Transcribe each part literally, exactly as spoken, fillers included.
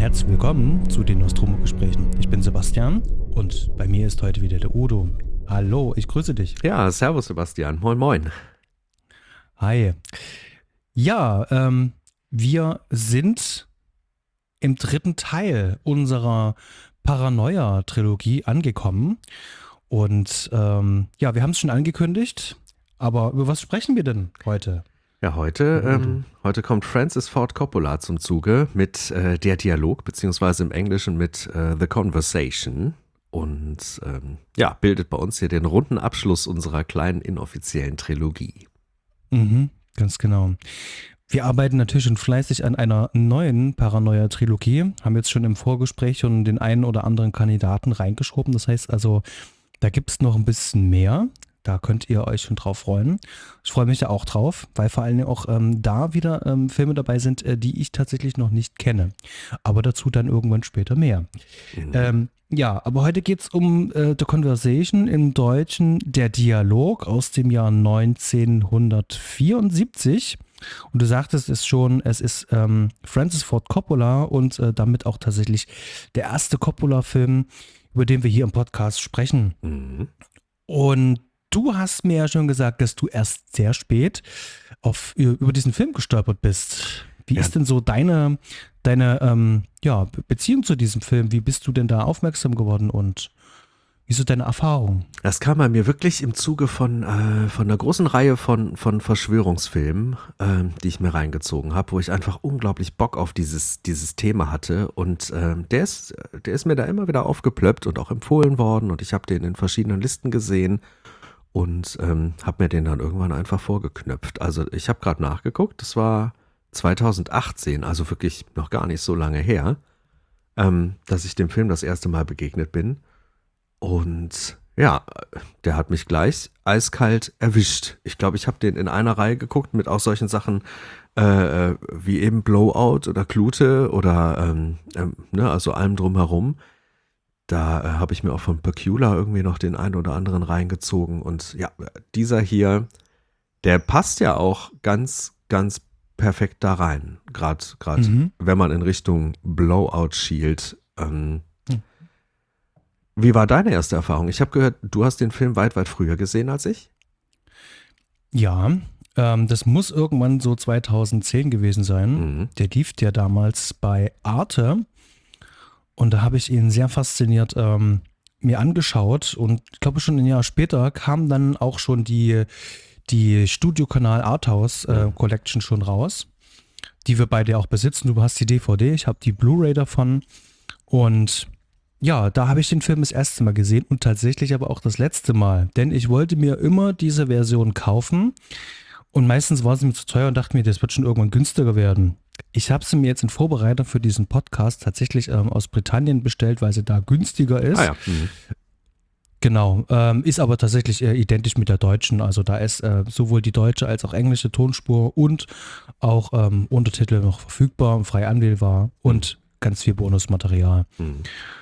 herzlich willkommen zu den Nostromo-Gesprächen. Ich bin Sebastian und bei mir ist heute wieder der Udo. Hallo, ich grüße dich. Ja, servus Sebastian, moin moin. Hi. Ja, ähm, wir sind im dritten Teil unserer Paranoia-Trilogie angekommen und ähm, ja, wir haben es schon angekündigt, aber über was sprechen wir denn heute? Ja, heute, ähm, heute kommt Francis Ford Coppola zum Zuge mit äh, der Dialog, beziehungsweise im Englischen mit äh, The Conversation. Und ähm, ja, bildet bei uns hier den runden Abschluss unserer kleinen inoffiziellen Trilogie. Mhm, ganz genau. Wir arbeiten natürlich schon fleißig an einer neuen Paranoia-Trilogie, haben jetzt schon im Vorgespräch schon den einen oder anderen Kandidaten reingeschoben. Das heißt also, da gibt es noch ein bisschen mehr. Da könnt ihr euch schon drauf freuen. Ich freue mich da auch drauf, weil vor allen Dingen auch ähm, da wieder ähm, Filme dabei sind, äh, die ich tatsächlich noch nicht kenne. Aber dazu dann irgendwann später mehr. Mhm. Ähm, ja, aber heute geht es um äh, The Conversation, im Deutschen der Dialog aus dem Jahr neunzehnhundertvierundsiebzig. Und du sagtest es schon, es ist ähm, Francis Ford Coppola und äh, damit auch tatsächlich der erste Coppola-Film, über den wir hier im Podcast sprechen. Mhm. Und du hast mir ja schon gesagt, dass du erst sehr spät auf, über diesen Film gestolpert bist. Wie Ja. ist denn so deine, deine ähm, ja, Beziehung zu diesem Film? Wie bist du denn da aufmerksam geworden und wie ist so deine Erfahrung? Das kam bei mir wirklich im Zuge von, äh, von einer großen Reihe von, von Verschwörungsfilmen, ähm, die ich mir reingezogen habe, wo ich einfach unglaublich Bock auf dieses, dieses Thema hatte. Und ähm, der, ist, der ist mir da immer wieder aufgeplöppt und auch empfohlen worden. Und ich habe den in verschiedenen Listen gesehen und ähm, habe mir den dann irgendwann einfach vorgeknöpft. Also ich habe gerade nachgeguckt, das war zweitausendachtzehn, also wirklich noch gar nicht so lange her, ähm, dass ich dem Film das erste Mal begegnet bin. Und ja, der hat mich gleich eiskalt erwischt. Ich glaube, ich habe den in einer Reihe geguckt mit auch solchen Sachen äh, wie eben Blowout oder Klute oder ähm, ähm, ne, also allem drumherum. Da äh, habe ich mir auch von Pecula irgendwie noch den einen oder anderen reingezogen. Und ja, dieser hier, der passt ja auch ganz, ganz perfekt da rein. Gerade gerade Mhm. wenn man in Richtung Blowout schielt. Ähm, Hm. Wie war deine erste Erfahrung? Ich habe gehört, du hast den Film weit, weit früher gesehen als ich. Ja, ähm, das muss irgendwann so zweitausendzehn gewesen sein. Mhm. Der lief ja damals bei Arte und da habe ich ihn sehr fasziniert ähm, mir angeschaut und ich glaube schon ein Jahr später kam dann auch schon die, die Studiokanal Arthouse äh, Mhm. Collection schon raus, die wir beide auch besitzen. Du hast die D V D, ich habe die Blu-ray davon und ja, da habe ich den Film das erste Mal gesehen und tatsächlich aber auch das letzte Mal, denn ich wollte mir immer diese Version kaufen und meistens war sie mir zu teuer und dachte mir, das wird schon irgendwann günstiger werden. Ich habe sie mir jetzt in Vorbereitung für diesen Podcast tatsächlich ähm, aus Britannien bestellt, weil sie da günstiger ist. Ah ja. Mhm. Genau, ähm, ist aber tatsächlich äh, identisch mit der deutschen. Also da ist äh, sowohl die deutsche als auch englische Tonspur und auch ähm, Untertitel noch verfügbar und frei anwählbar und ganz viel Bonusmaterial. Mhm.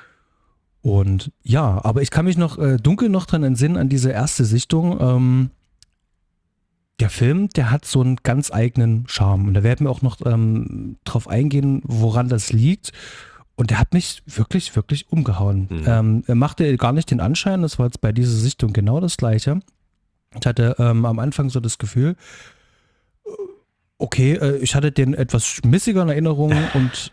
Und ja, aber ich kann mich noch äh, dunkel noch dran entsinnen an diese erste Sichtung. Ähm, der Film, der hat so einen ganz eigenen Charme. Und da werden wir auch noch ähm, drauf eingehen, woran das liegt. Und der hat mich wirklich, wirklich umgehauen. Mhm. Ähm, er machte gar nicht den Anschein, das war jetzt bei dieser Sichtung genau das Gleiche. Ich hatte ähm, am Anfang so das Gefühl, okay, äh, ich hatte den etwas schmissiger in Erinnerung und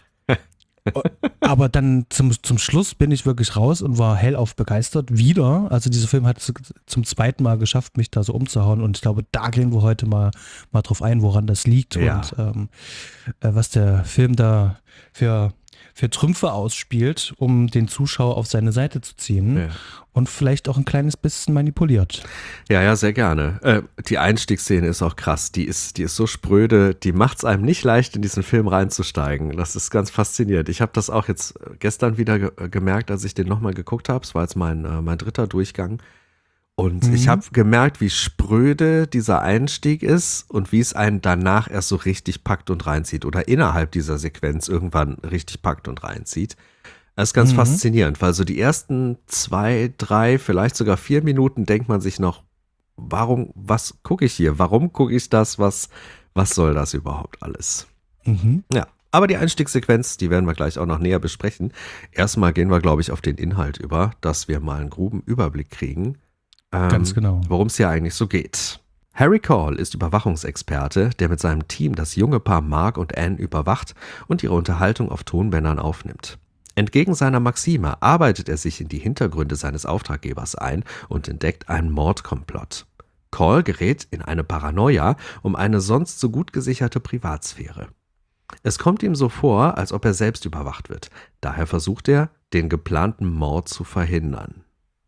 aber dann zum, zum Schluss bin ich wirklich raus und war hellauf begeistert. Wieder. Also dieser Film hat es zum zweiten Mal geschafft, mich da so umzuhauen. Und ich glaube, da gehen wir heute mal, mal drauf ein, woran das liegt Ja. und ähm, äh, was der Film da für, für Trümpfe ausspielt, um den Zuschauer auf seine Seite zu ziehen. Ja. Und vielleicht auch ein kleines bisschen manipuliert. Ja, ja, sehr gerne. Äh, die Einstiegsszene ist auch krass. Die ist, die ist so spröde, die macht es einem nicht leicht, in diesen Film reinzusteigen. Das ist ganz faszinierend. Ich habe das auch jetzt gestern wieder ge- gemerkt, als ich den nochmal geguckt habe. Es war jetzt mein, äh, mein dritter Durchgang. Und Mhm. ich habe gemerkt, wie spröde dieser Einstieg ist und wie es einen danach erst so richtig packt und reinzieht oder innerhalb dieser Sequenz irgendwann richtig packt und reinzieht. Das ist ganz Mhm. faszinierend, weil so die ersten zwei, drei, vielleicht sogar vier Minuten denkt man sich noch, warum, was gucke ich hier? Warum gucke ich das? Was, was soll das überhaupt alles? Mhm. Ja, Aber die Einstiegssequenz, die werden wir gleich auch noch näher besprechen. Erstmal gehen wir, glaube ich, auf den Inhalt über, dass wir mal einen groben Überblick kriegen, ähm, Ganz genau. worum es hier eigentlich so geht. Harry Caul ist Überwachungsexperte, der mit seinem Team das junge Paar Mark und Anne überwacht und ihre Unterhaltung auf Tonbändern aufnimmt. Entgegen seiner Maxime arbeitet er sich in die Hintergründe seines Auftraggebers ein und entdeckt einen Mordkomplott. Caul gerät in eine Paranoia um eine sonst so gut gesicherte Privatsphäre. Es kommt ihm so vor, als ob er selbst überwacht wird. Daher versucht er, den geplanten Mord zu verhindern.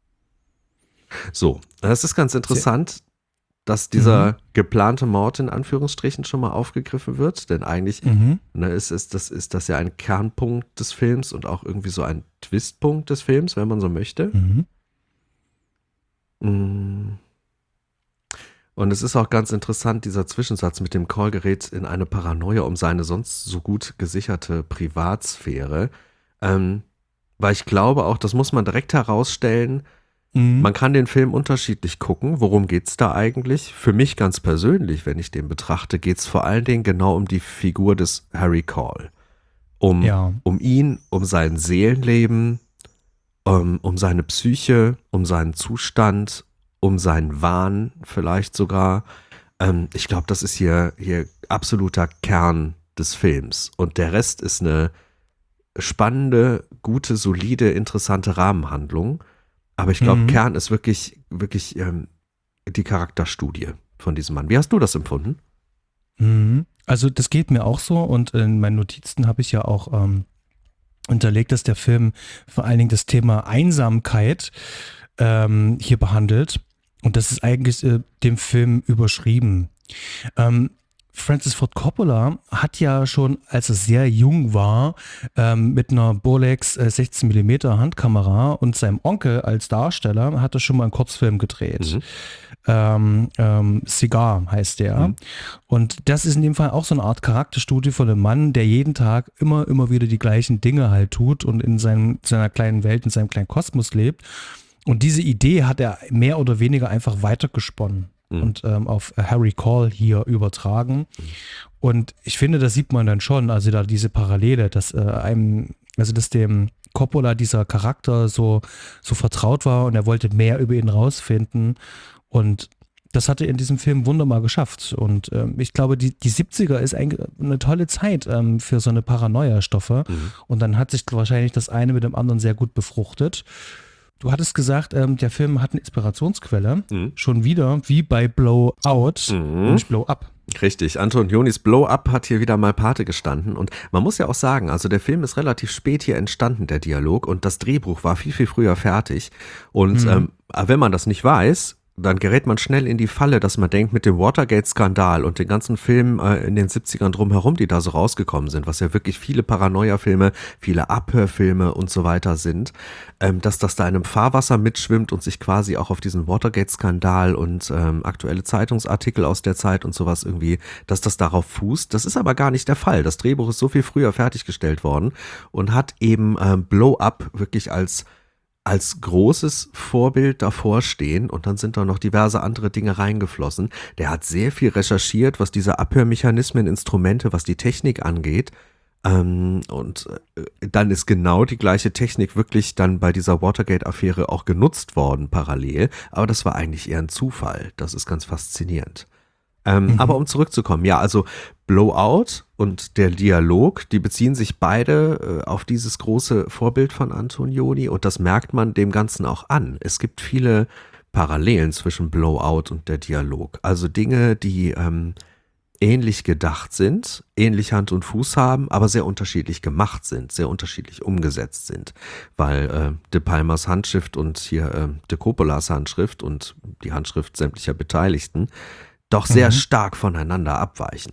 So, das ist ganz interessant, dass dieser mhm. geplante Mord in Anführungsstrichen schon mal aufgegriffen wird, denn eigentlich mhm. ne, ist, ist, das, ist das ja ein Kernpunkt des Films und auch irgendwie so ein Twistpunkt des Films, wenn man so möchte. Mhm. Und es ist auch ganz interessant, dieser Zwischensatz mit dem Caul gerät in eine Paranoia um seine sonst so gut gesicherte Privatsphäre, ähm, weil ich glaube auch, das muss man direkt herausstellen. Mhm. Man kann den Film unterschiedlich gucken. Worum geht's da eigentlich? Für mich ganz persönlich, wenn ich den betrachte, geht's vor allen Dingen genau um die Figur des Harry Caul. Um, ja. um ihn, um sein Seelenleben, um, um seine Psyche, um seinen Zustand, um seinen Wahn vielleicht sogar. Ähm, ich glaube, das ist hier, hier absoluter Kern des Films. Und der Rest ist eine spannende, gute, solide, interessante Rahmenhandlung. Aber ich glaube, mhm. Kern ist wirklich, wirklich ähm, die Charakterstudie von diesem Mann. Wie hast du das empfunden? Mhm. Also das geht mir auch so und in meinen Notizen habe ich ja auch ähm, unterlegt, dass der Film vor allen Dingen das Thema Einsamkeit ähm, hier behandelt und das ist eigentlich äh, dem Film überschrieben. Ähm, Francis Ford Coppola hat ja schon, als er sehr jung war, ähm, mit einer Bolex äh, sechzehn Millimeter Handkamera und seinem Onkel als Darsteller, hat er schon mal einen Kurzfilm gedreht. Mhm. Ähm, ähm, Cigar heißt der. Mhm. Und das ist in dem Fall auch so eine Art Charakterstudie von einem Mann, der jeden Tag immer, immer wieder die gleichen Dinge halt tut und in seinem, seiner kleinen Welt, in seinem kleinen Kosmos lebt. Und diese Idee hat er mehr oder weniger einfach weitergesponnen. Mhm. Und ähm, auf Harry Caul hier übertragen. Mhm. Und ich finde, das sieht man dann schon, also da diese Parallele, dass äh, einem, also dass dem Coppola dieser Charakter so, so vertraut war und er wollte mehr über ihn rausfinden. Und das hat er in diesem Film wunderbar geschafft. Und ähm, ich glaube, die, die siebziger ist eigentlich eine tolle Zeit ähm, für so eine Paranoia-Stoffe. Mhm. Und dann hat sich wahrscheinlich das eine mit dem anderen sehr gut befruchtet. Du hattest gesagt, ähm, der Film hat eine Inspirationsquelle, mhm. schon wieder, wie bei Blow Out, mhm. nicht Blow Up. Richtig, Antonionis Blow Up hat hier wieder mal Pate gestanden und man muss ja auch sagen, also der Film ist relativ spät hier entstanden, der Dialog, und das Drehbuch war viel, viel früher fertig und mhm. ähm, wenn man das nicht weiß, dann gerät man schnell in die Falle, dass man denkt, mit dem Watergate-Skandal und den ganzen Filmen äh, in den siebzigern drumherum, die da so rausgekommen sind, was ja wirklich viele Paranoia-Filme, viele Abhörfilme und so weiter sind, ähm, dass das da in einem Fahrwasser mitschwimmt und sich quasi auch auf diesen Watergate-Skandal und ähm, aktuelle Zeitungsartikel aus der Zeit und sowas irgendwie, dass das darauf fußt. Das ist aber gar nicht der Fall. Das Drehbuch ist so viel früher fertiggestellt worden und hat eben ähm, Blow Up wirklich als als großes Vorbild davor stehen und dann sind da noch diverse andere Dinge reingeflossen. Der hat sehr viel recherchiert, was diese Abhörmechanismen, Instrumente, was die Technik angeht. Ähm, und dann ist genau die gleiche Technik wirklich dann bei dieser Watergate-Affäre auch genutzt worden parallel. Aber das war eigentlich eher ein Zufall. Das ist ganz faszinierend. Ähm, mhm. Aber um zurückzukommen, ja, also Blow Out und der Dialog, die beziehen sich beide äh, auf dieses große Vorbild von Antonioni und das merkt man dem Ganzen auch an. Es gibt viele Parallelen zwischen Blow Out und der Dialog. Also Dinge, die ähm, ähnlich gedacht sind, ähnlich Hand und Fuß haben, aber sehr unterschiedlich gemacht sind, sehr unterschiedlich umgesetzt sind, weil äh, De Palmas Handschrift und hier äh, De Coppolas Handschrift und die Handschrift sämtlicher Beteiligten doch sehr mhm. stark voneinander abweichen.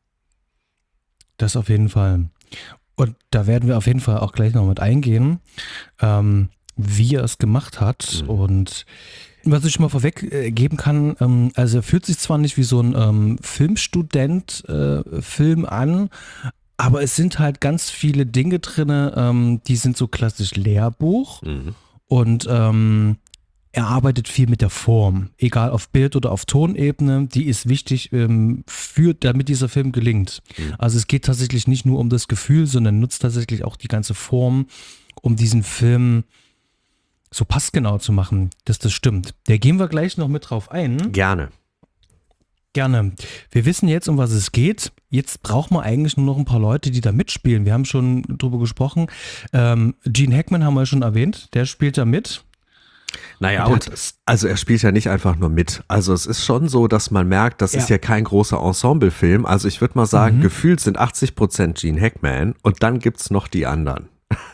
Das auf jeden Fall. Und da werden wir auf jeden Fall auch gleich noch mit eingehen, ähm, wie er es gemacht hat. Mhm. Und was ich schon mal vorweg äh, geben kann, ähm, also er fühlt sich zwar nicht wie so ein ähm, Filmstudent-Film äh, an, aber es sind halt ganz viele Dinge drin, ähm, die sind so klassisch Lehrbuch. Mhm. Und ähm, er arbeitet viel mit der Form, egal auf Bild- oder auf Tonebene, die ist wichtig, ähm, für, damit dieser Film gelingt. Mhm. Also es geht tatsächlich nicht nur um das Gefühl, sondern nutzt tatsächlich auch die ganze Form, um diesen Film so passgenau zu machen, dass das stimmt. Da gehen wir gleich noch mit drauf ein. Gerne. Gerne. Wir wissen jetzt, um was es geht. Jetzt brauchen wir eigentlich nur noch ein paar Leute, die da mitspielen. Wir haben schon drüber gesprochen. Ähm, Gene Hackman haben wir schon erwähnt, der spielt da mit. Naja, Und und also er spielt ja nicht einfach nur mit. Also es ist schon so, dass man merkt, das Ja. ist ja kein großer Ensemblefilm. Also ich würde mal sagen, Mhm. gefühlt sind achtzig Prozent Gene Hackman und dann gibt's noch die anderen.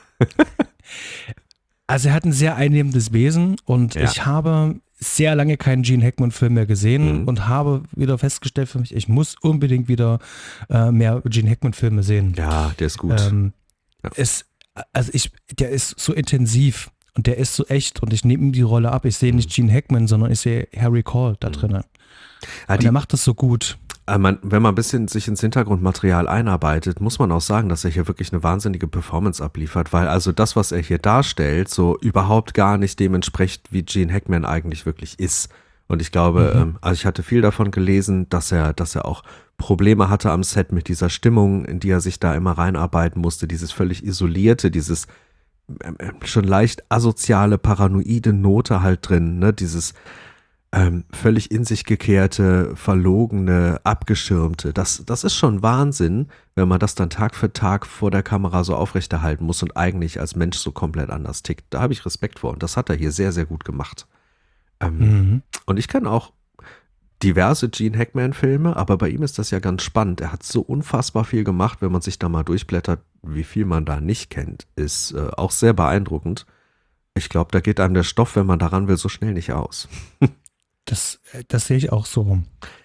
Also er hat ein sehr einnehmendes Wesen und Ja. ich habe sehr lange keinen Gene Hackman-Film mehr gesehen Mhm. und habe wieder festgestellt für mich, ich muss unbedingt wieder äh, mehr Gene Hackman-Filme sehen. Ja, der ist gut. Ähm, Ja. es, also ich, der ist so intensiv und der ist so echt und ich nehme ihm die Rolle ab. Ich sehe nicht Gene Hackman, sondern ich sehe Harry Caul da drin. Ja, Und die, er macht das so gut. äh, man, wenn man ein bisschen sich ins Hintergrundmaterial einarbeitet, muss man auch sagen, dass er hier wirklich eine wahnsinnige Performance abliefert, weil also das, was er hier darstellt, so überhaupt gar nicht dem entspricht, wie Gene Hackman eigentlich wirklich ist. Und ich glaube, Mhm. ähm, also ich hatte viel davon gelesen, dass er, dass er auch Probleme hatte am Set mit dieser Stimmung, in die er sich da immer reinarbeiten musste, dieses völlig isolierte, dieses ähm, ähm, schon leicht asoziale, paranoide Note halt drin, ne, dieses ähm, völlig in sich gekehrte, verlogene, abgeschirmte. Das, das ist schon Wahnsinn, wenn man das dann Tag für Tag vor der Kamera so aufrechterhalten muss und eigentlich als Mensch so komplett anders tickt. Da habe ich Respekt vor und das hat er hier sehr, sehr gut gemacht. Ähm, Mhm. Und ich kenne auch diverse Gene Hackman-Filme, aber bei ihm ist das ja ganz spannend. Er hat so unfassbar viel gemacht, wenn man sich da mal durchblättert, wie viel man da nicht kennt, ist äh, auch sehr beeindruckend. Ich glaube, da geht einem der Stoff, wenn man daran will, so schnell nicht aus. Das, das sehe ich auch so.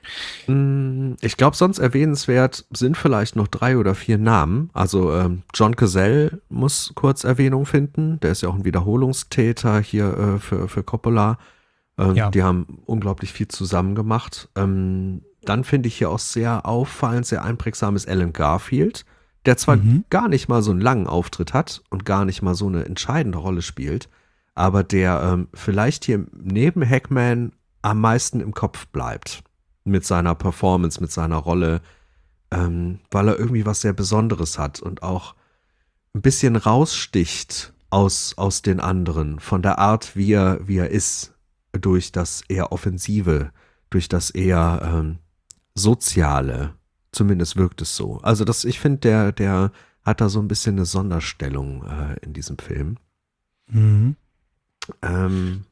Mm, Ich glaube, sonst erwähnenswert sind vielleicht noch drei oder vier Namen. Also ähm, John Cazale muss kurz Erwähnung finden. Der ist ja auch ein Wiederholungstäter hier äh, für, für Coppola. Ähm, Ja. Die haben unglaublich viel zusammen gemacht. Ähm, dann finde ich hier auch sehr auffallend, sehr einprägsam ist Alan Garfield, der zwar Mhm. gar nicht mal so einen langen Auftritt hat und gar nicht mal so eine entscheidende Rolle spielt, aber der ähm, vielleicht hier neben Hackman am meisten im Kopf bleibt. Mit seiner Performance, mit seiner Rolle, ähm, weil er irgendwie was sehr Besonderes hat und auch ein bisschen raussticht aus, aus den anderen, von der Art, wie er, wie er ist, durch das eher Offensive, durch das eher ähm, Soziale. Zumindest wirkt es so. Also das, ich finde, der, der hat da so ein bisschen eine Sonderstellung äh, in diesem Film. Mhm. Ähm,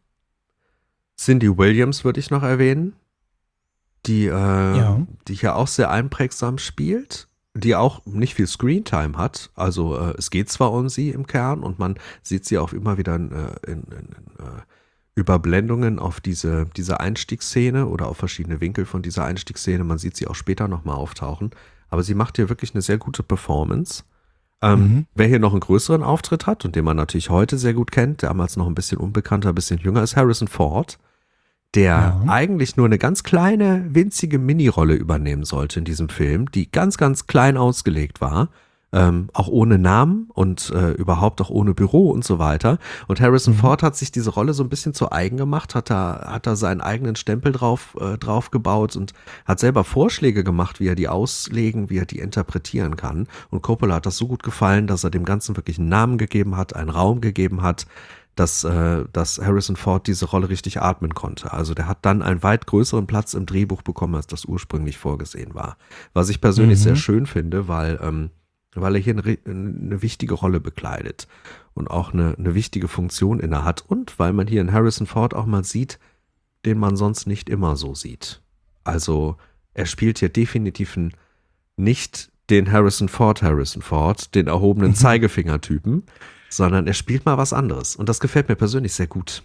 Cindy Williams würde ich noch erwähnen, die, äh, Ja. die hier auch sehr einprägsam spielt, die auch nicht viel Screentime hat. Also äh, es geht zwar um sie im Kern und man sieht sie auch immer wieder in, äh, in, in, in äh, Überblendungen auf diese, diese Einstiegsszene oder auf verschiedene Winkel von dieser Einstiegsszene. Man sieht sie auch später nochmal auftauchen. Aber sie macht hier wirklich eine sehr gute Performance. Ähm, Mhm. Wer hier noch einen größeren Auftritt hat und den man natürlich heute sehr gut kennt, damals noch ein bisschen unbekannter, ein bisschen jünger, ist Harrison Ford, der Ja. eigentlich nur eine ganz kleine, winzige Minirolle übernehmen sollte in diesem Film, die ganz, ganz klein ausgelegt war. Ähm, auch ohne Namen und äh, überhaupt auch ohne Büro und so weiter. Und Harrison Mhm. Ford hat sich diese Rolle so ein bisschen zu eigen gemacht, hat da, hat da seinen eigenen Stempel drauf, äh, drauf gebaut und hat selber Vorschläge gemacht, wie er die auslegen, wie er die interpretieren kann. Und Coppola hat das so gut gefallen, dass er dem Ganzen wirklich einen Namen gegeben hat, einen Raum gegeben hat, dass, äh, dass Harrison Ford diese Rolle richtig atmen konnte. Also der hat dann einen weit größeren Platz im Drehbuch bekommen, als das ursprünglich vorgesehen war. Was ich persönlich Mhm. sehr schön finde, weil ähm, weil er hier eine, eine wichtige Rolle bekleidet und auch eine, eine wichtige Funktion inne hat und weil man hier in Harrison Ford auch mal sieht, den man sonst nicht immer so sieht. Also er spielt hier definitiv einen, nicht den Harrison Ford Harrison Ford, den erhobenen Mhm. Zeigefinger-Typen, sondern er spielt mal was anderes und das gefällt mir persönlich sehr gut.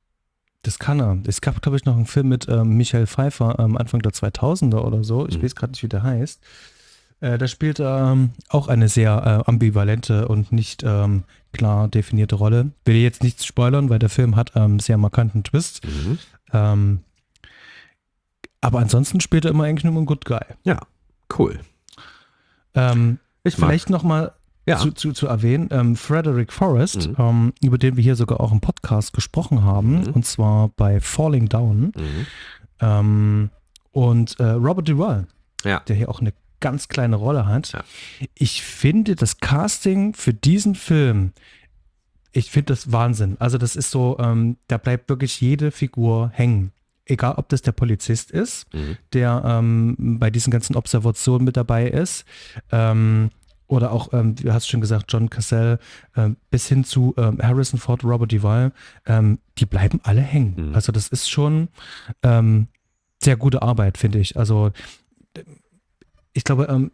Das kann er. Es gab, glaube ich, noch einen Film mit ähm, Michael Pfeiffer ähm, Anfang der zweitausender oder so. Ich Mhm. weiß gerade nicht, wie der heißt. Äh, da spielt er ähm, auch eine sehr äh, ambivalente und nicht ähm, klar definierte Rolle. Will jetzt nichts spoilern, weil der Film hat einen ähm, sehr markanten Twist. Mhm. Ähm, aber ansonsten spielt er immer eigentlich nur einen Good Guy. Ja, cool. Ähm, Ich mag. vielleicht nochmal Ja. zu, zu, zu erwähnen. Ähm, Frederick Forrest, Mhm. ähm, über den wir hier sogar auch im Podcast gesprochen haben, Mhm. und zwar bei Falling Down. Mhm. Ähm, und äh, Robert Duvall, Ja. der hier auch eine ganz kleine Rolle hat. Ja. Ich finde das Casting für diesen Film, ich finde das Wahnsinn. Also das ist so, ähm, da bleibt wirklich jede Figur hängen. Egal, ob das der Polizist ist, Mhm. der ähm, bei diesen ganzen Observationen mit dabei ist, ähm, oder auch, ähm, du hast schon gesagt, John Cassell, ähm, bis hin zu ähm, Harrison Ford, Robert Duvall, ähm, die bleiben alle hängen. Mhm. Also das ist schon ähm, sehr gute Arbeit, finde ich. Also ich glaube, ähm,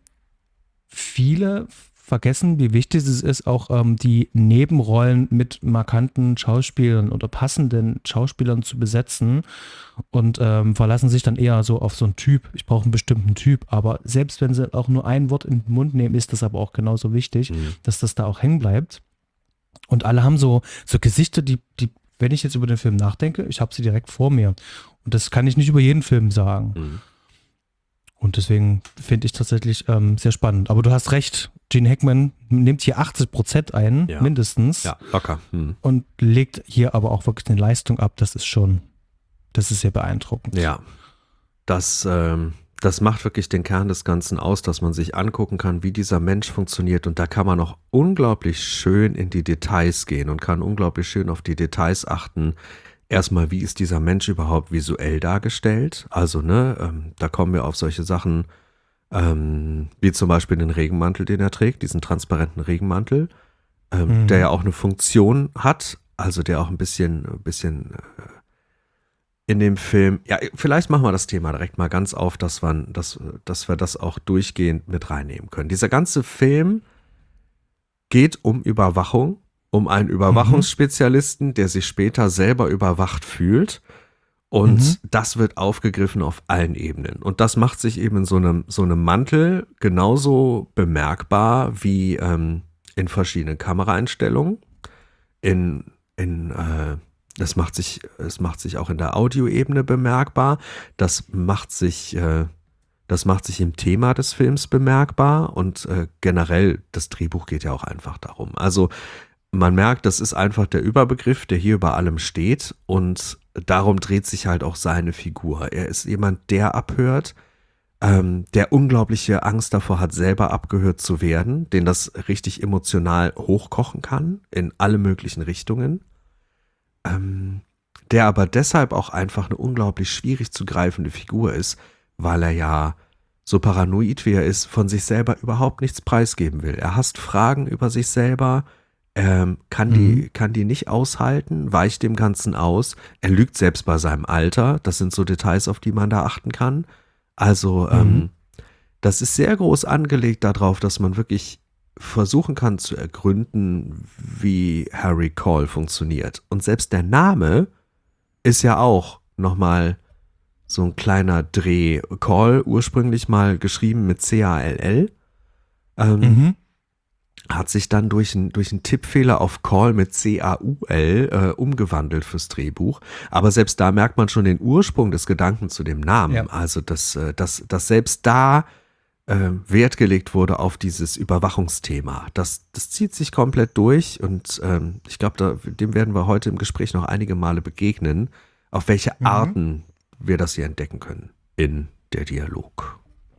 viele vergessen, wie wichtig es ist, auch ähm, die Nebenrollen mit markanten Schauspielern oder passenden Schauspielern zu besetzen und ähm, verlassen sich dann eher so auf so einen Typ. Ich brauche einen bestimmten Typ, aber selbst wenn sie auch nur ein Wort in den Mund nehmen, ist das aber auch genauso wichtig, Mhm. dass das da auch hängen bleibt. Und alle haben so, so Gesichter, die, die, wenn ich jetzt über den Film nachdenke, ich habe sie direkt vor mir. Und das kann ich nicht über jeden Film sagen. Mhm. Und deswegen finde ich tatsächlich ähm, sehr spannend. Aber du hast recht, Gene Hackman nimmt hier achtzig Prozent ein, Ja. mindestens. Ja, locker. Mhm. Und legt hier aber auch wirklich eine Leistung ab. Das ist schon, das ist sehr beeindruckend. Ja, das, ähm, das macht wirklich den Kern des Ganzen aus, dass man sich angucken kann, wie dieser Mensch funktioniert. Und da kann man auch unglaublich schön in die Details gehen und kann unglaublich schön auf die Details achten. Erstmal, wie ist dieser Mensch überhaupt visuell dargestellt? Also, ne, ähm, da kommen wir auf solche Sachen, ähm, wie zum Beispiel den Regenmantel, den er trägt, diesen transparenten Regenmantel, ähm, Mhm. der ja auch eine Funktion hat, also der auch ein bisschen, ein bisschen äh, in dem Film, ja, vielleicht machen wir das Thema direkt mal ganz auf, dass wir, dass, dass wir das auch durchgehend mit reinnehmen können. Dieser ganze Film geht um Überwachung, um einen Überwachungsspezialisten, der sich später selber überwacht fühlt. Und Mhm. das wird aufgegriffen auf allen Ebenen. Und das macht sich eben in so einem, so einem Mantel genauso bemerkbar wie ähm, in verschiedenen Kameraeinstellungen. In, in äh, das macht sich, es macht sich auch in der Audioebene bemerkbar. Das macht sich, äh, das macht sich im Thema des Films bemerkbar. Und äh, generell, das Drehbuch geht ja auch einfach darum. Also man merkt, das ist einfach der Überbegriff, der hier über allem steht, und darum dreht sich halt auch seine Figur. Er ist jemand, der abhört, ähm, der unglaubliche Angst davor hat, selber abgehört zu werden, den das richtig emotional hochkochen kann, in alle möglichen Richtungen, ähm, der aber deshalb auch einfach eine unglaublich schwierig zu greifende Figur ist, weil er ja so paranoid wie er ist, von sich selber überhaupt nichts preisgeben will. Er hasst Fragen über sich selber, Ähm, kann, Mhm. die, kann die nicht aushalten, weicht dem Ganzen aus. Er lügt selbst bei seinem Alter. Das sind so Details, auf die man da achten kann. Also, ähm, Mhm. das ist sehr groß angelegt darauf, dass man wirklich versuchen kann zu ergründen, wie Harry Call funktioniert. Und selbst der Name ist ja auch nochmal so ein kleiner Dreh. Call, ursprünglich mal geschrieben mit C A L L. Ähm, Mhm. hat sich dann durch einen durch einen Tippfehler auf Call mit C A U L äh, umgewandelt fürs Drehbuch. Aber selbst da merkt man schon den Ursprung des Gedanken zu dem Namen. Ja. Also, dass, äh, dass, dass selbst da äh, Wert gelegt wurde auf dieses Überwachungsthema. Das, das zieht sich komplett durch, und ähm, ich glaube, dem werden wir heute im Gespräch noch einige Male begegnen, auf welche Mhm. Arten wir das hier entdecken können in der Dialog.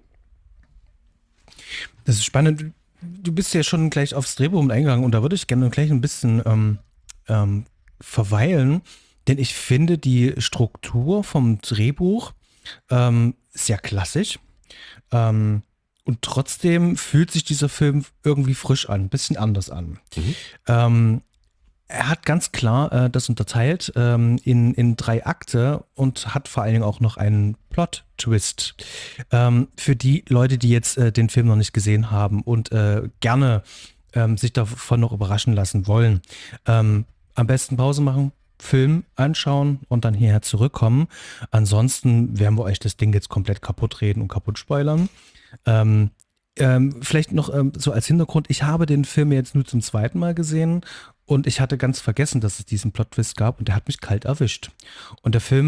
Das ist spannend. Du bist ja schon gleich aufs Drehbuch mit eingegangen, und da würde ich gerne gleich ein bisschen ähm, ähm, verweilen, denn ich finde die Struktur vom Drehbuch ähm, sehr klassisch, ähm, und trotzdem fühlt sich dieser Film irgendwie frisch an, ein bisschen anders an. Mhm. Ähm, er hat ganz klar äh, das unterteilt ähm, in, in drei Akte und hat vor allen Dingen auch noch einen Plot-Twist. Ähm, für die Leute, die jetzt äh, den Film noch nicht gesehen haben und äh, gerne ähm, sich davon noch überraschen lassen wollen, ähm, am besten Pause machen, Film anschauen und dann hierher zurückkommen. Ansonsten werden wir euch das Ding jetzt komplett kaputt reden und kaputt spoilern. Ähm, ähm, vielleicht noch ähm, so als Hintergrund, ich habe den Film jetzt nur zum zweiten Mal gesehen und ich hatte ganz vergessen, dass es diesen Plot-Twist gab, und der hat mich kalt erwischt. Und der Film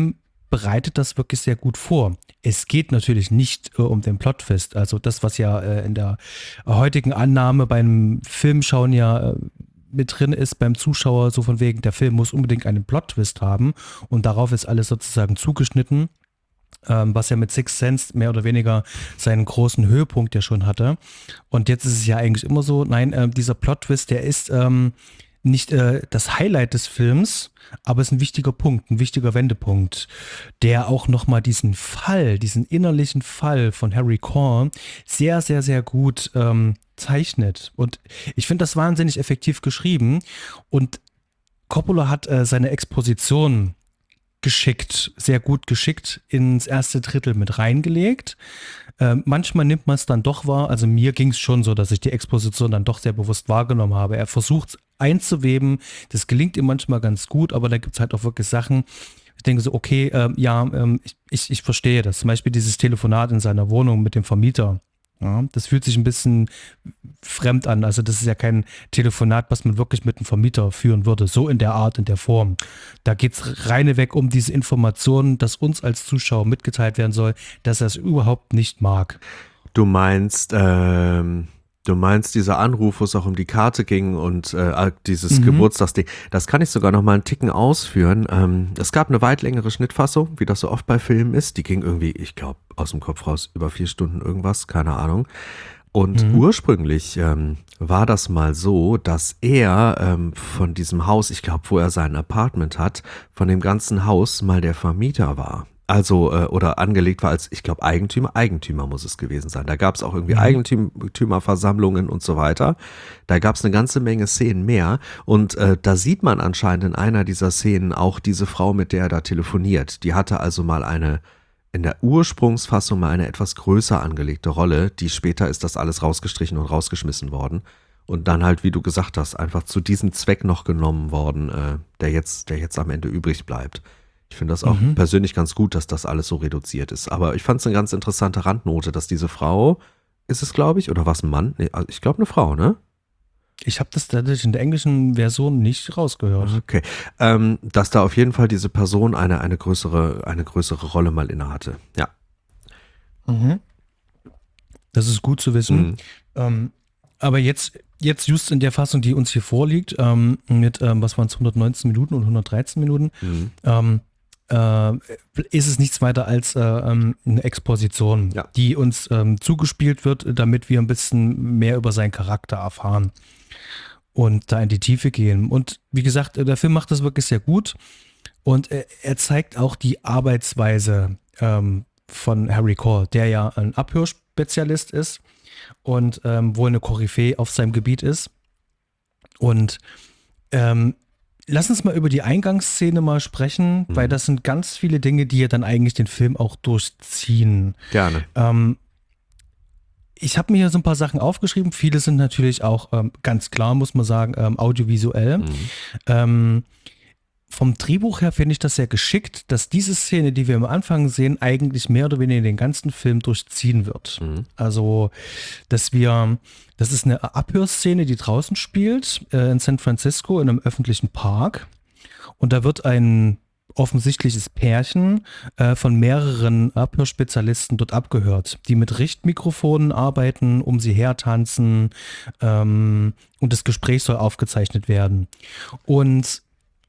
bereitet das wirklich sehr gut vor. Es geht natürlich nicht äh, um den Plot-Twist. Also das, was ja äh, in der heutigen Annahme beim Filmschauen ja äh, mit drin ist beim Zuschauer, so von wegen, der Film muss unbedingt einen Plot-Twist haben und darauf ist alles sozusagen zugeschnitten, ähm, was ja mit Sixth Sense mehr oder weniger seinen großen Höhepunkt ja schon hatte. Und jetzt ist es ja eigentlich immer so, nein, äh, dieser Plot-Twist, der ist ähm, nicht äh, das Highlight des Films, aber es ist ein wichtiger Punkt, ein wichtiger Wendepunkt, der auch nochmal diesen Fall, diesen innerlichen Fall von Harry Korn sehr, sehr, sehr gut ähm, zeichnet. Und ich finde das wahnsinnig effektiv geschrieben. Und Coppola hat äh, seine Exposition geschickt, sehr gut geschickt ins erste Drittel mit reingelegt. Äh, manchmal nimmt man es dann doch wahr, also mir ging es schon so, dass ich die Exposition dann doch sehr bewusst wahrgenommen habe. Er versucht es einzuweben, das gelingt ihm manchmal ganz gut, aber da gibt es halt auch wirklich Sachen, ich denke so, okay, äh, ja, ähm, ich, ich, ich verstehe das. Zum Beispiel dieses Telefonat in seiner Wohnung mit dem Vermieter. Ja, das fühlt sich ein bisschen fremd an. Also das ist ja kein Telefonat, was man wirklich mit einem Vermieter führen würde. So in der Art, in der Form. Da geht es reineweg um diese Informationen, dass uns als Zuschauer mitgeteilt werden soll, dass er es überhaupt nicht mag. Du meinst, ähm, du meinst dieser Anruf, wo es auch um die Karte ging und äh, dieses Mhm. Geburtstagsding. Das kann ich sogar noch mal einen Ticken ausführen. Ähm, es gab eine weit längere Schnittfassung, wie das so oft bei Filmen ist. Die ging irgendwie, ich glaube, aus dem Kopf raus über vier Stunden irgendwas, keine Ahnung. Und Mhm. ursprünglich ähm, war das mal so, dass er ähm, von diesem Haus, ich glaube, wo er sein Apartment hat, von dem ganzen Haus mal der Vermieter war. Also, äh, oder angelegt war als, ich glaube, Eigentümer. Eigentümer muss es gewesen sein. Da gab es auch irgendwie Mhm. Eigentümerversammlungen und so weiter. Da gab es eine ganze Menge Szenen mehr. Und äh, da sieht man anscheinend in einer dieser Szenen auch diese Frau, mit der er da telefoniert. Die hatte also mal eine, in der Ursprungsfassung mal eine etwas größer angelegte Rolle. Die später ist das alles rausgestrichen und rausgeschmissen worden. Und dann halt, wie du gesagt hast, einfach zu diesem Zweck noch genommen worden, äh, der jetzt, der jetzt am Ende übrig bleibt. Ich finde das auch Mhm. persönlich ganz gut, dass das alles so reduziert ist. Aber ich fand es eine ganz interessante Randnote, dass diese Frau, ist es glaube ich, oder was ein Mann? Nee, also ich glaube eine Frau, ne? Ich habe das tatsächlich in der englischen Version nicht rausgehört. Okay. Ähm, dass da auf jeden Fall diese Person eine, eine, größere, eine größere Rolle mal inne hatte. Ja. Mhm. Das ist gut zu wissen. Mhm. Ähm, aber jetzt, jetzt just in der Fassung, die uns hier vorliegt, ähm, mit, ähm, was waren es, hundertneunzehn Minuten und hundertdreizehn Minuten, Mhm. ähm, äh, ist es nichts weiter als äh, ähm, eine Exposition, Ja. die uns ähm, zugespielt wird, damit wir ein bisschen mehr über seinen Charakter erfahren und da in die Tiefe gehen. Und wie gesagt, äh, der Film macht das wirklich sehr gut und äh, er zeigt auch die Arbeitsweise ähm, von Harry Cole, der ja ein Abhörspezialist ist und ähm, wohl eine Koryphäe auf seinem Gebiet ist. Und ähm, lass uns mal über die Eingangsszene mal sprechen, Mhm. weil das sind ganz viele Dinge, die ja dann eigentlich den Film auch durchziehen. Gerne. Ähm, ich habe mir hier so ein paar Sachen aufgeschrieben. Viele sind natürlich auch ähm, ganz klar, muss man sagen, ähm, audiovisuell. Mhm. Ähm, vom Drehbuch her finde ich das sehr geschickt, dass diese Szene, die wir am Anfang sehen, eigentlich mehr oder weniger den ganzen Film durchziehen wird. Mhm. Also, dass wir, das ist eine Abhörszene, die draußen spielt, äh, in San Francisco, in einem öffentlichen Park. Und da wird ein offensichtliches Pärchen äh, von mehreren Abhörspezialisten dort abgehört, die mit Richtmikrofonen arbeiten, um sie hertanzen, ähm, und das Gespräch soll aufgezeichnet werden. Und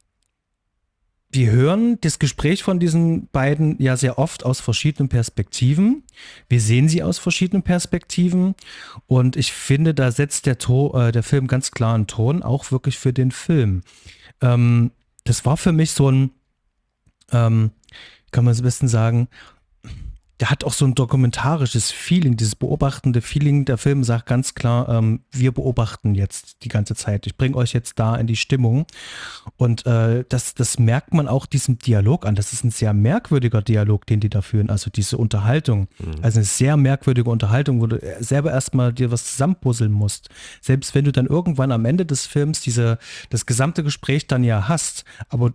wir hören das Gespräch von diesen beiden ja sehr oft aus verschiedenen Perspektiven. Wir sehen sie aus verschiedenen Perspektiven und ich finde, da setzt der, to äh, der Film ganz klar einen Ton, auch wirklich für den Film. Ähm, das war für mich so ein, ähm, kann man es am besten sagen, der hat auch so ein dokumentarisches Feeling, dieses beobachtende Feeling. Der Film sagt ganz klar, ähm, wir beobachten jetzt die ganze Zeit. Ich bringe euch jetzt da in die Stimmung. Und äh, das, das merkt man auch diesem Dialog an. Das ist ein sehr merkwürdiger Dialog, den die da führen. Also diese Unterhaltung. Mhm. Also eine sehr merkwürdige Unterhaltung, wo du selber erstmal dir was zusammenpuzzeln musst. Selbst wenn du dann irgendwann am Ende des Films diese, das gesamte Gespräch dann ja hast. Aber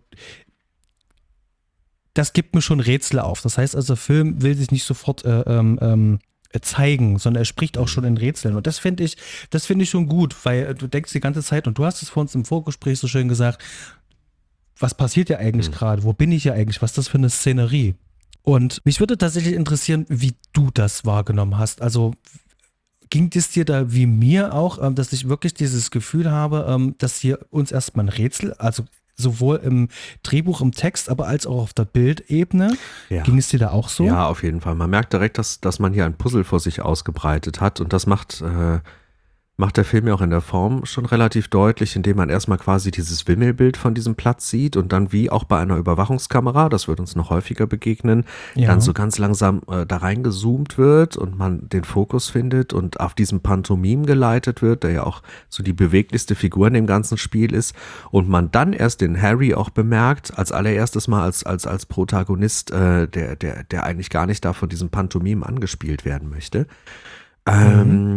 das gibt mir schon Rätsel auf. Das heißt also, der Film will sich nicht sofort äh, ähm, ähm, zeigen, sondern er spricht auch schon in Rätseln. Und das finde ich, das finde ich schon gut, weil du denkst die ganze Zeit, und du hast es vor uns im Vorgespräch so schön gesagt, was passiert ja eigentlich Mhm. gerade? Wo bin ich ja eigentlich? Was ist das für eine Szenerie? Und mich würde tatsächlich interessieren, wie du das wahrgenommen hast. Also ging es dir da wie mir auch, ähm, dass ich wirklich dieses Gefühl habe, ähm, dass hier uns erstmal ein Rätsel, also sowohl im Drehbuch, im Text, aber als auch auf der Bildebene, Ja. ging es dir da auch so? Ja, auf jeden Fall. Man merkt direkt, dass, dass man hier ein Puzzle vor sich ausgebreitet hat und das macht, äh, macht der Film ja auch in der Form schon relativ deutlich, indem man erstmal quasi dieses Wimmelbild von diesem Platz sieht und dann wie auch bei einer Überwachungskamera, das wird uns noch häufiger begegnen, dann Ja. so ganz langsam äh, da reingezoomt wird und man den Fokus findet und auf diesen Pantomim geleitet wird, der ja auch so die beweglichste Figur in dem ganzen Spiel ist und man dann erst den Harry auch bemerkt, als allererstes Mal als, als, als Protagonist, äh, der, der, der eigentlich gar nicht da von diesem Pantomim angespielt werden möchte. Mhm. Ähm,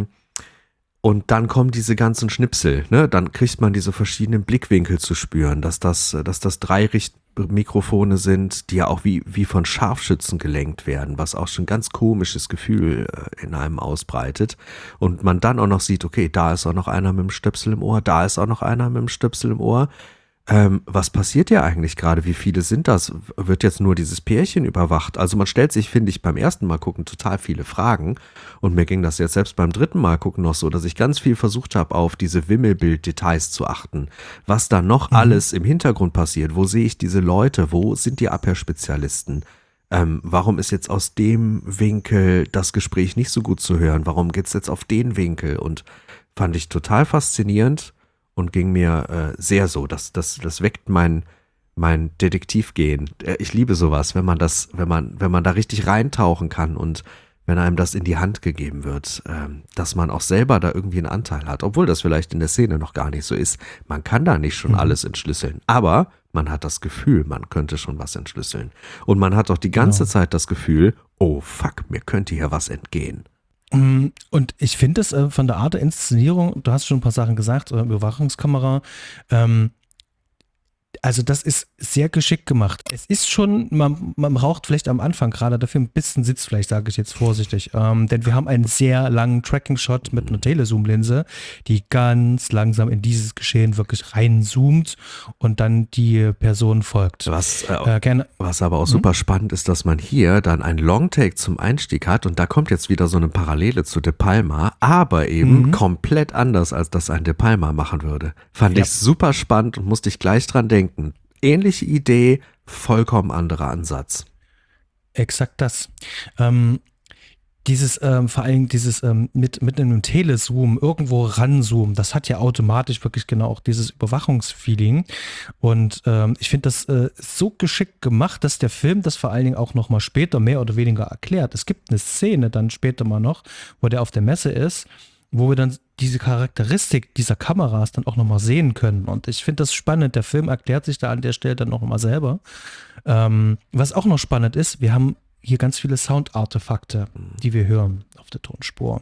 Und dann kommen diese ganzen Schnipsel, ne? Dann kriegt man diese verschiedenen Blickwinkel zu spüren, dass das, dass das drei Richtmikrofone sind, die ja auch wie, wie von Scharfschützen gelenkt werden, was auch schon ein ganz komisches Gefühl äh, in einem ausbreitet. Und man dann auch noch sieht, okay, da ist auch noch einer mit dem Stöpsel im Ohr, da ist auch noch einer mit dem Stöpsel im Ohr. Ähm, was passiert hier eigentlich gerade? Wie viele sind das? Wird jetzt nur dieses Pärchen überwacht? Also man stellt sich, finde ich, beim ersten Mal gucken total viele Fragen. Und mir ging das jetzt selbst beim dritten Mal gucken noch so, dass ich ganz viel versucht habe, auf diese Wimmelbild-Details zu achten. Was da noch Mhm. alles im Hintergrund passiert? Wo sehe ich diese Leute? Wo sind die Abhörspezialisten? Ähm, warum ist jetzt aus dem Winkel das Gespräch nicht so gut zu hören? Warum geht's jetzt auf den Winkel? Und fand ich total faszinierend und ging mir äh, sehr so. Das, das, das weckt mein, mein Detektivgehen. Äh, Ich liebe sowas, wenn man das, wenn man, wenn man da richtig reintauchen kann und wenn einem das in die Hand gegeben wird, ähm, dass man auch selber da irgendwie einen Anteil hat, obwohl das vielleicht in der Szene noch gar nicht so ist. Man kann da nicht schon Mhm. alles entschlüsseln, aber man hat das Gefühl, man könnte schon was entschlüsseln. Und man hat auch die ganze Genau. Zeit das Gefühl, oh fuck, mir könnte hier was entgehen. Mm, Und ich finde es äh, von der Art der Inszenierung, du hast schon ein paar Sachen gesagt, äh, Überwachungskamera, ähm, also das ist sehr geschickt gemacht. Es ist schon, man, man braucht vielleicht am Anfang gerade dafür ein bisschen Sitzfleisch, sage ich jetzt vorsichtig. Ähm, denn wir haben einen sehr langen Tracking-Shot mit einer Telezoom-Linse, die ganz langsam in dieses Geschehen wirklich reinzoomt und dann die Person folgt. Was, äh, Äh, gerne. was aber auch Hm? super spannend ist, dass man hier dann ein Longtake zum Einstieg hat und da kommt jetzt wieder so eine Parallele zu De Palma, aber eben Mhm. komplett anders, als das ein De Palma machen würde. Fand Ja. ich super spannend und musste ich gleich dran denken. Ähnliche Idee, vollkommen anderer Ansatz. Exakt das. Ähm, dieses, ähm, vor allem dieses ähm, mit, mit einem Telezoom irgendwo ranzoomen, das hat ja automatisch wirklich genau auch dieses Überwachungsfeeling. Und ähm, ich finde das äh, so geschickt gemacht, dass der Film das vor allen Dingen auch nochmal später mehr oder weniger erklärt. Es gibt eine Szene dann später mal noch, wo der auf der Messe ist, wo wir dann diese Charakteristik dieser Kameras dann auch nochmal sehen können. Und ich finde das spannend. Der Film erklärt sich da an der Stelle dann nochmal selber. Ähm, was auch noch spannend ist, wir haben hier ganz viele Soundartefakte, die wir hören auf der Tonspur.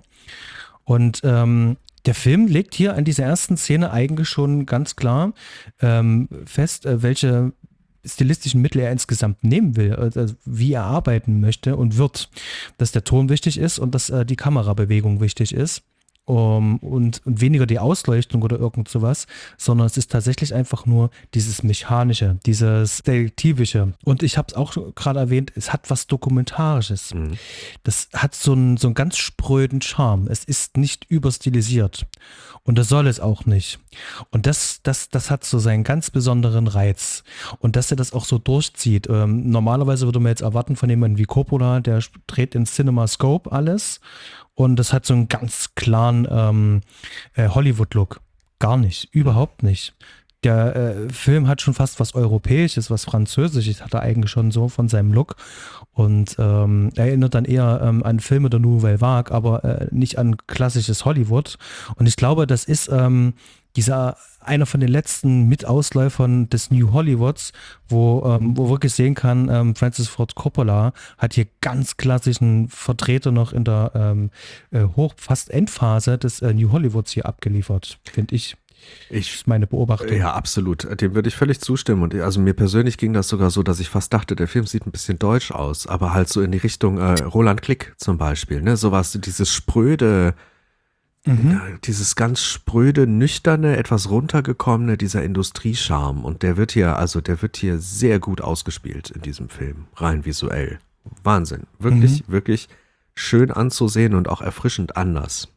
Und ähm, der Film legt hier an dieser ersten Szene eigentlich schon ganz klar ähm, fest, äh, welche stilistischen Mittel er insgesamt nehmen will, also wie er arbeiten möchte und wird. Dass der Ton wichtig ist und dass äh, die Kamerabewegung wichtig ist. Um, und, und weniger die Ausleuchtung oder irgend sowas, sondern es ist tatsächlich einfach nur dieses Mechanische, dieses Detektivische. Und ich habe es auch gerade erwähnt, es hat was Dokumentarisches. Mhm. Das hat so einen, so einen ganz spröden Charme. Es ist nicht überstilisiert. Und das soll es auch nicht. Und das, das, das hat so seinen ganz besonderen Reiz. Und dass er das auch so durchzieht. Ähm, normalerweise würde man jetzt erwarten von jemandem wie Coppola, der dreht in CinemaScope alles. Und das hat so einen ganz klaren ähm, äh, Hollywood-Look. Gar nicht, überhaupt nicht. Der äh, Film hat schon fast was Europäisches, was Französisches, hat er eigentlich schon so von seinem Look. Und ähm, erinnert dann eher ähm, an Filme der Nouvelle Vague, aber äh, nicht an klassisches Hollywood. Und ich glaube, das ist ähm, dieser einer von den letzten Mitausläufern des New Hollywoods, wo, ähm, wo wirklich sehen kann, ähm, Francis Ford Coppola hat hier ganz klassischen Vertreter noch in der ähm, äh, hoch fast Endphase des äh, New Hollywoods hier abgeliefert, finde ich. Das Ich ist meine Beobachtung. Ja, absolut. Dem würde ich völlig zustimmen. Und also mir persönlich ging das sogar so, dass ich fast dachte, der Film sieht ein bisschen deutsch aus, aber halt so in die Richtung äh, Roland Klick zum Beispiel, ne? Sowas, dieses spröde, Mhm. dieses ganz spröde, nüchterne, etwas runtergekommene, dieser Industriescharme. Und der wird hier, also der wird hier sehr gut ausgespielt in diesem Film, rein visuell. Wahnsinn. Wirklich, Mhm. wirklich schön anzusehen und auch erfrischend anders.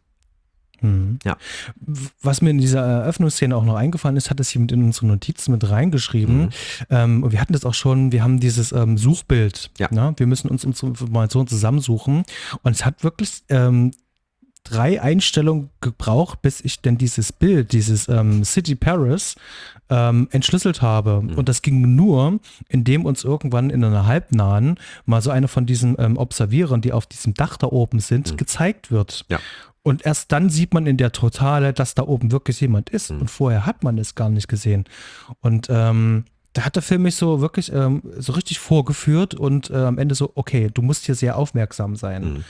Mhm. Ja. Was mir in dieser Eröffnungsszene auch noch eingefallen ist, hat es jemand in unsere Notizen mit reingeschrieben. Mhm. Ähm, und wir hatten das auch schon, wir haben dieses ähm, Suchbild. Ja. Ne? Wir müssen uns unsere Informationen zusammensuchen. Und es hat wirklich ähm, drei Einstellungen gebraucht, bis ich denn dieses Bild, dieses ähm, City Paris, ähm, entschlüsselt habe. Mhm. Und das ging nur, indem uns irgendwann in einer halbnahen mal so eine von diesen ähm, Observierern, die auf diesem Dach da oben sind, Mhm. gezeigt wird. Ja. Und erst dann sieht man in der Totale, dass da oben wirklich jemand ist. Mhm. Und vorher hat man es gar nicht gesehen. Und ähm, da hat der Film mich so wirklich ähm, so richtig vorgeführt und äh, am Ende so, okay, du musst hier sehr aufmerksam sein. Mhm.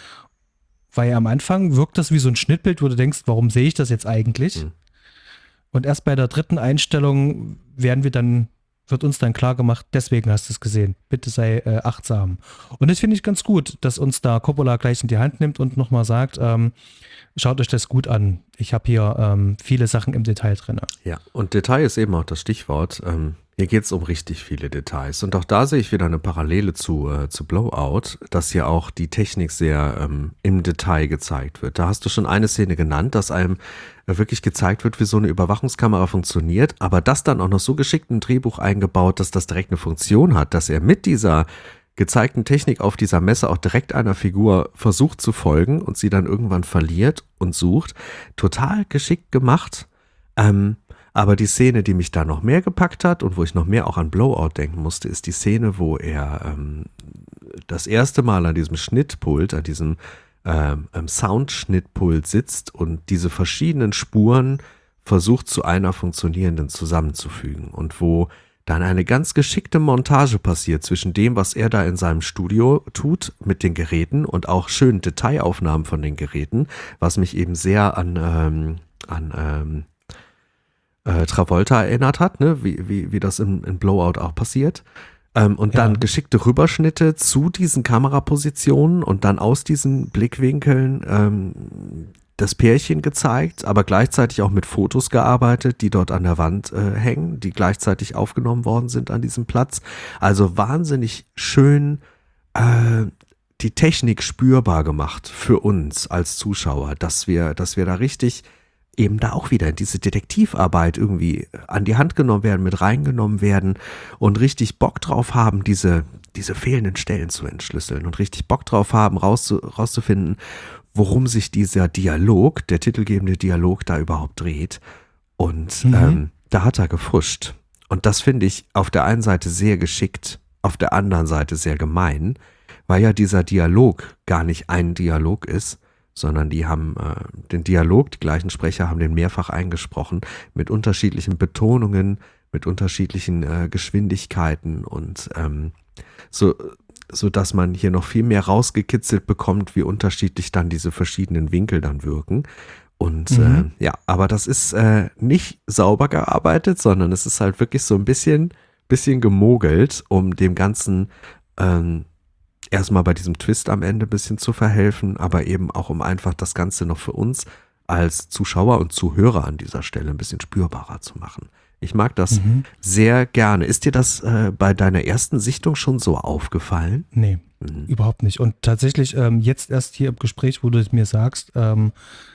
Weil am Anfang wirkt das wie so ein Schnittbild, wo du denkst, warum sehe ich das jetzt eigentlich? Mhm. Und erst bei der dritten Einstellung werden wir dann, wird uns dann klar gemacht, deswegen hast du es gesehen. Bitte sei äh, achtsam. Und das finde ich ganz gut, dass uns da Coppola gleich in die Hand nimmt und nochmal sagt, ähm, schaut euch das gut an. Ich habe hier ähm, viele Sachen im Detail drin. Ja, und Detail ist eben auch das Stichwort. Ähm, hier geht es um richtig viele Details. Und auch da sehe ich wieder eine Parallele zu, äh, zu Blowout, dass hier auch die Technik sehr ähm, im Detail gezeigt wird. Da hast du schon eine Szene genannt, dass einem äh, wirklich gezeigt wird, wie so eine Überwachungskamera funktioniert, aber das dann auch noch so geschickt im Drehbuch eingebaut, dass das direkt eine Funktion hat, dass er mit dieser gezeigten Technik auf dieser Messe auch direkt einer Figur versucht zu folgen und sie dann irgendwann verliert und sucht. Total geschickt gemacht. Ähm, aber die Szene, die mich da noch mehr gepackt hat und wo ich noch mehr auch an Blowout denken musste, ist die Szene, wo er ähm, das erste Mal an diesem Schnittpult, an diesem ähm, Soundschnittpult sitzt und diese verschiedenen Spuren versucht zu einer funktionierenden zusammenzufügen und wo dann eine ganz geschickte Montage passiert zwischen dem, was er da in seinem Studio tut mit den Geräten und auch schönen Detailaufnahmen von den Geräten, was mich eben sehr an, ähm, an ähm, äh, Travolta erinnert hat, ne? wie, wie, wie das in, in Blowout auch passiert. Ähm, und Ja. dann geschickte Rüberschnitte zu diesen Kamerapositionen und dann aus diesen Blickwinkeln ähm, das Pärchen gezeigt, aber gleichzeitig auch mit Fotos gearbeitet, die dort an der Wand äh, hängen, die gleichzeitig aufgenommen worden sind an diesem Platz. Also wahnsinnig schön äh, die Technik spürbar gemacht für uns als Zuschauer, dass wir, dass wir da richtig eben da auch wieder in diese Detektivarbeit irgendwie an die Hand genommen werden, mit reingenommen werden und richtig Bock drauf haben, diese, diese fehlenden Stellen zu entschlüsseln und richtig Bock drauf haben, rauszu, rauszufinden, worum sich dieser Dialog, der titelgebende Dialog da überhaupt dreht. Und Mhm. ähm, da hat er gefuscht. Und das finde ich auf der einen Seite sehr geschickt, auf der anderen Seite sehr gemein, weil ja dieser Dialog gar nicht ein Dialog ist, sondern die haben äh, den Dialog, die gleichen Sprecher haben den mehrfach eingesprochen, mit unterschiedlichen Betonungen, mit unterschiedlichen äh, Geschwindigkeiten und ähm, so, so dass man hier noch viel mehr rausgekitzelt bekommt, wie unterschiedlich dann diese verschiedenen Winkel dann wirken. Und Mhm. äh, ja, aber das ist äh, nicht sauber gearbeitet, sondern es ist halt wirklich so ein bisschen, bisschen gemogelt, um dem Ganzen ähm, erstmal bei diesem Twist am Ende ein bisschen zu verhelfen, aber eben auch um einfach das Ganze noch für uns als Zuschauer und Zuhörer an dieser Stelle ein bisschen spürbarer zu machen. Ich mag das Mhm. sehr gerne. Ist dir das äh, bei deiner ersten Sichtung schon so aufgefallen? Nee, Mhm. überhaupt nicht. Und tatsächlich ähm, jetzt erst hier im Gespräch, wo du es mir sagst, ähm,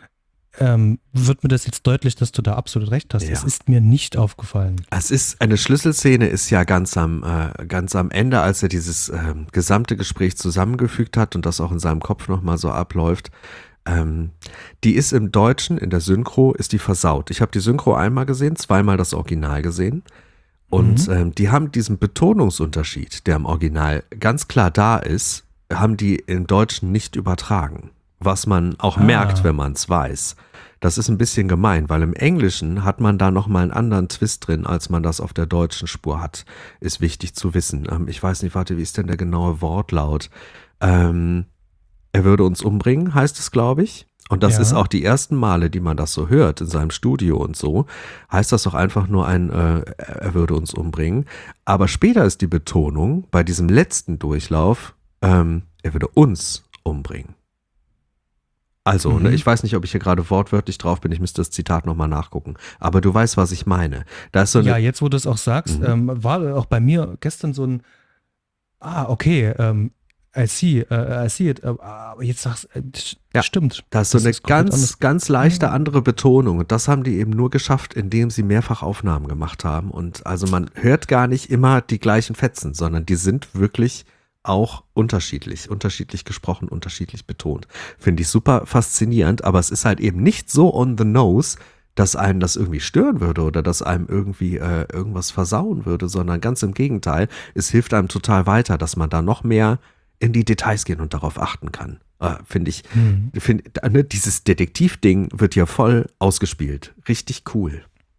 ähm, wird mir das jetzt deutlich, dass du da absolut recht hast. Ja. Es ist mir nicht aufgefallen. Es ist, eine Schlüsselszene ist ja ganz am, äh, ganz am Ende, als er dieses ähm, gesamte Gespräch zusammengefügt hat und das auch in seinem Kopf nochmal so abläuft. Ähm, die ist im Deutschen, in der Synchro, ist die versaut. Ich habe die Synchro einmal gesehen, zweimal das Original gesehen. Und Mhm. ähm, die haben diesen Betonungsunterschied, der im Original ganz klar da ist, haben die im Deutschen nicht übertragen. Was man auch Ah. merkt, wenn man es weiß. Das ist ein bisschen gemein, weil im Englischen hat man da nochmal einen anderen Twist drin, als man das auf der deutschen Spur hat. Ist wichtig zu wissen. Ähm, ich weiß nicht, warte, wie ist denn der genaue Wortlaut? Ähm, er würde uns umbringen, heißt es, glaube ich. Und das Ja. ist auch die ersten Male, die man das so hört, in seinem Studio und so, heißt das doch einfach nur ein, äh, er würde uns umbringen. Aber später ist die Betonung bei diesem letzten Durchlauf, ähm, er würde uns umbringen. Also, Mhm. ne, ich weiß nicht, ob ich hier gerade wortwörtlich drauf bin, ich müsste das Zitat nochmal nachgucken. Aber du weißt, was ich meine. Da ist so eine. Ja, jetzt wo du es auch sagst, Mhm. ähm, war auch bei mir gestern so ein, ah, okay, ähm, I see, äh, I see it, äh, aber jetzt sagst du, äh, Ja, stimmt. da ist so Das eine ist komplett anders. ganz, ganz leichte Ah. andere Betonung. Und das haben die eben nur geschafft, indem sie mehrfach Aufnahmen gemacht haben. Und also man hört gar nicht immer die gleichen Fetzen, sondern die sind wirklich auch unterschiedlich, unterschiedlich gesprochen, unterschiedlich betont. Finde ich super faszinierend, aber es ist halt eben nicht so on the nose, dass einen das irgendwie stören würde oder dass einem irgendwie äh, irgendwas versauen würde, sondern ganz im Gegenteil, es hilft einem total weiter, dass man da noch mehr in die Details gehen und darauf achten kann. Äh, Finde ich, Mhm. find, ne, dieses Detektivding wird hier voll ausgespielt. Richtig cool.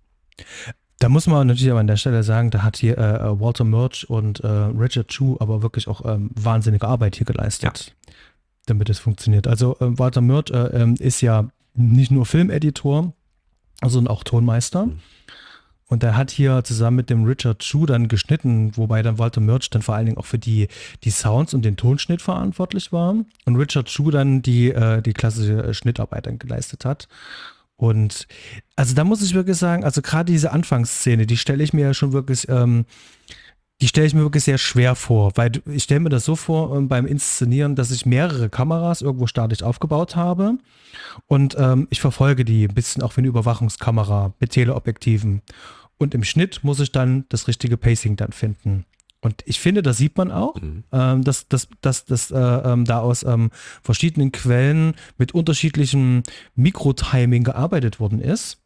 Da muss man natürlich aber an der Stelle sagen, da hat hier äh, Walter Murch und äh, Richard Chu aber wirklich auch ähm, wahnsinnige Arbeit hier geleistet, damit es funktioniert. Also äh, Walter Murch äh, ähm, ist ja nicht nur Filmeditor, sondern auch Tonmeister. Mhm. Und er hat hier zusammen mit dem Richard Chu dann geschnitten, wobei dann Walter Murch dann vor allen Dingen auch für die, die Sounds und den Tonschnitt verantwortlich war. Und Richard Chu dann die, äh, die klassische Schnittarbeit dann geleistet hat. Und also da muss ich wirklich sagen, also gerade diese Anfangsszene, die stelle ich mir ja schon wirklich, ähm, die stelle ich mir wirklich sehr schwer vor, weil du- ich stelle mir das so vor ähm, beim Inszenieren, dass ich mehrere Kameras irgendwo statisch aufgebaut habe und ähm, ich verfolge die ein bisschen auch wie eine Überwachungskamera mit Teleobjektiven. Und im Schnitt muss ich dann das richtige Pacing dann finden. Und ich finde, das sieht man auch, Mhm. ähm, dass, dass, dass, dass äh, ähm, da aus ähm, verschiedenen Quellen mit unterschiedlichem Mikrotiming gearbeitet worden ist.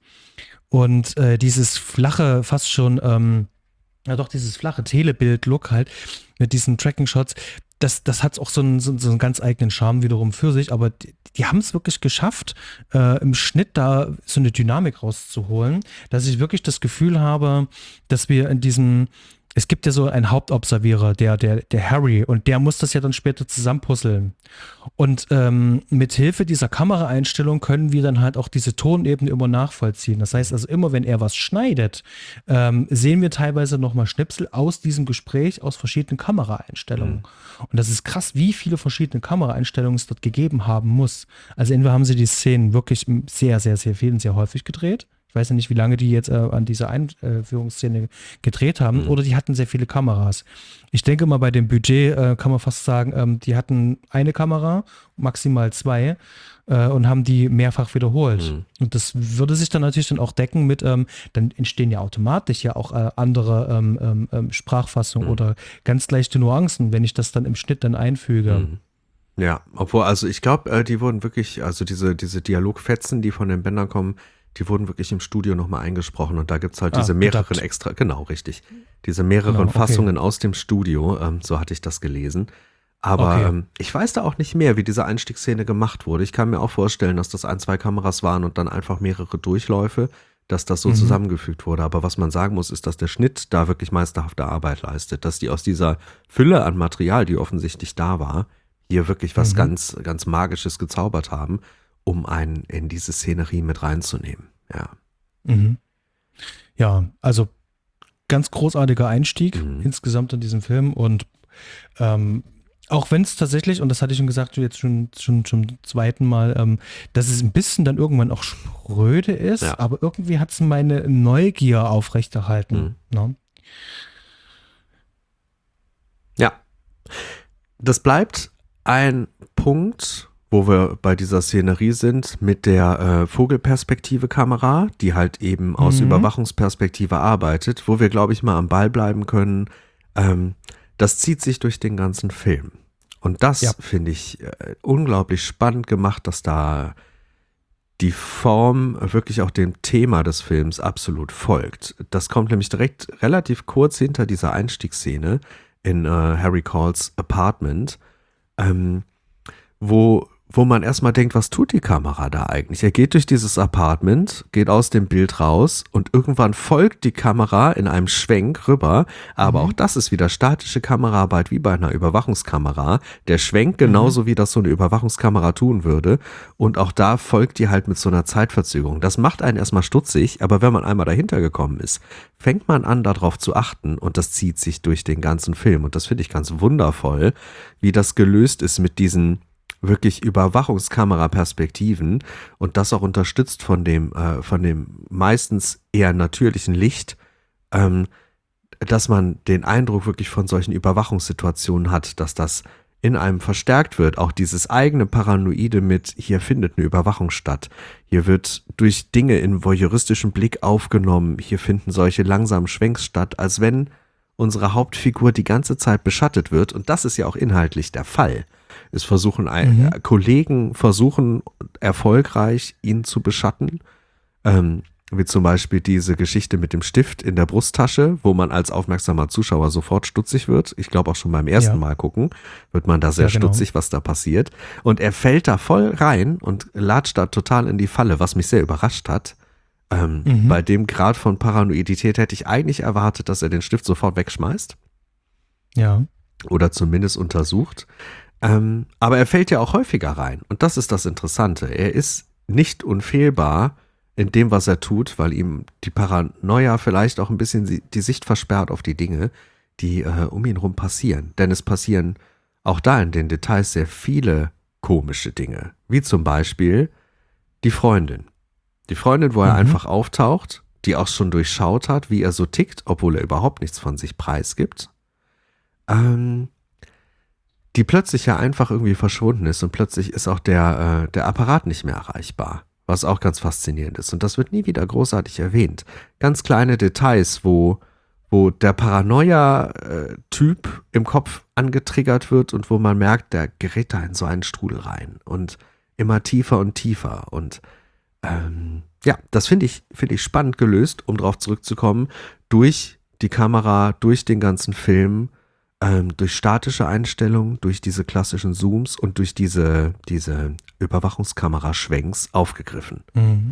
Und äh, dieses flache, fast schon, ähm, ja doch, dieses flache Telebild-Look halt mit diesen Tracking-Shots, das, das hat auch so einen, so, so einen ganz eigenen Charme wiederum für sich, aber die, die haben es wirklich geschafft, äh, im Schnitt da so eine Dynamik rauszuholen, dass ich wirklich das Gefühl habe, dass wir in diesem, es gibt ja so einen Hauptobservierer, der, der, der Harry, und der muss das ja dann später zusammenpuzzeln. Und ähm, mit Hilfe dieser Kameraeinstellung können wir dann halt auch diese Tonebene immer nachvollziehen. Das heißt also, immer wenn er was schneidet, ähm, sehen wir teilweise nochmal Schnipsel aus diesem Gespräch aus verschiedenen Kameraeinstellungen. Mhm. Und das ist krass, wie viele verschiedene Kameraeinstellungen es dort gegeben haben muss. Also entweder haben sie die Szenen wirklich sehr, sehr, sehr viel und sehr häufig gedreht. Ich weiß ja nicht, wie lange die jetzt äh, an dieser Einführungsszene gedreht haben, Mhm. oder die hatten sehr viele Kameras. Ich denke mal, bei dem Budget äh, kann man fast sagen, ähm, die hatten eine Kamera, maximal zwei, äh, und haben die mehrfach wiederholt. Mhm. Und das würde sich dann natürlich dann auch decken mit, ähm, dann entstehen ja automatisch ja auch äh, andere ähm, ähm, ähm, Sprachfassungen Mhm. oder ganz leichte Nuancen, wenn ich das dann im Schnitt dann einfüge. Mhm. Ja, obwohl, also ich glaube, äh, die wurden wirklich, also diese, diese Dialogfetzen, die von den Bändern kommen, die wurden wirklich im Studio nochmal eingesprochen und da gibt es halt Ah, diese mehreren gedubbt. extra, genau, richtig, diese mehreren Genau, okay. Fassungen aus dem Studio, ähm, so hatte ich das gelesen. Aber Okay. ähm, ich weiß da auch nicht mehr, wie diese Einstiegsszene gemacht wurde. Ich kann mir auch vorstellen, dass das ein, zwei Kameras waren und dann einfach mehrere Durchläufe, dass das so Mhm. zusammengefügt wurde. Aber was man sagen muss, ist, dass der Schnitt da wirklich meisterhafte Arbeit leistet, dass die aus dieser Fülle an Material, die offensichtlich da war, hier wirklich was Mhm. ganz, ganz Magisches gezaubert haben, um einen in diese Szenerie mit reinzunehmen. Ja. Mhm. Ja, also ganz großartiger Einstieg Mhm. insgesamt in diesem Film und ähm, auch wenn es tatsächlich, und das hatte ich schon gesagt, jetzt schon, schon zum zweiten Mal, ähm, dass es ein bisschen dann irgendwann auch spröde ist, Ja. aber irgendwie hat es meine Neugier aufrechterhalten. Ne? Ja. Das bleibt ein Punkt, wo wir bei dieser Szenerie sind, mit der äh, Vogelperspektive-Kamera, die halt eben aus Mhm. Überwachungsperspektive arbeitet, wo wir, glaube ich, mal am Ball bleiben können. Ähm, das zieht sich durch den ganzen Film. Und das Ja. finde ich äh, unglaublich spannend gemacht, dass da die Form wirklich auch dem Thema des Films absolut folgt. Das kommt nämlich direkt relativ kurz hinter dieser Einstiegsszene in äh, Harry Calls Apartment, ähm, wo, wo man erstmal denkt, was tut die Kamera da eigentlich? Er geht durch dieses Apartment, geht aus dem Bild raus und irgendwann folgt die Kamera in einem Schwenk rüber, aber Mhm. auch das ist wieder statische Kameraarbeit wie bei einer Überwachungskamera. Der Schwenk genauso wie das so eine Überwachungskamera tun würde und auch da folgt die halt mit so einer Zeitverzögerung. Das macht einen erstmal stutzig, aber wenn man einmal dahinter gekommen ist, fängt man an, darauf zu achten und das zieht sich durch den ganzen Film und das finde ich ganz wundervoll, wie das gelöst ist mit diesen wirklich Überwachungskameraperspektiven und das auch unterstützt von dem, äh, von dem meistens eher natürlichen Licht, ähm, dass man den Eindruck wirklich von solchen Überwachungssituationen hat, dass das in einem verstärkt wird, auch dieses eigene Paranoide mit, hier findet eine Überwachung statt, hier wird durch Dinge in voyeuristischem Blick aufgenommen, hier finden solche langsamen Schwenks statt, als wenn unsere Hauptfigur die ganze Zeit beschattet wird und das ist ja auch inhaltlich der Fall. Es versuchen, mhm. Kollegen versuchen erfolgreich, ihn zu beschatten, ähm, wie zum Beispiel diese Geschichte mit dem Stift in der Brusttasche, wo man als aufmerksamer Zuschauer sofort stutzig wird. Ich glaube auch schon beim ersten ja. Mal gucken, wird man da sehr ja, genau. stutzig, was da passiert. Und er fällt da voll rein und latscht da total in die Falle, was mich sehr überrascht hat. Ähm, mhm. Bei dem Grad von Paranoidität hätte ich eigentlich erwartet, dass er den Stift sofort wegschmeißt. Ja. Oder zumindest untersucht. Ähm, aber er fällt ja auch häufiger rein. Und das ist das Interessante. Er ist nicht unfehlbar in dem, was er tut, weil ihm die Paranoia vielleicht auch ein bisschen die Sicht versperrt auf die Dinge, die äh, um ihn rum passieren. Denn es passieren auch da in den Details sehr viele komische Dinge. Wie zum Beispiel die Freundin. Die Freundin, wo er mhm. einfach auftaucht, die auch schon durchschaut hat, wie er so tickt, obwohl er überhaupt nichts von sich preisgibt. Ähm, die plötzlich ja einfach irgendwie verschwunden ist und plötzlich ist auch der, äh, der Apparat nicht mehr erreichbar. Was auch ganz faszinierend ist. Und das wird nie wieder großartig erwähnt. Ganz kleine Details, wo, wo der Paranoia-Typ im Kopf angetriggert wird und wo man merkt, der gerät da in so einen Strudel rein. Und immer tiefer und tiefer. Und ähm, ja, das finde ich, finde ich spannend gelöst, um darauf zurückzukommen, durch die Kamera, durch den ganzen Film, ähm, durch statische Einstellungen, durch diese klassischen Zooms und durch diese, diese Überwachungskamera-Schwenks aufgegriffen. Mhm.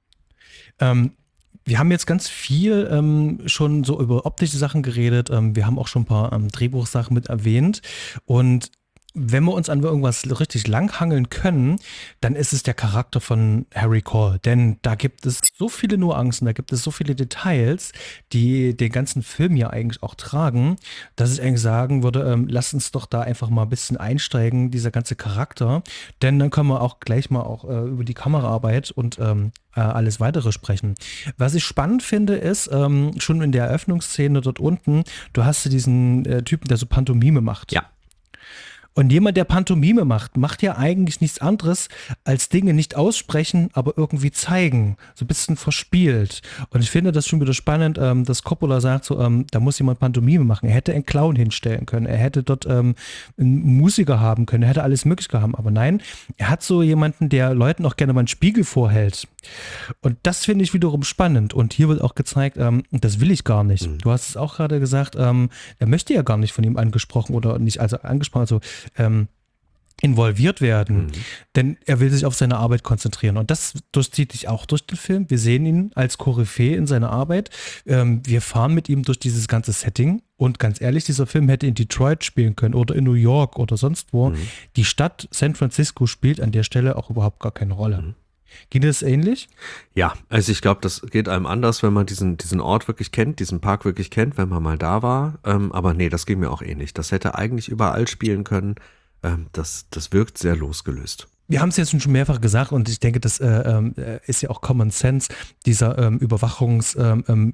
Ähm, wir haben jetzt ganz viel ähm, schon so über optische Sachen geredet. Ähm, wir haben auch schon ein paar ähm, Drehbuchsachen mit erwähnt. Und wenn wir uns an irgendwas richtig langhangeln können, dann ist es der Charakter von Harry Caul. Denn da gibt es so viele Nuancen, da gibt es so viele Details, die den ganzen Film ja eigentlich auch tragen, dass ich eigentlich sagen würde, ähm, lass uns doch da einfach mal ein bisschen einsteigen, dieser ganze Charakter. Denn dann können wir auch gleich mal auch äh, über die Kameraarbeit und ähm, äh, alles weitere sprechen. Was ich spannend finde, ist, ähm, schon in der Eröffnungsszene dort unten, du hast ja diesen äh, Typen, der so Pantomime macht. Ja. Und jemand, der Pantomime macht, macht ja eigentlich nichts anderes, als Dinge nicht aussprechen, aber irgendwie zeigen. So ein bisschen verspielt. Und ich finde das schon wieder spannend, ähm, dass Coppola sagt, so, ähm, da muss jemand Pantomime machen. Er hätte einen Clown hinstellen können. Er hätte dort ähm, einen Musiker haben können. Er hätte alles Mögliche haben. Aber nein, er hat so jemanden, der Leuten auch gerne mal einen Spiegel vorhält. Und das finde ich wiederum spannend. Und hier wird auch gezeigt, ähm, das will ich gar nicht. Mhm. Du hast es auch gerade gesagt, ähm, er möchte ja gar nicht von ihm angesprochen oder nicht, also angesprochen, also ähm, involviert werden, mhm. denn er will sich auf seine Arbeit konzentrieren und das durchzieht sich auch durch den Film. Wir sehen ihn als Koryphäe in seiner Arbeit. Ähm, wir fahren mit ihm durch dieses ganze Setting und ganz ehrlich, dieser Film hätte in Detroit spielen können oder in New York oder sonst wo. Mhm. Die Stadt San Francisco spielt an der Stelle auch überhaupt gar keine Rolle. Mhm. Geht das ähnlich? Ja, also ich glaube, das geht einem anders, wenn man diesen, diesen Ort wirklich kennt, diesen Park wirklich kennt, wenn man mal da war. Ähm, aber nee, das ging mir auch ähnlich. Das hätte eigentlich überall spielen können. Ähm, das, das wirkt sehr losgelöst. Wir haben es jetzt schon mehrfach gesagt und ich denke, das äh, äh, ist ja auch Common Sense, dieser ähm, Überwachungs-Look. Ähm,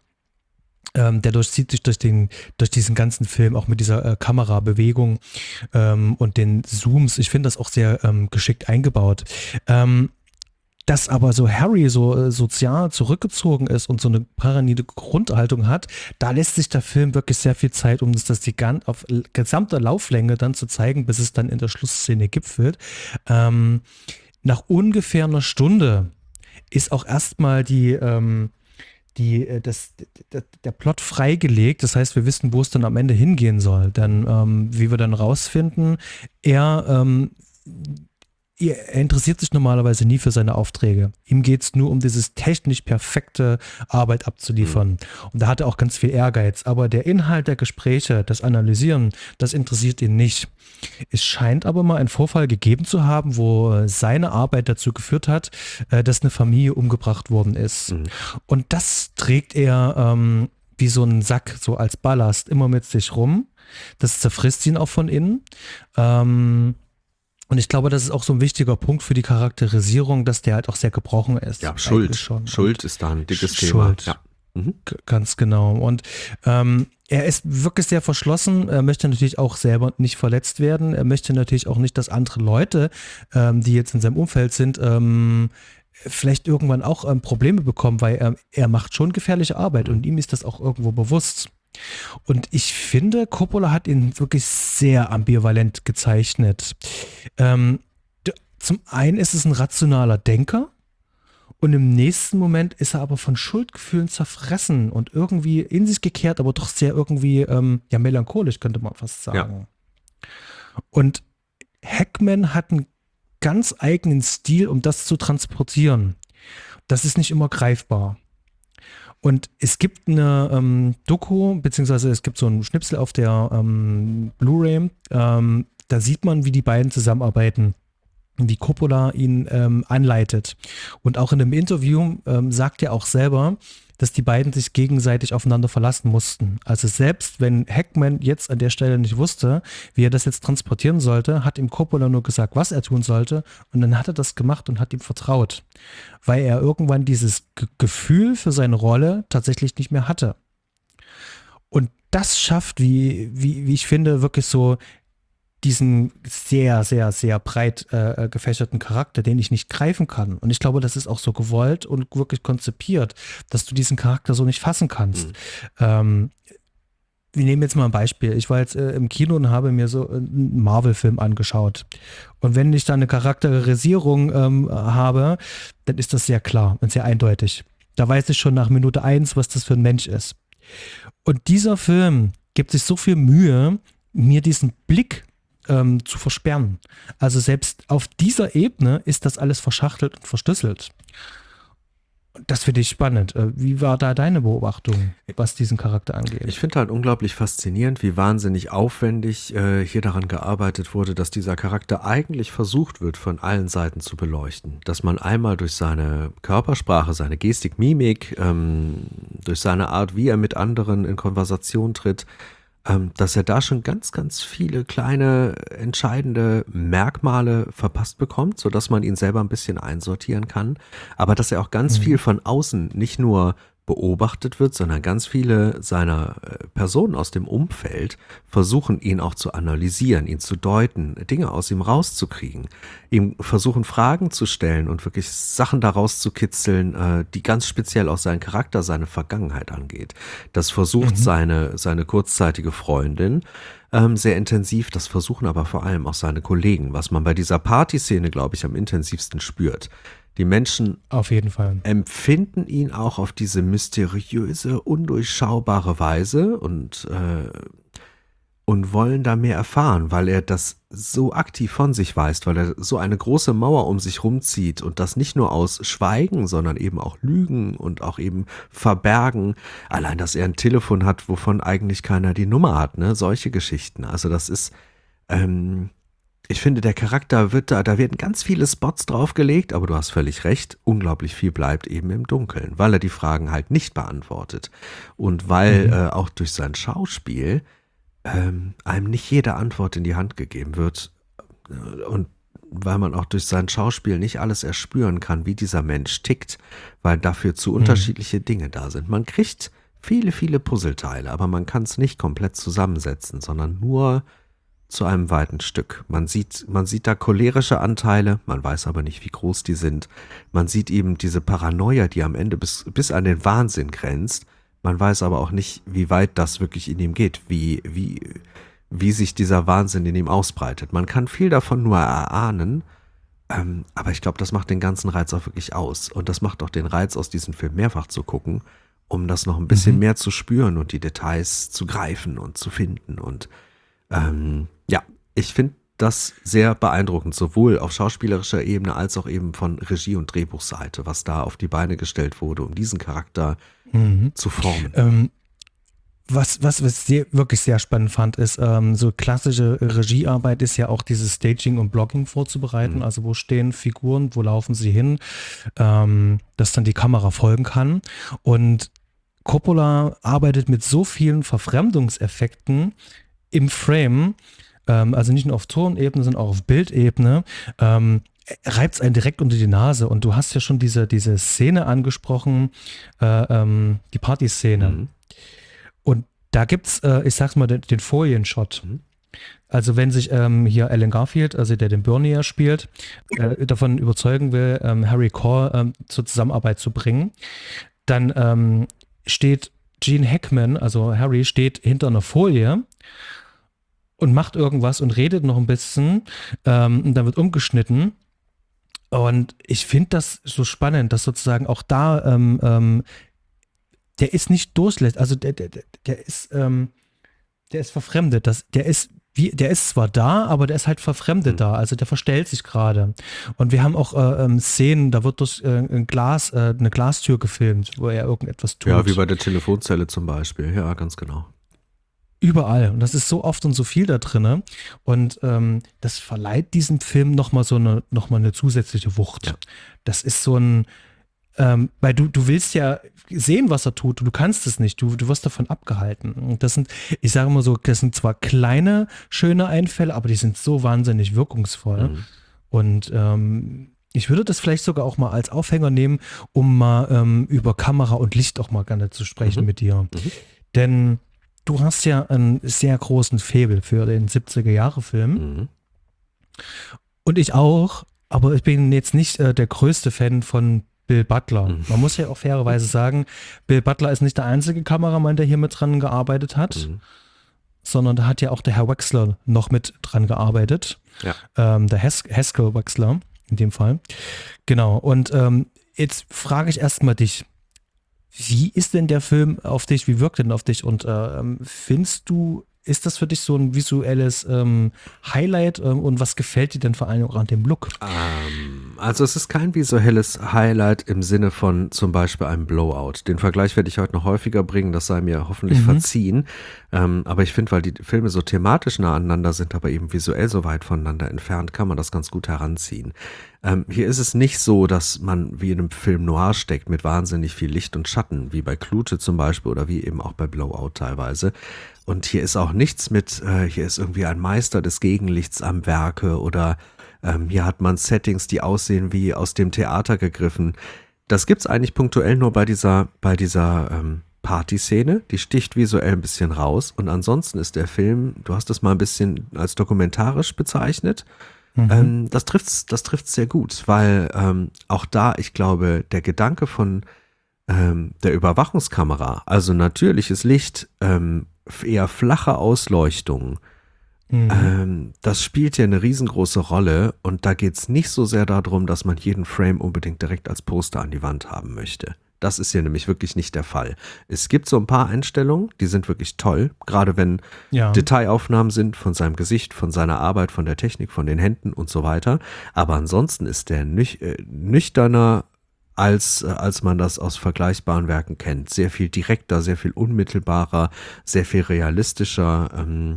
Ähm, der durchzieht sich durch, den, durch diesen ganzen Film, auch mit dieser äh, Kamerabewegung ähm, und den Zooms. Ich finde das auch sehr ähm, geschickt eingebaut. Ähm, dass aber so Harry so äh, sozial zurückgezogen ist und so eine paranoide Grundhaltung hat, da lässt sich der Film wirklich sehr viel Zeit, um das, das die gan- auf gesamter Lauflänge dann zu zeigen, bis es dann in der Schlussszene gipfelt. Ähm, nach ungefähr einer Stunde ist auch erstmal die ähm, die, das, der, der Plot freigelegt. Das heißt, wir wissen, wo es dann am Ende hingehen soll. Denn ähm, wie wir dann rausfinden, er, ähm, er interessiert sich normalerweise nie für seine Aufträge. Ihm geht es nur um dieses technisch perfekte Arbeit abzuliefern. Mhm. Und da hat er auch ganz viel Ehrgeiz. Aber der Inhalt der Gespräche, das Analysieren, das interessiert ihn nicht. Es scheint aber mal einen Vorfall gegeben zu haben, wo seine Arbeit dazu geführt hat, dass eine Familie umgebracht worden ist. Mhm. Und das trägt er ähm, wie so einen Sack, so als Ballast, immer mit sich rum. Das zerfrisst ihn auch von innen. Ähm, Und ich glaube, das ist auch so ein wichtiger Punkt für die Charakterisierung, dass der halt auch sehr gebrochen ist. Ja, Schuld. Schon. Schuld Und ist da ein dickes Schuld. Thema. Ja. Mhm. G- Ganz genau. Und ähm, er ist wirklich sehr verschlossen. Er möchte natürlich auch selber nicht verletzt werden. Er möchte natürlich auch nicht, dass andere Leute, ähm, die jetzt in seinem Umfeld sind, ähm, vielleicht irgendwann auch ähm, Probleme bekommen, weil er, er macht schon gefährliche Arbeit und ihm ist das auch irgendwo bewusst. Und ich finde, Coppola hat ihn wirklich sehr ambivalent gezeichnet. Ähm, d- zum einen ist es ein rationaler Denker. Und im nächsten Moment ist er aber von Schuldgefühlen zerfressen und irgendwie in sich gekehrt, aber doch sehr irgendwie, ähm, ja, melancholisch, könnte man fast Ja. sagen. Und Hackman hat einen ganz eigenen Stil, um das zu transportieren. Das ist nicht immer greifbar. Und es gibt eine ähm, Doku, beziehungsweise es gibt so einen Schnipsel auf der ähm, Blu-ray, ähm, da sieht man, wie die beiden zusammenarbeiten, wie Coppola ihn ähm, anleitet. Und auch in einem Interview ähm, sagt er auch selber, dass die beiden sich gegenseitig aufeinander verlassen mussten. Also selbst wenn Hackman jetzt an der Stelle nicht wusste, wie er das jetzt transportieren sollte, hat ihm Coppola nur gesagt, was er tun sollte. Und dann hat er das gemacht und hat ihm vertraut. Weil er irgendwann dieses G- Gefühl für seine Rolle tatsächlich nicht mehr hatte. Und das schafft, wie, wie, wie ich finde, wirklich so diesen sehr, sehr, sehr breit äh, gefächerten Charakter, den ich nicht greifen kann. Und ich glaube, das ist auch so gewollt und wirklich konzipiert, dass du diesen Charakter so nicht fassen kannst. Mhm. Ähm, wir nehmen jetzt mal ein Beispiel. Ich war jetzt äh, im Kino und habe mir so einen Marvel-Film angeschaut. Und wenn ich da eine Charakterisierung ähm, habe, dann ist das sehr klar und sehr eindeutig. Da weiß ich schon nach Minute eins, was das für ein Mensch ist. Und dieser Film gibt sich so viel Mühe, mir diesen Blick ähm, zu versperren. Also selbst auf dieser Ebene ist das alles verschachtelt und verschlüsselt. Das finde ich spannend. Äh, Wie war da deine Beobachtung, was diesen Charakter angeht? Ich finde halt unglaublich faszinierend, wie wahnsinnig aufwendig äh, hier daran gearbeitet wurde, dass dieser Charakter eigentlich versucht wird, von allen Seiten zu beleuchten. Dass man einmal durch seine Körpersprache, seine Gestik, Mimik, ähm, durch seine Art, wie er mit anderen in Konversation tritt, ähm, dass er da schon ganz, ganz viele kleine entscheidende Merkmale verpasst bekommt, sodass man ihn selber ein bisschen einsortieren kann. Aber dass er auch ganz Mhm. viel von außen nicht nur beobachtet wird, sondern ganz viele seiner äh, Personen aus dem Umfeld versuchen, ihn auch zu analysieren, ihn zu deuten, Dinge aus ihm rauszukriegen, ihm versuchen, Fragen zu stellen und wirklich Sachen daraus zu kitzeln, äh, die ganz speziell auch seinen Charakter, seine Vergangenheit angeht. Das versucht Mhm. seine, seine kurzzeitige Freundin ähm, sehr intensiv, das versuchen aber vor allem auch seine Kollegen, was man bei dieser Partyszene, glaube ich, am intensivsten spürt. Die Menschen Auf jeden Fall. empfinden ihn auch auf diese mysteriöse, undurchschaubare Weise und, äh, und wollen da mehr erfahren, weil er das so aktiv von sich weist, weil er so eine große Mauer um sich rumzieht und das nicht nur aus Schweigen, sondern eben auch Lügen und auch eben Verbergen. Allein, dass er ein Telefon hat, wovon eigentlich keiner die Nummer hat, ne? Solche Geschichten. Also das ist, ähm, ich finde, der Charakter wird da, da werden ganz viele Spots draufgelegt, aber du hast völlig recht, unglaublich viel bleibt eben im Dunkeln, weil er die Fragen halt nicht beantwortet. Und weil Mhm. äh, auch durch sein Schauspiel ähm, einem nicht jede Antwort in die Hand gegeben wird. Äh, Und weil man auch durch sein Schauspiel nicht alles erspüren kann, wie dieser Mensch tickt, weil dafür zu unterschiedliche Dinge da sind. Man kriegt viele, viele Puzzleteile, aber man kann es nicht komplett zusammensetzen, sondern nur zu einem weiten Stück. Man sieht, man sieht da cholerische Anteile, man weiß aber nicht, wie groß die sind. Man sieht eben diese Paranoia, die am Ende bis, bis an den Wahnsinn grenzt. Man weiß aber auch nicht, wie weit das wirklich in ihm geht, wie, wie, wie sich dieser Wahnsinn in ihm ausbreitet. Man kann viel davon nur erahnen, ähm, aber ich glaube, das macht den ganzen Reiz auch wirklich aus. Und das macht auch den Reiz aus, diesen Film mehrfach zu gucken, um das noch ein bisschen Mhm. mehr zu spüren und die Details zu greifen und zu finden. Und ähm, ja, ich finde das sehr beeindruckend, sowohl auf schauspielerischer Ebene als auch eben von Regie- und Drehbuchseite, was da auf die Beine gestellt wurde, um diesen Charakter Mhm. zu formen. Ähm, Was, was, was ich sehr, wirklich sehr spannend fand, ist, ähm, so klassische Regiearbeit ist ja auch dieses Staging und Blocking vorzubereiten. Mhm. Also wo stehen Figuren, wo laufen sie hin, ähm, dass dann die Kamera folgen kann. Und Coppola arbeitet mit so vielen Verfremdungseffekten im Frame, ähm, also nicht nur auf Tonebene, sondern auch auf Bildebene, ähm, reibt es einen direkt unter die Nase. Und du hast ja schon diese, diese Szene angesprochen, äh, ähm, die Partyszene. Mhm. Und da gibt's, äh, ich sag's mal, den, den Folienshot. Mhm. Also wenn sich ähm, hier Alan Garfield, also der den Bernie ja spielt, äh, davon überzeugen will, ähm, Harry Caul ähm, zur Zusammenarbeit zu bringen, dann ähm, steht Gene Hackman, also Harry, steht hinter einer Folie und macht irgendwas und redet noch ein bisschen, ähm, und dann wird umgeschnitten. Und ich finde das so spannend, dass sozusagen auch da, ähm, ähm, der ist nicht durchlässig, also der, der, der der ist, ähm, der ist verfremdet, das, der ist wie, der ist zwar da, aber der ist halt verfremdet Mhm. da, also der verstellt sich gerade. Und wir haben auch äh, ähm, Szenen, da wird durch äh, ein Glas, äh, eine Glastür gefilmt, wo er irgendetwas tut. Ja, wie bei der Telefonzelle zum Beispiel. Ja, ganz genau. Überall. Und das ist so oft und so viel da drin. Und ähm, das verleiht diesem Film nochmal so eine, noch mal eine zusätzliche Wucht. Ja. Das ist so ein, ähm, weil du, du willst ja sehen, was er tut, und du kannst es nicht, du, du wirst davon abgehalten. Und das sind, ich sage mal so, das sind zwar kleine, schöne Einfälle, aber die sind so wahnsinnig wirkungsvoll. Mhm. Und ähm, ich würde das vielleicht sogar auch mal als Aufhänger nehmen, um mal ähm, über Kamera und Licht auch mal gerne zu sprechen Mhm. mit dir. Mhm. Denn du hast ja einen sehr großen Faible für den siebziger-Jahre-Film. Mhm. Und ich auch, aber ich bin jetzt nicht äh, der größte Fan von Bill Butler. Mhm. Man muss ja auch fairerweise sagen, Bill Butler ist nicht der einzige Kameramann, der hier mit dran gearbeitet hat, Mhm. sondern da hat ja auch der Herr Wexler noch mit dran gearbeitet. Ja. Ähm, der Hes Haskell Wexler in dem Fall. Genau. Und ähm, jetzt frage ich erstmal dich, wie ist denn der Film auf dich, wie wirkt denn auf dich, und ähm, findest du, ist das für dich so ein visuelles ähm, Highlight, ähm, und was gefällt dir denn vor allem auch an dem Look? Ähm, also es ist kein visuelles Highlight im Sinne von zum Beispiel einem Blowout. Den Vergleich werde ich heute noch häufiger bringen, das sei mir hoffentlich Mhm. verziehen. Ähm, aber ich finde, weil die Filme so thematisch nah aneinander sind, aber eben visuell so weit voneinander entfernt, kann man das ganz gut heranziehen. Ähm, hier ist es nicht so, dass man wie in einem Film noir steckt mit wahnsinnig viel Licht und Schatten, wie bei Klute zum Beispiel oder wie eben auch bei Blowout teilweise. Und hier ist auch nichts mit, äh, hier ist irgendwie ein Meister des Gegenlichts am Werke oder ähm, hier hat man Settings, die aussehen wie aus dem Theater gegriffen. Das gibt's eigentlich punktuell nur bei dieser, bei dieser ähm, Partyszene. Die sticht visuell ein bisschen raus. Und ansonsten ist der Film, du hast es mal ein bisschen als dokumentarisch bezeichnet. Mhm. Ähm, das trifft's, das trifft's sehr gut, weil ähm, auch da, ich glaube, der Gedanke von ähm, der Überwachungskamera, also natürliches Licht, ähm, eher flache Ausleuchtung, Mhm. ähm, das spielt ja eine riesengroße Rolle, und da geht's nicht so sehr darum, dass man jeden Frame unbedingt direkt als Poster an die Wand haben möchte. Das ist hier nämlich wirklich nicht der Fall. Es gibt so ein paar Einstellungen, die sind wirklich toll, gerade wenn Ja. Detailaufnahmen sind von seinem Gesicht, von seiner Arbeit, von der Technik, von den Händen und so weiter. Aber ansonsten ist der nüch äh, nüchterner, als, äh, als man das aus vergleichbaren Werken kennt. Sehr viel direkter, sehr viel unmittelbarer, sehr viel realistischer. Ähm,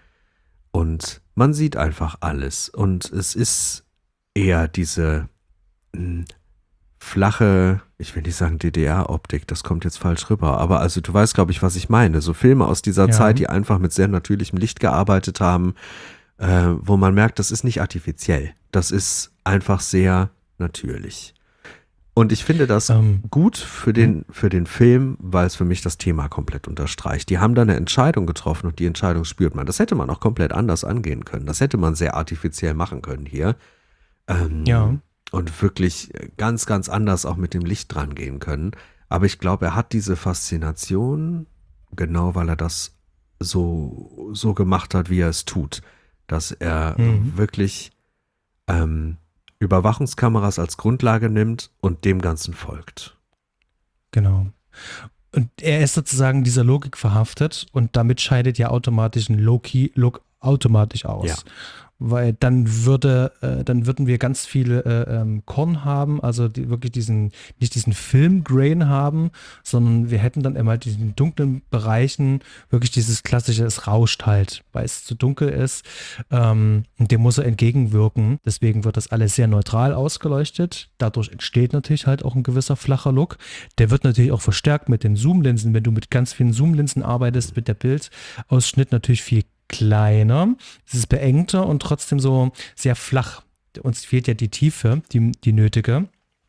und man sieht einfach alles. Und es ist eher diese mh, flache, ich will nicht sagen D D R-Optik, das kommt jetzt falsch rüber, aber also du weißt, glaube ich, was ich meine. So Filme aus dieser Ja. Zeit, die einfach mit sehr natürlichem Licht gearbeitet haben, äh, wo man merkt, das ist nicht artifiziell. Das ist einfach sehr natürlich. Und ich finde das Ähm, gut für den, für den Film, weil es für mich das Thema komplett unterstreicht. Die haben da eine Entscheidung getroffen und die Entscheidung spürt man. Das hätte man auch komplett anders angehen können. Das hätte man sehr artifiziell machen können hier. Ähm, Ja. Und wirklich ganz, ganz anders auch mit dem Licht dran gehen können. Aber ich glaube, er hat diese Faszination, genau weil er das so, so gemacht hat, wie er es tut. Dass er Mhm. wirklich ähm, Überwachungskameras als Grundlage nimmt und dem Ganzen folgt. Genau. Und er ist sozusagen dieser Logik verhaftet, und damit scheidet ja automatisch ein Low-Key-Look automatisch aus. Ja. Weil dann würde, äh, dann würden wir ganz viele äh, ähm, Korn haben, also die, wirklich diesen, nicht diesen Film-Grain haben, sondern wir hätten dann immer diesen dunklen Bereichen wirklich dieses klassische, es rauscht halt, weil es zu dunkel ist, ähm, und dem muss er entgegenwirken. Deswegen wird das alles sehr neutral ausgeleuchtet. Dadurch entsteht natürlich halt auch ein gewisser flacher Look. Der wird natürlich auch verstärkt mit den Zoomlinsen. Wenn du mit ganz vielen Zoomlinsen arbeitest, wird der Bildausschnitt natürlich viel kleiner, es ist beengter und trotzdem so sehr flach. Uns fehlt ja die Tiefe, die, die nötige.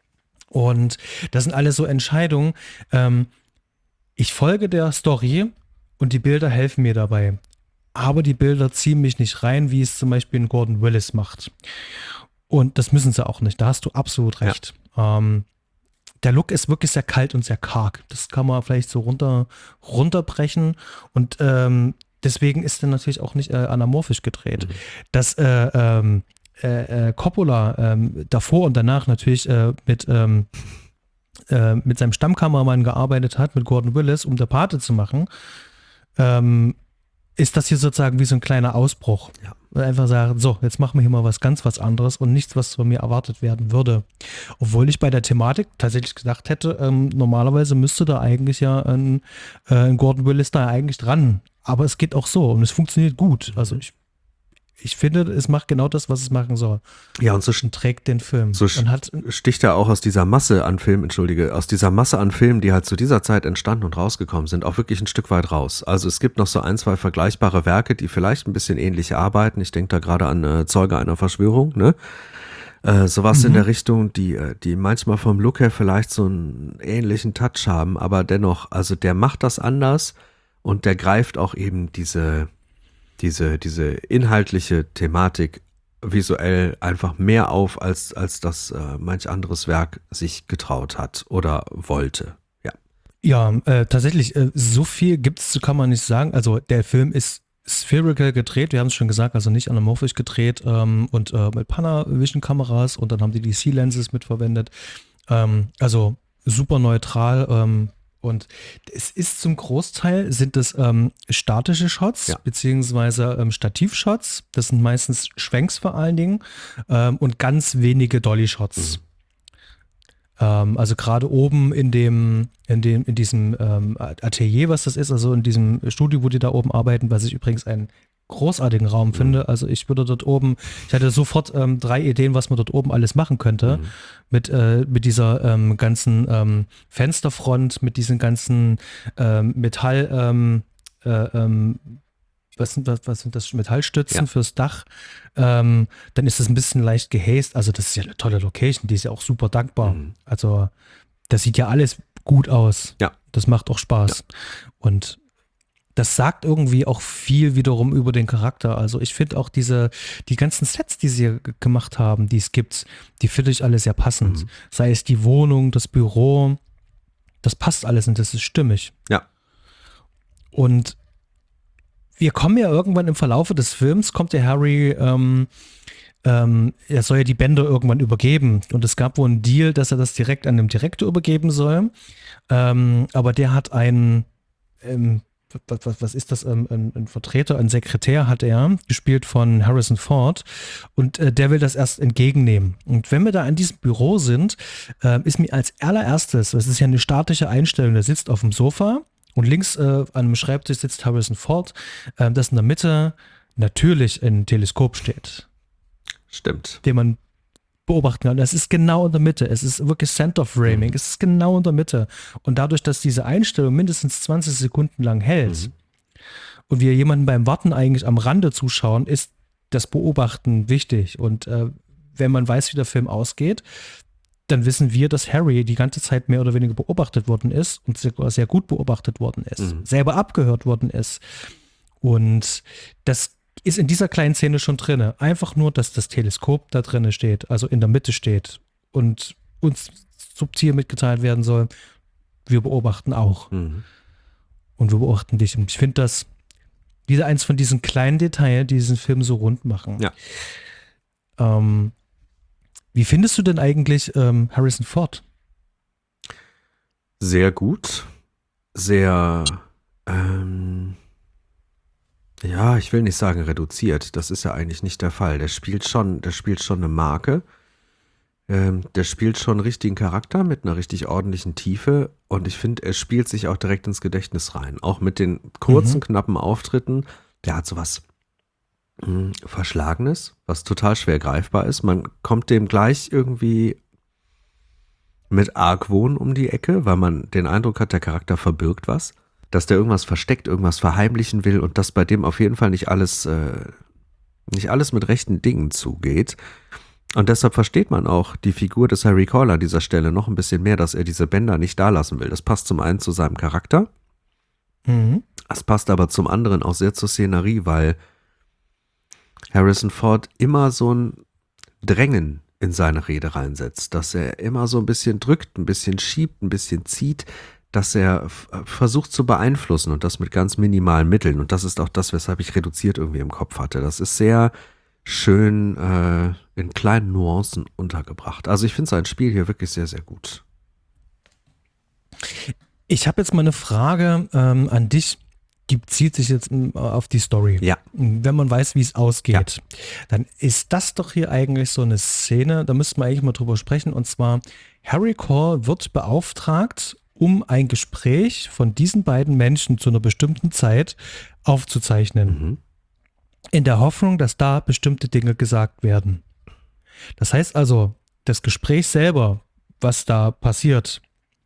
Und das sind alles so Entscheidungen. Ähm, ich folge der Story und die Bilder helfen mir dabei. Aber die Bilder ziehen mich nicht rein, wie es zum Beispiel ein Gordon Willis macht. Und das müssen sie auch nicht. Da hast du absolut recht. Ja. Ähm, der Look ist wirklich sehr kalt und sehr karg. Das kann man vielleicht so runter, runterbrechen. Und ähm, deswegen ist er natürlich auch nicht äh, anamorphisch gedreht. Mhm. Dass äh, ähm, äh, äh, Coppola ähm, davor und danach natürlich äh, mit, ähm, äh, mit seinem Stammkameramann gearbeitet hat, mit Gordon Willis, um der Pate zu machen, ähm, ist das hier sozusagen wie so ein kleiner Ausbruch. Ja. Einfach sagen, so, jetzt machen wir hier mal was ganz was anderes und nichts, was von mir erwartet werden würde. Obwohl ich bei der Thematik tatsächlich gedacht hätte, ähm, normalerweise müsste da eigentlich ja ein, äh, ein Gordon Willis da eigentlich dran. Aber es geht auch so und es funktioniert gut. Also ich Ich finde, es macht genau das, was es machen soll. Ja, und so und trägt den Film. So und hat, sticht er auch aus dieser Masse an Filmen, entschuldige, aus dieser Masse an Filmen, die halt zu dieser Zeit entstanden und rausgekommen sind, auch wirklich ein Stück weit raus. Also es gibt noch so ein, zwei vergleichbare Werke, die vielleicht ein bisschen ähnlich arbeiten. Ich denke da gerade an äh, Zeuge einer Verschwörung, ne? Äh, sowas mhm. in der Richtung, die, die manchmal vom Look her vielleicht so einen ähnlichen Touch haben, aber dennoch, also der macht das anders und der greift auch eben diese diese, diese inhaltliche Thematik visuell einfach mehr auf, als, als das äh, manch anderes Werk sich getraut hat oder wollte. Ja, ja äh, tatsächlich, äh, so viel gibt es, kann man nicht sagen. Also der Film ist spherical gedreht, wir haben es schon gesagt, also nicht anamorphisch gedreht ähm, und äh, mit Panavision-Kameras und dann haben die die C-Lenses mitverwendet. Ähm, also super neutral, ähm, und es ist zum Großteil, sind es ähm, statische Shots, ja. beziehungsweise ähm, Stativshots. Das sind meistens Schwenks vor allen Dingen ähm, und ganz wenige Dolly-Shots. Mhm. Ähm, also gerade oben in dem, in dem, in diesem ähm, Atelier, was das ist, also in diesem Studio, wo die da oben arbeiten, was ich übrigens einen großartigen Raum mhm. finde. Also ich würde dort oben, ich hatte sofort ähm, drei Ideen, was man dort oben alles machen könnte. Mhm. Mit, äh, mit dieser ähm, ganzen ähm, Fensterfront, mit diesen ganzen ähm, Metall, ähm, äh, ähm, was sind das, was sind das Metallstützen ja. fürs Dach. Ähm, dann ist das ein bisschen leicht gehäst. Also das ist ja eine tolle Location, die ist ja auch super dankbar. Mhm. Also das sieht ja alles gut aus. Ja. Das macht auch Spaß. Ja. Und das sagt irgendwie auch viel wiederum über den Charakter. Also ich finde auch diese, die ganzen Sets, die sie g- gemacht haben, die es gibt, die finde ich alle sehr passend. Mhm. Sei es die Wohnung, das Büro, das passt alles und das ist stimmig. Ja. Und wir kommen ja irgendwann im Verlaufe des Films, kommt der Harry, ähm, ähm, er soll ja die Bänder irgendwann übergeben. Und es gab wohl einen Deal, dass er das direkt an den Direktor übergeben soll. Ähm, aber der hat einen, ähm, Was, was, was ist das, ähm, ein, ein Vertreter, ein Sekretär hat er, gespielt von Harrison Ford und äh, der will das erst entgegennehmen. Und wenn wir da in diesem Büro sind, äh, ist mir als allererstes, das ist ja eine statische Einstellung, der sitzt auf dem Sofa und links äh, an einem Schreibtisch sitzt Harrison Ford, äh, das in der Mitte natürlich ein Teleskop steht. Stimmt. Den man beobachten kann. Es ist genau in der Mitte. Es ist wirklich Center Framing. Mhm. Es ist genau in der Mitte. Und dadurch, dass diese Einstellung mindestens zwanzig Sekunden lang hält mhm. und wir jemanden beim Warten eigentlich am Rande zuschauen, ist das Beobachten wichtig. Und äh, wenn man weiß, wie der Film ausgeht, dann wissen wir, dass Harry die ganze Zeit mehr oder weniger beobachtet worden ist und sogar sehr gut beobachtet worden ist. Mhm. Selber abgehört worden ist. Und das ist in dieser kleinen Szene schon drin. Einfach nur, dass das Teleskop da drin steht, also in der Mitte steht und uns subtil mitgeteilt werden soll, wir beobachten auch. Mhm. Und wir beobachten dich. Und ich finde das, diese eins von diesen kleinen Details, die diesen Film so rund machen. Ja. Ähm, wie findest du denn eigentlich ähm, Harrison Ford? Sehr gut. Sehr, ähm, ja, ich will nicht sagen reduziert. Das ist ja eigentlich nicht der Fall. Der spielt schon, der spielt schon eine Marke. Ähm, der spielt schon einen richtigen Charakter mit einer richtig ordentlichen Tiefe. Und ich finde, er spielt sich auch direkt ins Gedächtnis rein. Auch mit den kurzen, mhm. knappen Auftritten. Der hat sowas mh, Verschlagenes, was total schwer greifbar ist. Man kommt dem gleich irgendwie mit Argwohn um die Ecke, weil man den Eindruck hat, der Charakter verbirgt was. dass der irgendwas versteckt, irgendwas verheimlichen will und dass bei dem auf jeden Fall nicht alles, äh, nicht alles mit rechten Dingen zugeht. Und deshalb versteht man auch die Figur des Harry Cole an dieser Stelle noch ein bisschen mehr, dass er diese Bänder nicht da lassen will. Das passt zum einen zu seinem Charakter. Mhm. Es passt aber zum anderen auch sehr zur Szenerie, weil Harrison Ford immer so ein Drängen in seine Rede reinsetzt, dass er immer so ein bisschen drückt, ein bisschen schiebt, ein bisschen zieht, dass er f- versucht zu beeinflussen und das mit ganz minimalen Mitteln. Und das ist auch das, weshalb ich reduziert irgendwie im Kopf hatte. Das ist sehr schön äh, in kleinen Nuancen untergebracht. Also ich finde sein Spiel hier wirklich sehr, sehr gut. Ich habe jetzt mal eine Frage ähm, an dich, die zielt sich jetzt ähm, auf die Story. Ja. Wenn man weiß, wie es ausgeht, dann ist das doch hier eigentlich so eine Szene, da müssten wir eigentlich mal drüber sprechen, und zwar Harry Cole wird beauftragt, um ein Gespräch von diesen beiden Menschen zu einer bestimmten Zeit aufzuzeichnen, Mhm. in der Hoffnung, dass da bestimmte Dinge gesagt werden. Das heißt also, das Gespräch selber, was da passiert,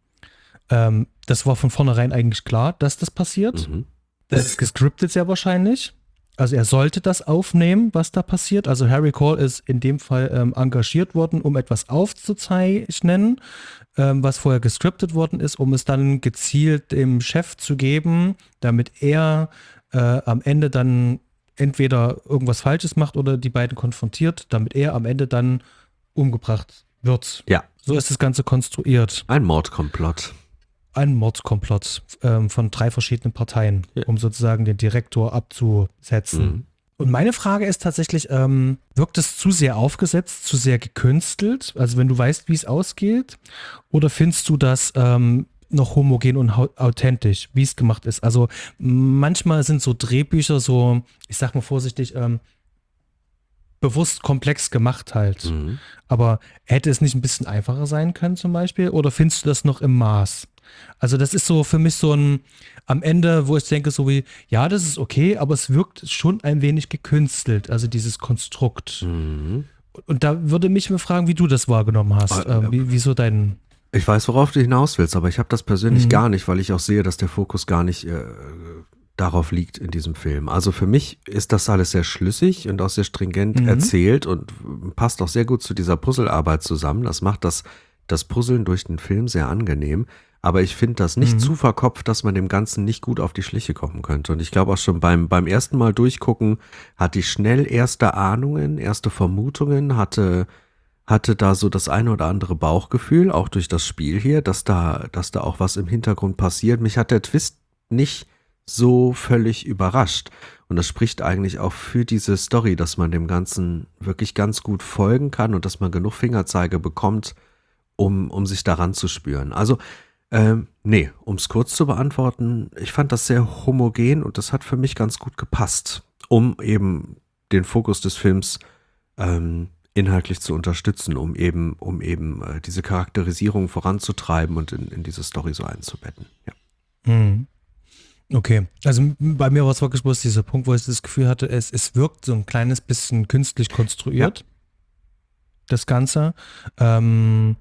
ähm, das war von vornherein eigentlich klar, dass das passiert. Mhm. Das ist gescriptet sehr wahrscheinlich. Also er sollte das aufnehmen, was da passiert. Also Harry Cole ist in dem Fall ähm, engagiert worden, um etwas aufzuzeichnen, ähm, was vorher gescriptet worden ist, um es dann gezielt dem Chef zu geben, damit er äh, am Ende dann entweder irgendwas Falsches macht oder die beiden konfrontiert, damit er am Ende dann umgebracht wird. Ja, So ist das Ganze konstruiert. ein Mordkomplott. Ein Mordkomplott ähm, von drei verschiedenen Parteien, Ja. um sozusagen den Direktor abzusetzen. Mhm. Und meine Frage ist tatsächlich, ähm, wirkt es zu sehr aufgesetzt, zu sehr gekünstelt? Also wenn du weißt, wie es ausgeht? Oder findest du das ähm, noch homogen und hau- authentisch, wie es gemacht ist? Also manchmal sind so Drehbücher so, ich sag mal vorsichtig, ähm, bewusst komplex gemacht halt. Mhm. Aber hätte es nicht ein bisschen einfacher sein können zum Beispiel? Oder findest du das noch im Maß? Also das ist so für mich so ein, am Ende, wo ich denke so wie, ja, das ist okay, aber es wirkt schon ein wenig gekünstelt, also dieses Konstrukt. Mhm. Und da würde mich mal fragen, wie du das wahrgenommen hast. Äh, Ähm, wie, wieso dein, Ich weiß, worauf du hinaus willst, aber ich habe das persönlich Mhm. gar nicht, weil ich auch sehe, dass der Fokus gar nicht äh, darauf liegt in diesem Film. Also für mich ist das alles sehr schlüssig und auch sehr stringent Mhm. erzählt und passt auch sehr gut zu dieser Puzzlearbeit zusammen. Das macht das, das Puzzeln durch den Film sehr angenehm. Aber ich finde das nicht Mhm. zu verkopft, dass man dem Ganzen nicht gut auf die Schliche kommen könnte. Und ich glaube auch schon beim, beim ersten Mal durchgucken, hatte ich schnell erste Ahnungen, erste Vermutungen, hatte, hatte da so das eine oder andere Bauchgefühl, auch durch das Spiel hier, dass da, dass da auch was im Hintergrund passiert. Mich hat der Twist nicht so völlig überrascht. Und das spricht eigentlich auch für diese Story, dass man dem Ganzen wirklich ganz gut folgen kann und dass man genug Fingerzeige bekommt, um, um sich daran zu spüren. Also, ähm, nee, um es kurz zu beantworten, ich fand das sehr homogen und das hat für mich ganz gut gepasst, um eben den Fokus des Films ähm, inhaltlich zu unterstützen, um eben, um eben äh, diese Charakterisierung voranzutreiben und in, in diese Story so einzubetten. Ja. Mhm. Okay, also m- bei mir war es wirklich bloß dieser Punkt, wo ich das Gefühl hatte, es, es wirkt so ein kleines bisschen künstlich konstruiert, das Ganze. Ähm,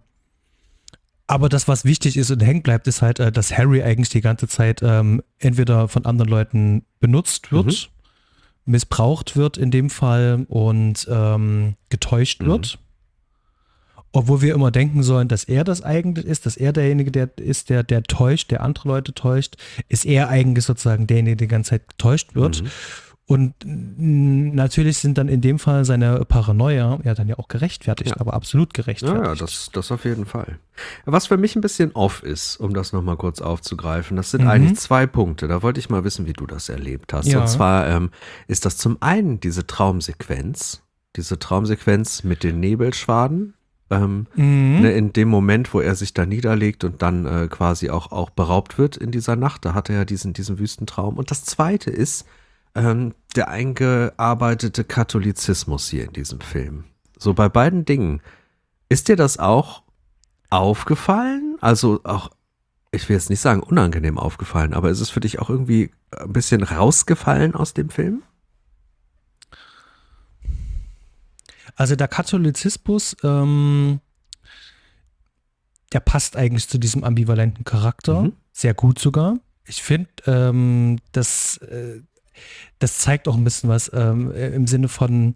aber das, was wichtig ist und hängen bleibt, ist halt, äh, dass Harry eigentlich die ganze Zeit ähm, entweder von anderen Leuten benutzt wird, missbraucht wird in dem Fall und ähm, getäuscht Mhm. wird. Obwohl wir immer denken sollen, dass er das eigentlich ist, dass er derjenige der ist, der, der täuscht, der andere Leute täuscht, ist er eigentlich sozusagen derjenige, der die ganze Zeit getäuscht wird. Mhm. Und mm, natürlich sind dann in dem Fall seine Paranoia ja dann ja auch gerechtfertigt, Ja. aber absolut Ja, gerechtfertigt. ja, das, das auf jeden Fall. Was für mich ein bisschen off ist, um das nochmal kurz aufzugreifen, das sind Mhm. eigentlich zwei Punkte. Da wollte ich mal wissen, wie du das erlebt hast. Ja. Und zwar ähm, ist das zum einen diese Traumsequenz, diese Traumsequenz mit den Nebelschwaden, ähm, Mhm. ne, in dem Moment, wo er sich da niederlegt und dann äh, quasi auch, auch beraubt wird in dieser Nacht. Da hat er ja diesen, diesen Wüstentraum. Und das zweite ist ähm, der eingearbeitete Katholizismus hier in diesem Film. So bei beiden Dingen. Ist dir das auch aufgefallen? Also auch, ich will jetzt nicht sagen unangenehm aufgefallen, aber ist es für dich auch irgendwie ein bisschen rausgefallen aus dem Film? Also der Katholizismus, ähm, der passt eigentlich zu diesem ambivalenten Charakter, Mhm. sehr gut sogar. Ich finde, ähm, das, äh, das zeigt auch ein bisschen was ähm, im Sinne von,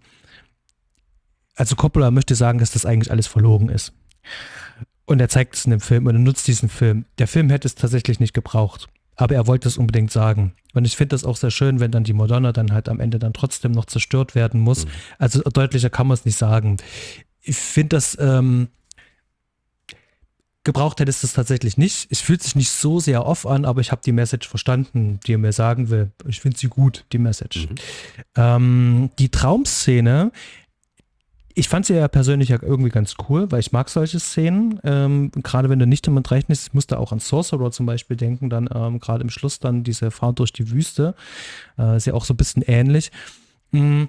also Coppola möchte sagen, dass das eigentlich alles verlogen ist. Und er zeigt es in dem Film und er nutzt diesen Film. Der Film hätte es tatsächlich nicht gebraucht, aber er wollte es unbedingt sagen. Und ich finde das auch sehr schön, wenn dann die Madonna dann halt am Ende dann trotzdem noch zerstört werden muss. Mhm. Also deutlicher kann man es nicht sagen. Ich finde das, ähm, gebraucht hättest du es tatsächlich nicht. Es fühlt sich nicht so sehr off an, aber ich habe die Message verstanden, die er mir sagen will. Ich finde sie gut, die Message. Mhm. Ähm, die Traumszene, ich fand sie ja persönlich ja irgendwie ganz cool, weil ich mag solche Szenen. Ähm, gerade wenn du nicht damit rechnest, ich musste auch an Sorcerer zum Beispiel denken, dann ähm, gerade im Schluss dann diese Fahrt durch die Wüste. Äh, ist ja auch so ein bisschen ähnlich. Mm,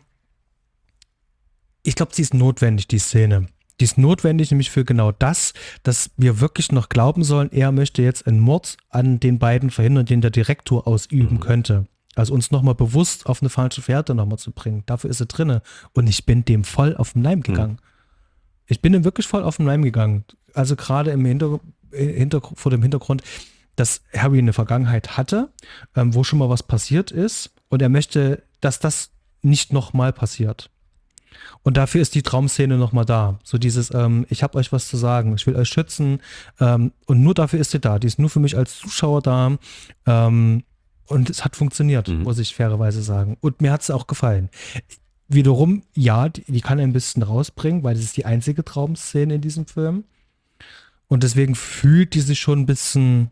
Ich glaube, sie ist notwendig, die Szene. Die ist notwendig nämlich für genau das, dass wir wirklich noch glauben sollen, er möchte jetzt einen Mord an den beiden verhindern, den der Direktor ausüben Mhm. könnte. Also uns nochmal bewusst auf eine falsche Fährte nochmal zu bringen. Dafür ist er drinne. Und ich bin dem voll auf den Leim gegangen. Ich bin dem wirklich voll auf den Leim gegangen. Also gerade im Hinter Hinter vor dem Hintergrund, dass Harry eine Vergangenheit hatte, ähm, wo schon mal was passiert ist. Und er möchte, dass das nicht nochmal passiert. Und dafür ist die Traumszene nochmal da. So dieses, ähm, ich habe euch was zu sagen, ich will euch schützen. Ähm, und nur dafür ist sie da. Die ist nur für mich als Zuschauer da. Ähm, und es hat funktioniert, Mhm. muss ich fairerweise sagen. Und mir hat es auch gefallen. Wiederum, ja, die, die kann ein bisschen rausbringen, weil das ist die einzige Traumszene in diesem Film. Und deswegen fühlt die sich schon ein bisschen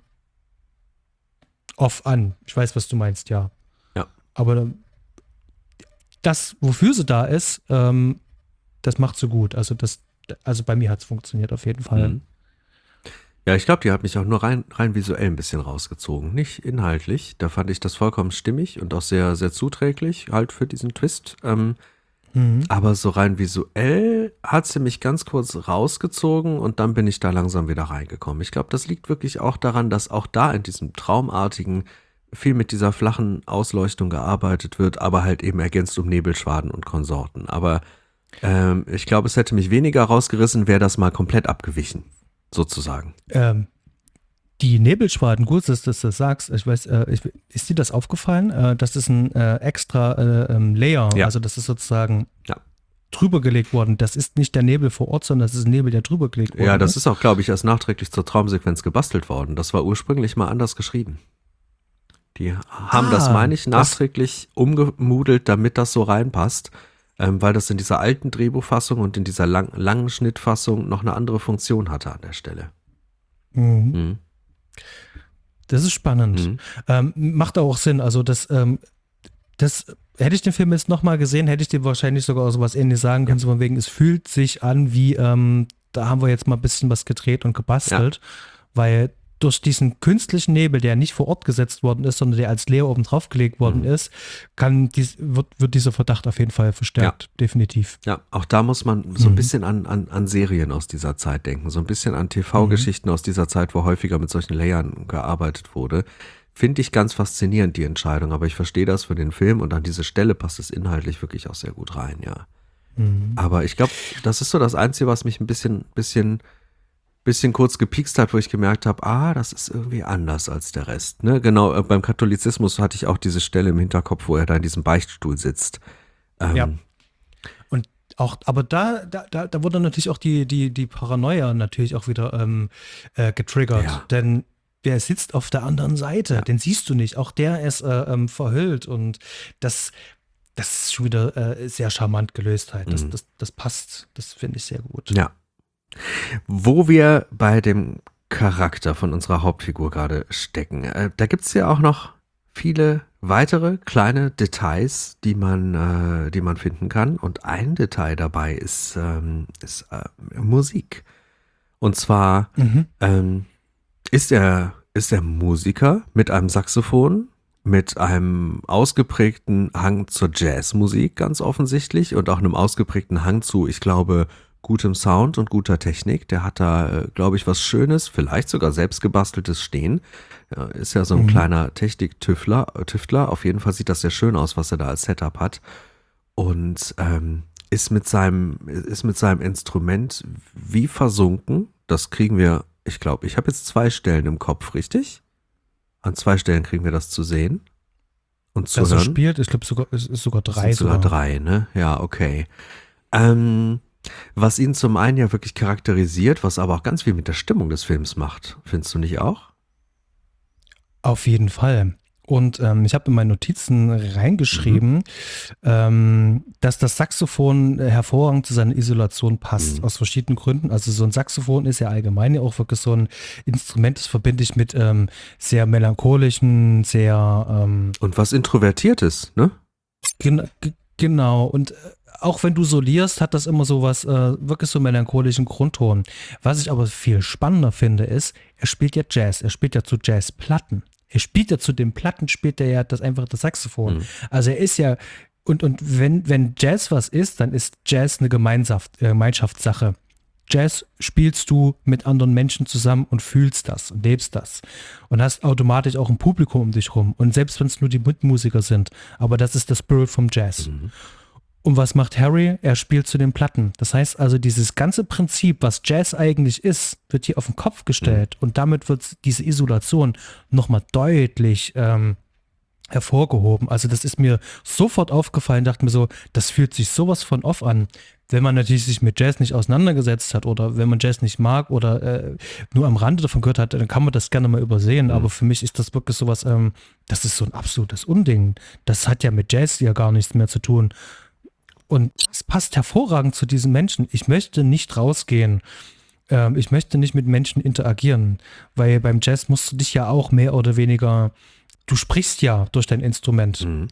off an. Ich weiß, was du meinst, ja. Ja. Aber das, wofür sie da ist, ähm, das macht sie gut. Also das, also bei mir hat es funktioniert auf jeden Fall. Mhm. Ja, ich glaube, die hat mich auch nur rein, rein visuell ein bisschen rausgezogen, nicht inhaltlich. Da fand ich das vollkommen stimmig und auch sehr, sehr zuträglich halt für diesen Twist. Ähm, Mhm. aber so rein visuell hat sie mich ganz kurz rausgezogen und dann bin ich da langsam wieder reingekommen. Ich glaube, das liegt wirklich auch daran, dass auch da in diesem Traumartigen viel mit dieser flachen Ausleuchtung gearbeitet wird, aber halt eben ergänzt um Nebelschwaden und Konsorten. Aber ähm, ich glaube, es hätte mich weniger rausgerissen, wäre das mal komplett abgewichen, sozusagen. Ähm, die Nebelschwaden, gut, dass du das sagst, ich weiß, äh, ich, ist dir das aufgefallen? Äh, das ist ein äh, extra äh, ähm, Layer, Ja. also das ist sozusagen Ja. drüber gelegt worden. Das ist nicht der Nebel vor Ort, sondern das ist ein Nebel, der drüber gelegt worden Ja, das ist auch, glaube ich, erst nachträglich zur Traumsequenz gebastelt worden. Das war ursprünglich mal anders geschrieben. Die haben Ah, das, meine ich, das- nachträglich umgemudelt, damit das so reinpasst, ähm, weil das in dieser alten Drehbuchfassung und in dieser lang, langen Schnittfassung noch eine andere Funktion hatte an der Stelle. Mhm. Mhm. Das ist spannend. Mhm. Ähm, macht auch Sinn. Also das, ähm, das hätte ich den Film jetzt nochmal gesehen, hätte ich dir wahrscheinlich sogar so was Ähnliches sagen können, so von wegen, es fühlt sich an wie, ähm, da haben wir jetzt mal ein bisschen was gedreht und gebastelt, weil durch diesen künstlichen Nebel, der nicht vor Ort gesetzt worden ist, sondern der als Layer oben drauf gelegt worden Mhm. ist, kann dies, wird, wird dieser Verdacht auf jeden Fall verstärkt. Definitiv. Ja, auch da muss man so ein Mhm. bisschen an, an, an Serien aus dieser Zeit denken, so ein bisschen an T V-Geschichten aus dieser Zeit, wo häufiger mit solchen Layern gearbeitet wurde. Finde ich ganz faszinierend, die Entscheidung, aber ich verstehe das für den Film und an diese Stelle passt es inhaltlich wirklich auch sehr gut rein, ja. Mhm. Aber ich glaube, das ist so das Einzige, was mich ein bisschen, bisschen, bisschen kurz gepiekst hat, wo ich gemerkt habe, ah, das ist irgendwie anders als der Rest. Ne? Genau, äh, beim Katholizismus hatte ich auch diese Stelle im Hinterkopf, wo er da in diesem Beichtstuhl sitzt. Ähm, Ja. Und auch, aber da, da, da, da wurde natürlich auch die, die, die Paranoia natürlich auch wieder ähm, äh, getriggert. Ja. Denn der sitzt auf der anderen Seite, Ja. den siehst du nicht. Auch der ist äh, ähm, verhüllt und das, das ist schon wieder äh, sehr charmant gelöst halt. Das, Mhm. das, das passt, das finde ich sehr gut. Ja. Wo wir bei dem Charakter von unserer Hauptfigur gerade stecken, äh, da gibt es ja auch noch viele weitere kleine Details, die man, äh, die man finden kann. Und ein Detail dabei ist, ähm, ist äh, Musik. Und zwar Mhm. ähm, ist er, ist er Musiker mit einem Saxophon, mit einem ausgeprägten Hang zur Jazzmusik, ganz offensichtlich, und auch einem ausgeprägten Hang zu, ich glaube, gutem Sound und guter Technik. Der hat da, äh, glaube ich, was Schönes, vielleicht sogar selbstgebasteltes stehen. Ja, ist ja so ein Mhm. kleiner Technik-Tüftler. äh, Tüftler. Auf jeden Fall sieht das sehr schön aus, was er da als Setup hat. Und ähm, ist mit seinem, ist mit seinem Instrument wie versunken. Das kriegen wir, ich glaube, ich habe jetzt zwei Stellen im Kopf, richtig? An zwei Stellen kriegen wir das zu sehen und zu Dass er hören. spielt, ich glaube sogar, es ist sogar Das drei sind sogar sogar. drei, ne? Ja, okay. Ähm, was ihn zum einen ja wirklich charakterisiert, was aber auch ganz viel mit der Stimmung des Films macht. Findest du nicht auch? Auf jeden Fall. Und ähm, ich habe in meine Notizen reingeschrieben, Mhm. ähm, dass das Saxophon äh, hervorragend zu seiner Isolation passt, Mhm. aus verschiedenen Gründen. Also so ein Saxophon ist ja allgemein ja auch wirklich so ein Instrument, das verbinde ich mit ähm, sehr melancholischen, sehr ähm, Und was Introvertiertes, ne? Gen g- genau. Und äh, auch wenn du solierst, hat das immer so was, äh, wirklich so einen melancholischen Grundton. Was ich aber viel spannender finde, ist, er spielt ja Jazz. Er spielt ja zu Jazzplatten. Er spielt ja zu den Platten, spielt er ja das einfach das Saxophon. Mhm. Also er ist ja, und, und wenn, wenn Jazz was ist, dann ist Jazz eine Gemeinschaft, äh, Gemeinschaftssache. Jazz spielst du mit anderen Menschen zusammen und fühlst das und lebst das. Und hast automatisch auch ein Publikum um dich rum. Und selbst wenn es nur die Mitmusiker sind, aber das ist der Spirit vom Jazz. Mhm. Und was macht Harry? Er spielt zu den Platten. Das heißt also, dieses ganze Prinzip, was Jazz eigentlich ist, wird hier auf den Kopf gestellt. Und damit wird diese Isolation nochmal deutlich ähm, hervorgehoben. Also das ist mir sofort aufgefallen, dachte mir so, das fühlt sich sowas von off an. Wenn man natürlich sich mit Jazz nicht auseinandergesetzt hat oder wenn man Jazz nicht mag oder äh, nur am Rande davon gehört hat, dann kann man das gerne mal übersehen. Mhm. Aber für mich ist das wirklich sowas, ähm, das ist so ein absolutes Unding. Das hat ja mit Jazz ja gar nichts mehr zu tun. Und es passt hervorragend zu diesen Menschen. Ich möchte nicht rausgehen. Ähm, ich möchte nicht mit Menschen interagieren, weil beim Jazz musst du dich ja auch mehr oder weniger, du sprichst ja durch dein Instrument. Mhm.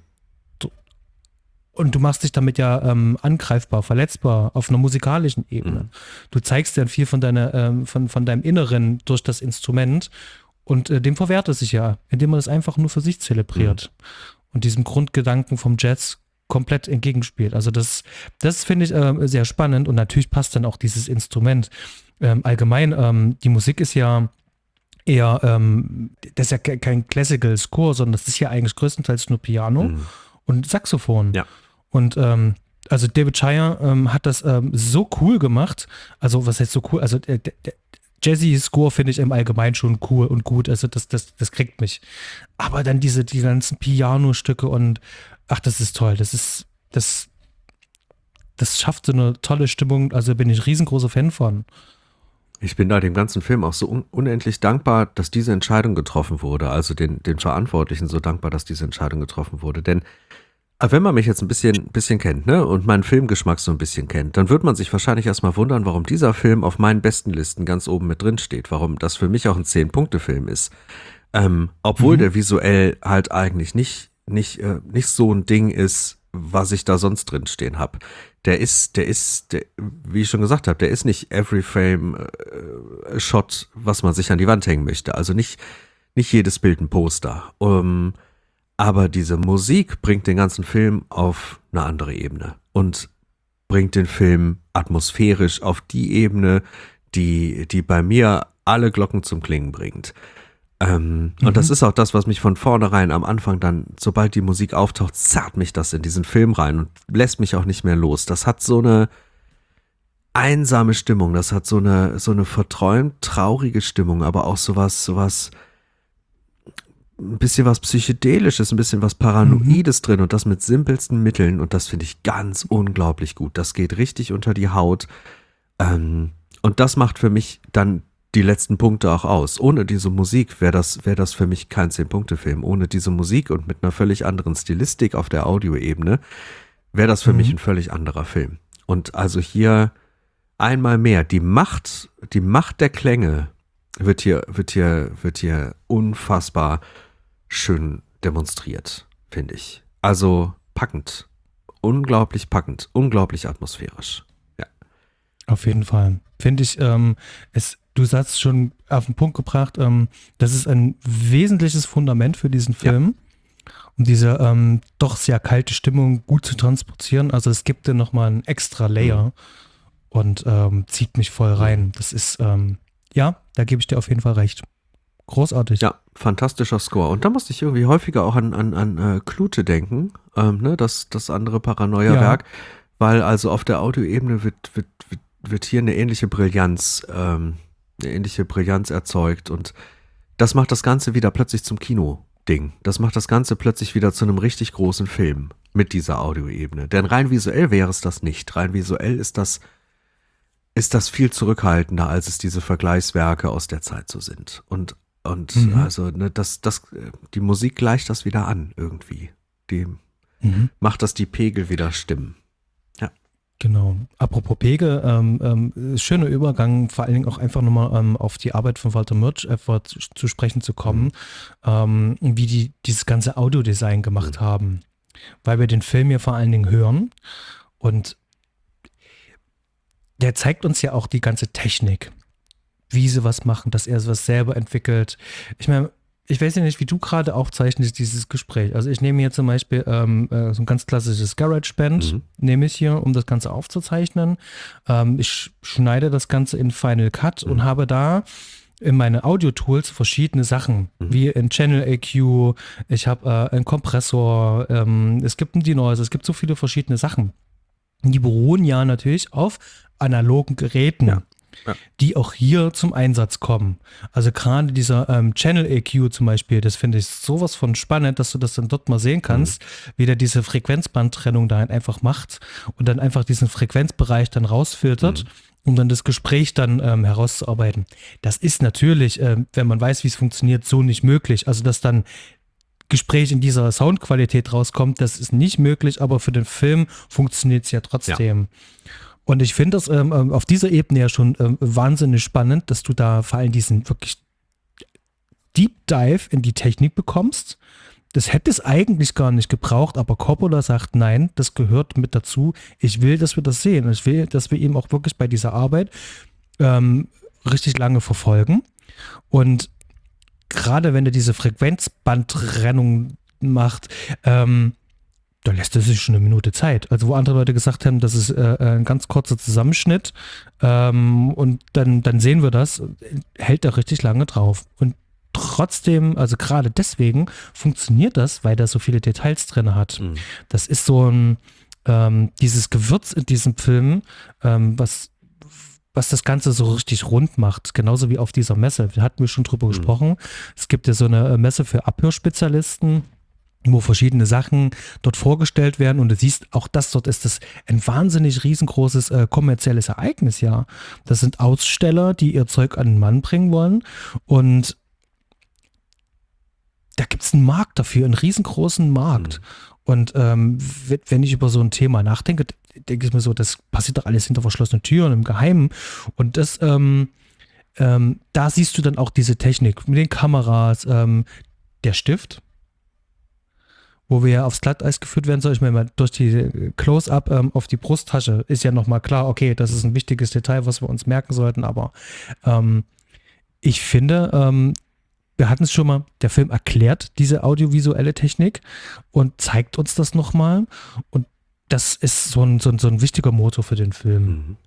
Und du machst dich damit ja ähm, angreifbar, verletzbar auf einer musikalischen Ebene. Mhm. Du zeigst ja viel von, deiner, ähm, von, von deinem Inneren durch das Instrument und äh, dem verwehrt es sich ja, indem man es einfach nur für sich zelebriert und diesem Grundgedanken vom Jazz komplett entgegenspielt. Also das, das finde ich äh, sehr spannend und natürlich passt dann auch dieses Instrument. Ähm, allgemein, ähm, die Musik ist ja eher, ähm, das ist ja ke- kein Classical Score, sondern das ist ja eigentlich größtenteils nur Piano Mhm. und Saxophon. Ja. Und ähm, also David Shire ähm, hat das ähm, so cool gemacht. Also was heißt so cool? Also der, der, der Jazzy-Score finde ich im Allgemeinen schon cool und gut. Also das, das, das kriegt mich. Aber dann diese, die ganzen Piano-Stücke und ach, das ist toll. Das ist, das, das schafft so eine tolle Stimmung. Also bin ich riesengroßer Fan von. Ich bin da dem ganzen Film auch so un unendlich dankbar, dass diese Entscheidung getroffen wurde. Also den, den Verantwortlichen so dankbar, dass diese Entscheidung getroffen wurde. Denn äh, wenn man mich jetzt ein bisschen, bisschen kennt, ne, und meinen Filmgeschmack so ein bisschen kennt, dann wird man sich wahrscheinlich erstmal wundern, warum dieser Film auf meinen besten Listen ganz oben mit drin steht. Warum das für mich auch ein Zehn-Punkte-Film ist. Ähm, obwohl Mhm. der visuell halt eigentlich nicht, nicht, äh, nicht so ein Ding ist, was ich da sonst drin stehen habe. Der ist, der ist, der, wie ich schon gesagt habe, der ist nicht every frame äh, Shot, was man sich an die Wand hängen möchte. Also nicht, nicht jedes Bild ein Poster. Um, aber diese Musik bringt den ganzen Film auf eine andere Ebene und bringt den Film atmosphärisch auf die Ebene, die, die bei mir alle Glocken zum Klingen bringt. Ähm, Mhm. Und das ist auch das, was mich von vornherein am Anfang dann, sobald die Musik auftaucht, zerrt mich das in diesen Film rein und lässt mich auch nicht mehr los. Das hat so eine einsame Stimmung, das hat so eine, so eine verträumt traurige Stimmung, aber auch sowas, sowas, ein bisschen was Psychedelisches, ein bisschen was Paranoides drin und das mit simpelsten Mitteln und das finde ich ganz unglaublich gut. Das geht richtig unter die Haut ähm, und das macht für mich dann die letzten Punkte auch aus. Ohne diese Musik wäre das, wär das für mich kein Zehn-Punkte-Film. Ohne diese Musik und mit einer völlig anderen Stilistik auf der Audioebene wäre das für Mhm. mich ein völlig anderer Film. Und also hier einmal mehr, die Macht, die Macht der Klänge wird hier, wird hier, wird hier unfassbar schön demonstriert, finde ich. Also packend. Unglaublich packend. Unglaublich atmosphärisch. Auf jeden Fall. Finde ich, ähm, es, du hast schon auf den Punkt gebracht, ähm, das ist ein wesentliches Fundament für diesen Film, um diese ähm, doch sehr kalte Stimmung gut zu transportieren. Also es gibt dir nochmal einen extra Layer und ähm, zieht mich voll rein. Das ist, ähm, ja, da gebe ich dir auf jeden Fall recht. Großartig. Ja, fantastischer Score. Und da musste ich irgendwie häufiger auch an, an, an äh, Klute denken, ähm, ne, das, das andere Paranoia-Werk, weil also auf der Audioebene wird, wird, wird, wird hier eine ähnliche Brillanz, ähm, eine ähnliche Brillanz erzeugt und das macht das Ganze wieder plötzlich zum Kino-Ding. Das macht das Ganze plötzlich wieder zu einem richtig großen Film mit dieser Audioebene. Denn rein visuell wäre es das nicht. Rein visuell ist das, ist das viel zurückhaltender, als es diese Vergleichswerke aus der Zeit so sind. Und, und Mhm. also, ne, das, das, die Musik gleicht das wieder an irgendwie. Die Mhm. macht, dass die Pegel wieder stimmen. Genau. Apropos Pegel, ähm, ähm, schöner Übergang, vor allen Dingen auch einfach nochmal ähm, auf die Arbeit von Walter Murch etwa zu, zu sprechen zu kommen, ähm, wie die dieses ganze Audiodesign gemacht haben. Weil wir den Film ja vor allen Dingen hören und der zeigt uns ja auch die ganze Technik, wie sie was machen, dass er sowas selber entwickelt. Ich meine, ich weiß ja nicht, wie du gerade aufzeichnest, dieses Gespräch. Also ich nehme hier zum Beispiel ähm, äh, so ein ganz klassisches GarageBand, Mhm. nehme ich hier, um das Ganze aufzuzeichnen. Ähm, ich schneide das Ganze in Final Cut Mhm. und habe da in meine Audio-Tools verschiedene Sachen, Mhm. wie ein Channel A Q, ich habe äh, einen Kompressor, ähm, es gibt einen Denoiser, es gibt so viele verschiedene Sachen. Die beruhen ja natürlich auf analogen Geräten, Ja. Ja. die auch hier zum Einsatz kommen. Also gerade dieser ähm, Channel A Q zum Beispiel, das finde ich sowas von spannend, dass du das dann dort mal sehen kannst, wie der diese Frequenzbandtrennung da einfach macht und dann einfach diesen Frequenzbereich dann rausfiltert, um dann das Gespräch dann ähm, herauszuarbeiten. Das ist natürlich, ähm, wenn man weiß, wie es funktioniert, so nicht möglich. Also dass dann Gespräch in dieser Soundqualität rauskommt, das ist nicht möglich, aber für den Film funktioniert es ja trotzdem. Und ich finde das ähm, ähm, auf dieser Ebene ja schon ähm, wahnsinnig spannend, dass du da vor allem diesen wirklich Deep Dive in die Technik bekommst. Das hätte es eigentlich gar nicht gebraucht, aber Coppola sagt, nein, das gehört mit dazu. Ich will, dass wir das sehen. Ich will, dass wir ihn auch wirklich bei dieser Arbeit ähm, richtig lange verfolgen. Und gerade wenn er diese Frequenzbandtrennung macht, ähm, da lässt er sich schon eine Minute Zeit. Also wo andere Leute gesagt haben, das ist äh, ein ganz kurzer Zusammenschnitt ähm, und dann, dann sehen wir das, hält er richtig lange drauf. Und trotzdem, also gerade deswegen funktioniert das, weil er so viele Details drin hat. Mhm. Das ist so ein, ähm, dieses Gewürz in diesem Film, ähm, was was das Ganze so richtig rund macht, genauso wie auf dieser Messe. Da hatten wir schon drüber Mhm. gesprochen. Es gibt ja so eine Messe für Abhörspezialisten, wo verschiedene Sachen dort vorgestellt werden und du siehst, auch das dort ist das ein wahnsinnig riesengroßes äh, kommerzielles Ereignis, ja. Das sind Aussteller, die ihr Zeug an den Mann bringen wollen und da gibt es einen Markt dafür, einen riesengroßen Markt. Mhm. Und ähm, w- wenn ich über so ein Thema nachdenke, denke ich mir so, das passiert doch alles hinter verschlossenen Türen im Geheimen und das, ähm, ähm, da siehst du dann auch diese Technik mit den Kameras, ähm, der Stift, wo wir ja aufs Glatteis geführt werden soll. Ich meine, mal durch die Close-Up ähm, auf die Brusttasche ist ja nochmal klar, okay, das ist ein wichtiges Detail, was wir uns merken sollten, aber ähm, ich finde, ähm, wir hatten es schon mal, der Film erklärt diese audiovisuelle Technik und zeigt uns das nochmal und das ist so ein, so, ein, so ein wichtiger Motor für den Film. Mhm.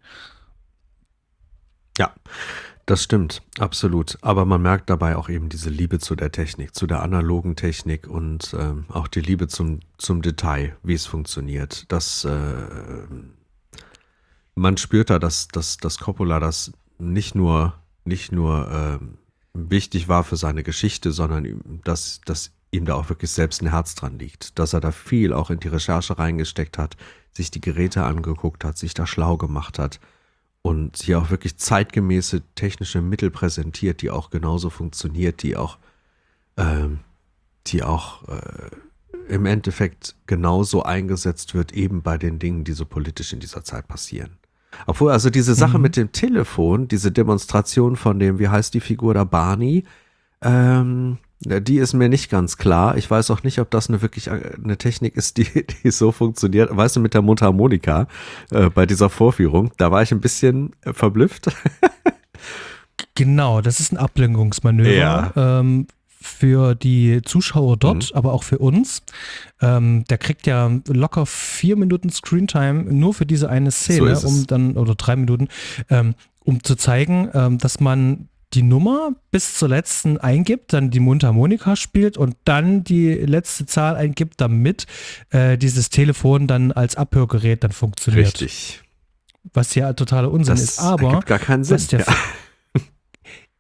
Ja, das stimmt, absolut. Aber man merkt dabei auch eben diese Liebe zu der Technik, zu der analogen Technik und ähm, auch die Liebe zum, zum Detail, wie es funktioniert. Das, äh, man spürt da, dass, dass, dass Coppola das nicht nur, nicht nur ähm, wichtig war für seine Geschichte, sondern ihm- dass, dass ihm da auch wirklich selbst ein Herz dran liegt. Dass er da viel auch in die Recherche reingesteckt hat, sich die Geräte angeguckt hat, sich da schlau gemacht hat und hier auch wirklich zeitgemäße technische Mittel präsentiert, die auch genauso funktioniert, die auch, ähm, die auch äh, im Endeffekt genauso eingesetzt wird, eben bei den Dingen, die so politisch in dieser Zeit passieren. Obwohl, also diese Sache Mhm. mit dem Telefon, diese Demonstration von dem, wie heißt die Figur da, Barney, ähm, die ist mir nicht ganz klar. Ich weiß auch nicht, ob das eine wirklich äh, eine Technik ist, die, die so funktioniert. Weißt du, mit der Mundharmonika äh, bei dieser Vorführung, da war ich ein bisschen äh, verblüfft. Genau, das ist ein Ablenkungsmanöver Ja. ähm, für die Zuschauer dort, aber auch für uns. Ähm, der kriegt ja locker vier Minuten Screentime nur für diese eine Szene, ist es. um dann, oder drei Minuten, ähm, um zu zeigen, ähm, dass man die Nummer bis zur letzten eingibt, dann die Mundharmonika spielt und dann die letzte Zahl eingibt, damit äh, dieses Telefon dann als Abhörgerät dann funktioniert. Richtig. Was ja totaler Unsinn Das ist. Aber ergibt gar keinen Sinn. was der Ja.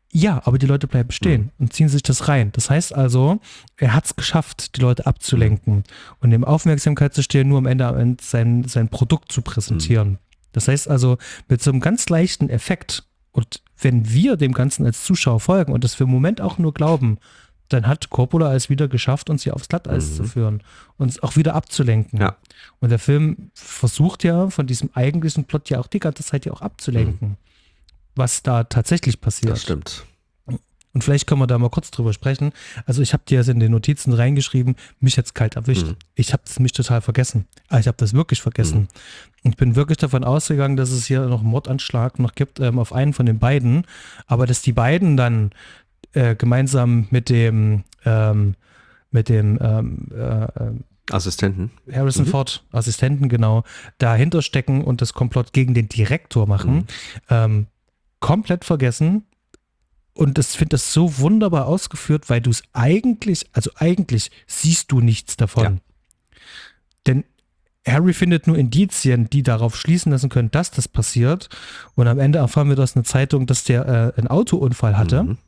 Ja, aber die Leute bleiben stehen mhm. und ziehen sich das rein. Das heißt also, er hat es geschafft, die Leute abzulenken mhm. und dem Aufmerksamkeit zu stehen, nur am Ende sein, sein Produkt zu präsentieren. Mhm. Das heißt also, mit so einem ganz leichten Effekt, und wenn wir dem Ganzen als Zuschauer folgen und das für einen Moment auch nur glauben, dann hat Coppola es wieder geschafft, uns hier aufs Glatteis mhm. zu führen, uns auch wieder abzulenken. Ja. Und der Film versucht ja von diesem eigentlichen Plot ja auch die ganze Zeit ja auch abzulenken. Mhm. was da tatsächlich passiert. Das stimmt. Und vielleicht können wir da mal kurz drüber sprechen. Also ich habe dir jetzt in den Notizen reingeschrieben, mich jetzt kalt erwischt. Mhm. Ich habe das mich total vergessen. Aber ich habe das wirklich vergessen. Mhm. Ich bin wirklich davon ausgegangen, dass es hier noch einen Mordanschlag noch gibt ähm, auf einen von den beiden. Aber dass die beiden dann äh, gemeinsam mit dem ähm, mit dem ähm, äh, Assistenten. Harrison mhm. Ford, Assistenten, genau, dahinter stecken und das Komplott gegen den Direktor machen. Mhm. Ähm, komplett vergessen. Und ich finde das so wunderbar ausgeführt, weil du es eigentlich, also eigentlich siehst du nichts davon. Ja. Denn Harry findet nur Indizien, die darauf schließen lassen können, dass das passiert. Und am Ende erfahren wir aus einer Zeitung, dass der äh, einen Autounfall hatte. Mhm.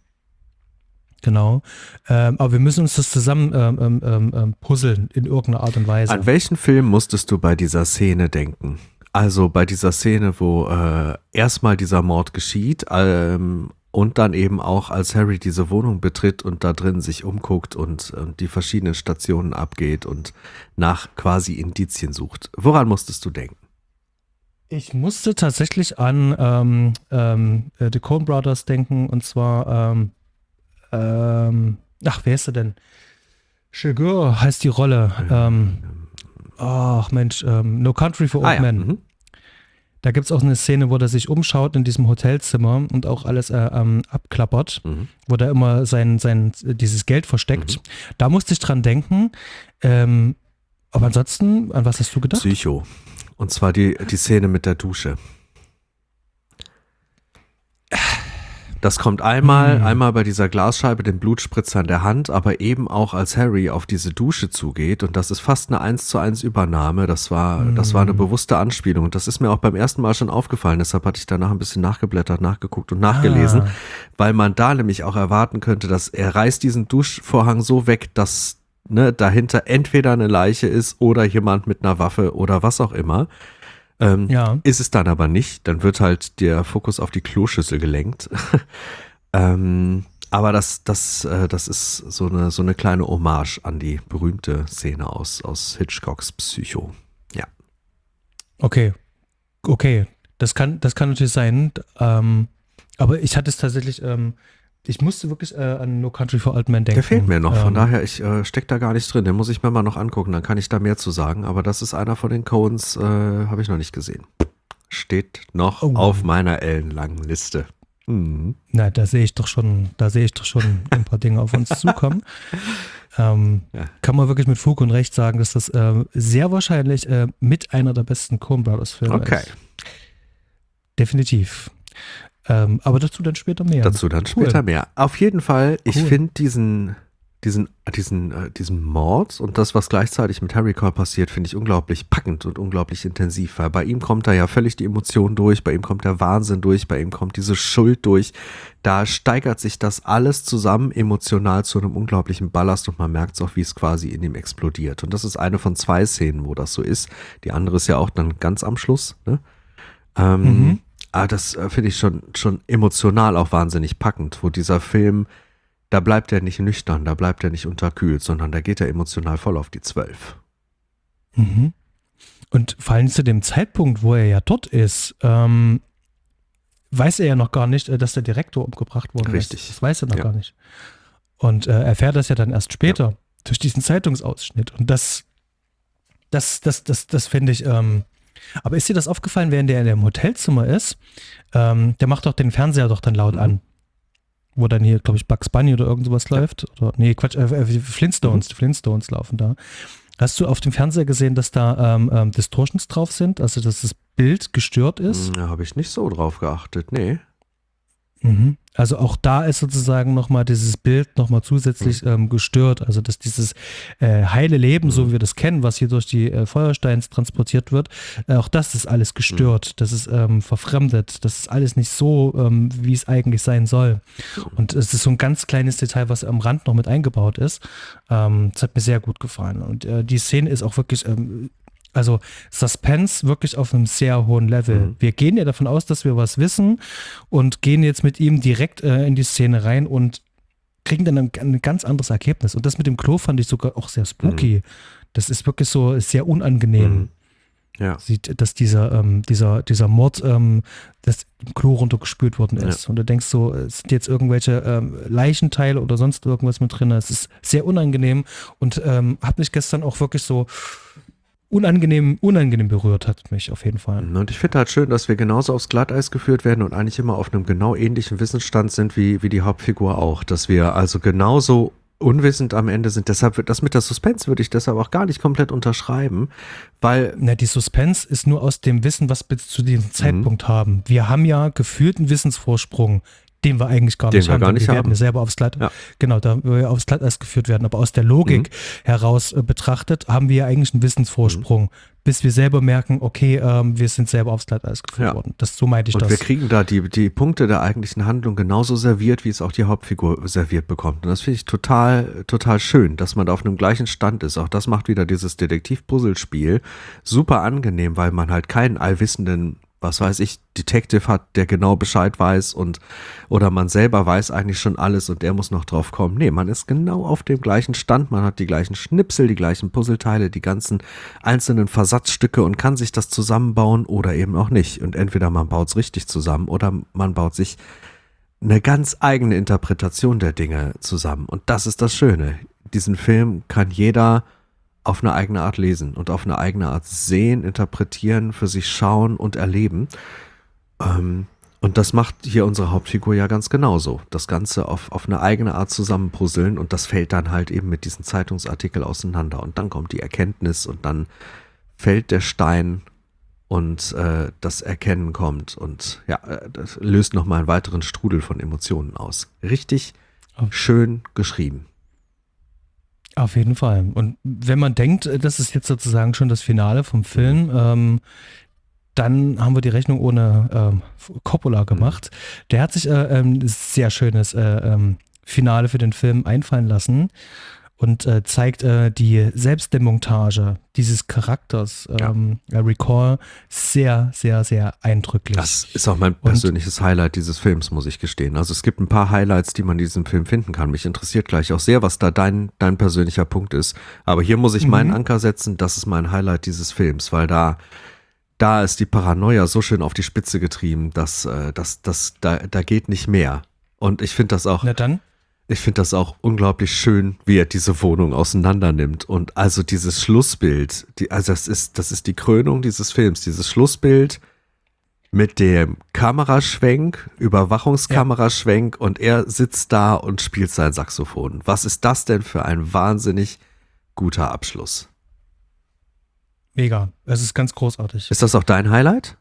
Genau. Ähm, aber wir müssen uns das zusammen ähm, ähm, ähm, puzzeln in irgendeiner Art und Weise. An welchen Film musstest du bei dieser Szene denken? Also bei dieser Szene, wo äh, erstmal dieser Mord geschieht, ähm, und dann eben auch, als Harry diese Wohnung betritt und da drin sich umguckt und, und die verschiedenen Stationen abgeht und nach quasi Indizien sucht. Woran musstest du denken? Ich musste tatsächlich an ähm, ähm, The Coen Brothers denken, und zwar, ähm, ähm, ach, wer ist er denn? Chigurh heißt die Rolle. Ähm, ach Mensch, ähm, No Country for Old ah, ja. Men. Mhm. Da gibt es auch eine Szene, wo er sich umschaut in diesem Hotelzimmer und auch alles äh, ähm, abklappert, mhm. wo der immer sein, sein, dieses Geld versteckt. Mhm. Da musste ich dran denken. Ähm, aber ansonsten, an was hast du gedacht? Psycho. Und zwar die, die Szene mit der Dusche. Das kommt einmal, mhm. einmal bei dieser Glasscheibe, dem Blutspritzer in der Hand, aber eben auch, als Harry auf diese Dusche zugeht, und das ist fast eine eins zu eins Übernahme. Das war, mhm. das war eine bewusste Anspielung. Und das ist mir auch beim ersten Mal schon aufgefallen. Deshalb hatte ich danach ein bisschen nachgeblättert, nachgeguckt und nachgelesen, ah. weil man da nämlich auch erwarten könnte, dass er reißt diesen Duschvorhang so weg, dass ne, dahinter entweder eine Leiche ist oder jemand mit einer Waffe oder was auch immer. Ähm, ja. Ist es dann aber nicht, dann wird halt der Fokus auf die Kloschüssel gelenkt. ähm, aber das, das, äh, das ist so eine, so eine kleine Hommage an die berühmte Szene aus, aus Hitchcocks Psycho. Ja. Okay, okay, das kann, das kann natürlich sein, ähm, aber ich hatte es tatsächlich, ähm, ich musste wirklich äh, an No Country for Old Men denken. Der fehlt mir noch, von ähm, daher, ich äh, stecke da gar nicht drin. Den muss ich mir mal noch angucken, dann kann ich da mehr zu sagen. Aber das ist einer von den Coens, äh, habe ich noch nicht gesehen. Steht noch oh. auf meiner ellenlangen Liste. Mhm. Na, da sehe ich doch schon, da sehe ich doch schon ein paar Dinge auf uns zukommen. Ähm, ja. Kann man wirklich mit Fug und Recht sagen, dass das äh, sehr wahrscheinlich äh, mit einer der besten Coen Brothers Filme okay. ist. Definitiv. Ähm, aber dazu dann später mehr. Dazu dann cool. später mehr. Auf jeden Fall, ich cool. finde diesen, diesen, diesen, äh, diesen Mord und das, was gleichzeitig mit Harry Cole passiert, finde ich unglaublich packend und unglaublich intensiv, weil bei ihm kommt da ja völlig die Emotion durch, bei ihm kommt der Wahnsinn durch, bei ihm kommt diese Schuld durch. Da steigert sich das alles zusammen emotional zu einem unglaublichen Ballast und man merkt es auch, wie es quasi in ihm explodiert. Und das ist eine von zwei Szenen, wo das so ist. Die andere ist ja auch dann ganz am Schluss, ne? Ähm, mhm. Aber das äh, finde ich schon, schon emotional auch wahnsinnig packend, wo dieser Film, da bleibt er nicht nüchtern, da bleibt er nicht unterkühlt, sondern da geht er emotional voll auf die Zwölf. Mhm. Und vor allem zu dem Zeitpunkt, wo er ja dort ist, ähm, weiß er ja noch gar nicht, dass der Direktor umgebracht worden Richtig. ist. Das weiß er noch ja. gar nicht. Und äh, erfährt das ja dann erst später, ja. durch diesen Zeitungsausschnitt. Und das, das, das, das, das finde ich, ähm, aber ist dir das aufgefallen, während der in dem Hotelzimmer ist? Ähm, der macht doch den Fernseher doch dann laut mhm. an. Wo dann hier, glaube ich, Bugs Bunny oder irgend sowas ja. läuft. Oder, nee, Quatsch, äh, Flintstones, mhm. die Flintstones laufen da. Hast du auf dem Fernseher gesehen, dass da ähm, ähm, Distortions drauf sind? Also, dass das Bild gestört ist? Da habe ich nicht so drauf geachtet, nee. Mhm. Also auch da ist sozusagen nochmal dieses Bild nochmal zusätzlich ähm, gestört. Also dass dieses äh, heile Leben, so wie Mhm. wir das kennen, was hier durch die äh, Feuersteins transportiert wird, äh, auch das ist alles Mhm. gestört. Das ist ähm, verfremdet. Das ist alles nicht so, ähm, wie es eigentlich sein soll. Und es ist so ein ganz kleines Detail, was am Rand noch mit eingebaut ist. Ähm, das hat mir sehr gut gefallen. Und äh, die Szene ist auch wirklich, ähm, also Suspense wirklich auf einem sehr hohen Level. Mhm. Wir gehen ja davon aus, dass wir was wissen und gehen jetzt mit ihm direkt äh, in die Szene rein und kriegen dann ein, ein ganz anderes Ergebnis. Und das mit dem Klo fand ich sogar auch sehr Mhm. spooky. Das ist wirklich so sehr unangenehm. Mhm. Ja. Sieht, dass dieser, ähm, dieser, dieser Mord, ähm, das im Klo runtergespült worden Ja. ist. Und du denkst so, es sind jetzt irgendwelche ähm, Leichenteile oder sonst irgendwas mit drin. Es ist sehr unangenehm und ähm, hat mich gestern auch wirklich so unangenehm, unangenehm berührt, hat mich auf jeden Fall. Und ich finde halt schön, dass wir genauso aufs Glatteis geführt werden und eigentlich immer auf einem genau ähnlichen Wissensstand sind wie, wie die Hauptfigur auch. Dass wir also genauso unwissend am Ende sind. Deshalb wird das mit der Suspense würde ich deshalb auch gar nicht komplett unterschreiben, weil Na, die Suspense ist nur aus dem Wissen, was wir zu diesem mhm. Zeitpunkt haben. Wir haben ja gefühlt einen Wissensvorsprung, den wir eigentlich gar Den nicht wir haben. gar denn nicht wir werden haben. ja selber aufs Glatt, Ja. genau, da wir aufs Glatteis geführt werden. Aber aus der Mhm. Logik heraus äh, betrachtet, haben wir ja eigentlich einen Mhm. Wissensvorsprung, bis wir selber merken, okay, ähm, wir sind selber aufs Glatteis geführt Ja. worden. Das, so meinte ich Und wir das. kriegen da die, die Punkte der eigentlichen Handlung genauso serviert, wie es auch die Hauptfigur serviert bekommt. Und das finde ich total, total schön, dass man da auf einem gleichen Stand ist. Auch das macht wieder dieses Detektiv-Puzzlespiel super angenehm, weil man halt keinen allwissenden, was weiß ich, Detective hat, der genau Bescheid weiß und oder man selber weiß eigentlich schon alles und der muss noch drauf kommen. Nee, man ist genau auf dem gleichen Stand, man hat die gleichen Schnipsel, die gleichen Puzzleteile, die ganzen einzelnen Versatzstücke und kann sich das zusammenbauen oder eben auch nicht. Und entweder man baut es richtig zusammen oder man baut sich eine ganz eigene Interpretation der Dinge zusammen. Und das ist das Schöne. Diesen Film kann jeder auf eine eigene Art lesen und auf eine eigene Art sehen, interpretieren, für sich schauen und erleben. Ähm, und das macht hier unsere Hauptfigur ja ganz genauso. Das Ganze auf, auf eine eigene Art zusammenpuzzeln und das fällt dann halt eben mit diesen Zeitungsartikel auseinander. Und dann kommt die Erkenntnis und dann fällt der Stein und äh, das Erkennen kommt und ja, äh, das löst nochmal einen weiteren Strudel von Emotionen aus. Richtig schön geschrieben. Auf jeden Fall. Und wenn man denkt, äh, das ist jetzt sozusagen schon das Finale vom Film, Mhm. ähm, dann haben wir die Rechnung ohne ähm, Coppola gemacht. Der hat sich äh, ein sehr schönes äh, ähm, Finale für den Film einfallen lassen und äh, zeigt äh, die Selbstdemontage dieses Charakters, ähm, ja. Recall, sehr, sehr, sehr eindrücklich. Das ist auch mein persönliches und, Highlight dieses Films, muss ich gestehen. Also es gibt ein paar Highlights, die man in diesem Film finden kann. Mich interessiert gleich auch sehr, was da dein, dein persönlicher Punkt ist. Aber hier muss ich mhm. meinen Anker setzen, das ist mein Highlight dieses Films, weil da Da ist die Paranoia so schön auf die Spitze getrieben, dass, äh, dass, dass da, da geht nicht mehr. Und ich finde das auch, Na dann? ich finde das auch unglaublich schön, wie er diese Wohnung auseinander nimmt. Und also dieses Schlussbild, die, also das ist, das ist die Krönung dieses Films, dieses Schlussbild mit dem Kameraschwenk, Überwachungskameraschwenk ja. und er sitzt da und spielt sein Saxophon. Was ist das denn für ein wahnsinnig guter Abschluss? Mega. Es ist ganz großartig. Ist das auch dein Highlight?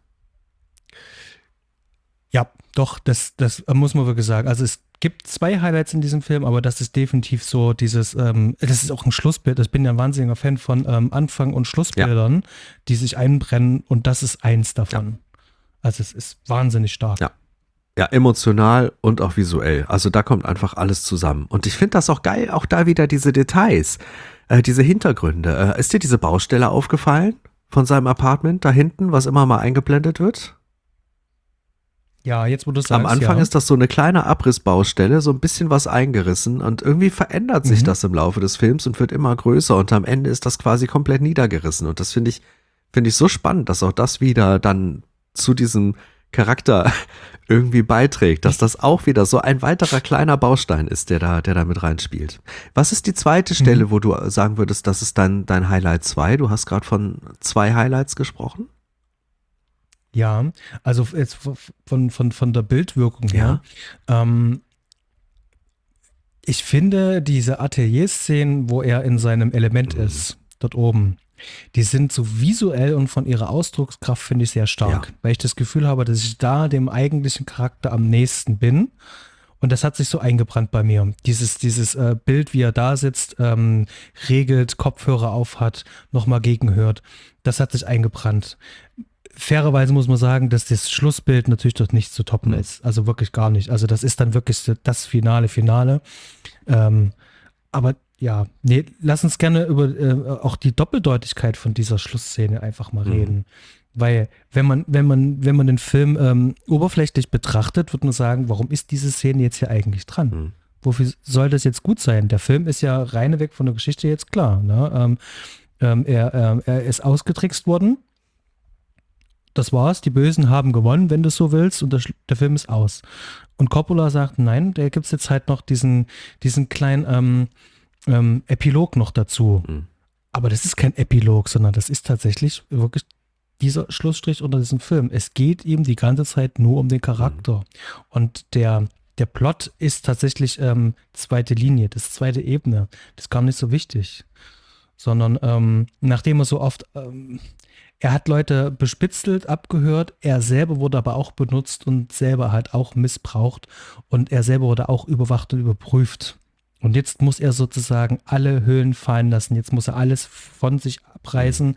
Ja, doch, das, das muss man wirklich sagen. Also es gibt zwei Highlights in diesem Film, aber das ist definitiv so dieses, ähm, das ist auch ein Schlussbild. Ich bin ja ein wahnsinniger Fan von ähm, Anfang- und Schlussbildern, ja. die sich einbrennen und das ist eins davon. Ja. Also es ist wahnsinnig stark. Ja. Ja, emotional und auch visuell. Also da kommt einfach alles zusammen. Und ich finde das auch geil, auch da wieder diese Details. Äh, diese Hintergründe. Äh, ist dir diese Baustelle aufgefallen von seinem Apartment da hinten, was immer mal eingeblendet wird? Ja, jetzt wo du sagst, Am Anfang ja. ist das so eine kleine Abrissbaustelle, so ein bisschen was eingerissen und irgendwie verändert sich mhm. das im Laufe des Films und wird immer größer und am Ende ist das quasi komplett niedergerissen und das finde ich, finde ich so spannend, dass auch das wieder dann zu diesem Charakter irgendwie beiträgt, dass das auch wieder so ein weiterer kleiner Baustein ist, der da, der da mit reinspielt. Was ist die zweite Stelle, mhm. wo du sagen würdest, das ist dein, dein Highlight zwei? Du hast gerade von zwei Highlights gesprochen. Ja, also jetzt von, von, von der Bildwirkung her. Ja. Ähm, ich finde diese Atelier-Szenen, wo er in seinem Element mhm. ist, dort oben, Die sind so visuell und von ihrer Ausdruckskraft finde ich sehr stark, Ja. weil ich das Gefühl habe, dass ich da dem eigentlichen Charakter am nächsten bin. Und das hat sich so eingebrannt bei mir. Dieses, dieses äh, Bild, wie er da sitzt, ähm, regelt, Kopfhörer auf hat, nochmal gegenhört, das hat sich eingebrannt. Fairerweise muss man sagen, dass das Schlussbild natürlich dort nicht zu toppen Mhm. ist. Also wirklich gar nicht. Also das ist dann wirklich das Finale, Finale. Ähm, aber ja, nee, lass uns gerne über äh, auch die Doppeldeutigkeit von dieser Schlussszene einfach mal Mhm. reden. Weil, wenn man, wenn man, wenn man den Film ähm, oberflächlich betrachtet, wird man sagen, warum ist diese Szene jetzt hier eigentlich dran? Mhm. Wofür soll das jetzt gut sein? Der Film ist ja reineweg von der Geschichte jetzt klar. Ne? Ähm, ähm, er, ähm, er ist ausgetrickst worden. Das war's. Die Bösen haben gewonnen, wenn du es so willst, und der, Sch- der Film ist aus. Und Coppola sagt, nein, da gibt es jetzt halt noch diesen, diesen kleinen ähm, ähm, Epilog noch dazu. Mhm. Aber das ist kein Epilog, sondern das ist tatsächlich wirklich dieser Schlussstrich unter diesem Film. Es geht ihm die ganze Zeit nur um den Charakter. Und der, der Plot ist tatsächlich ähm, zweite Linie, das ist zweite Ebene. Das ist gar nicht so wichtig. Sondern ähm, nachdem er so oft, ähm, er hat Leute bespitzelt, abgehört, er selber wurde aber auch benutzt und selber halt auch missbraucht und er selber wurde auch überwacht und überprüft. Und jetzt muss er sozusagen alle Hüllen fallen lassen. Jetzt muss er alles von sich abreißen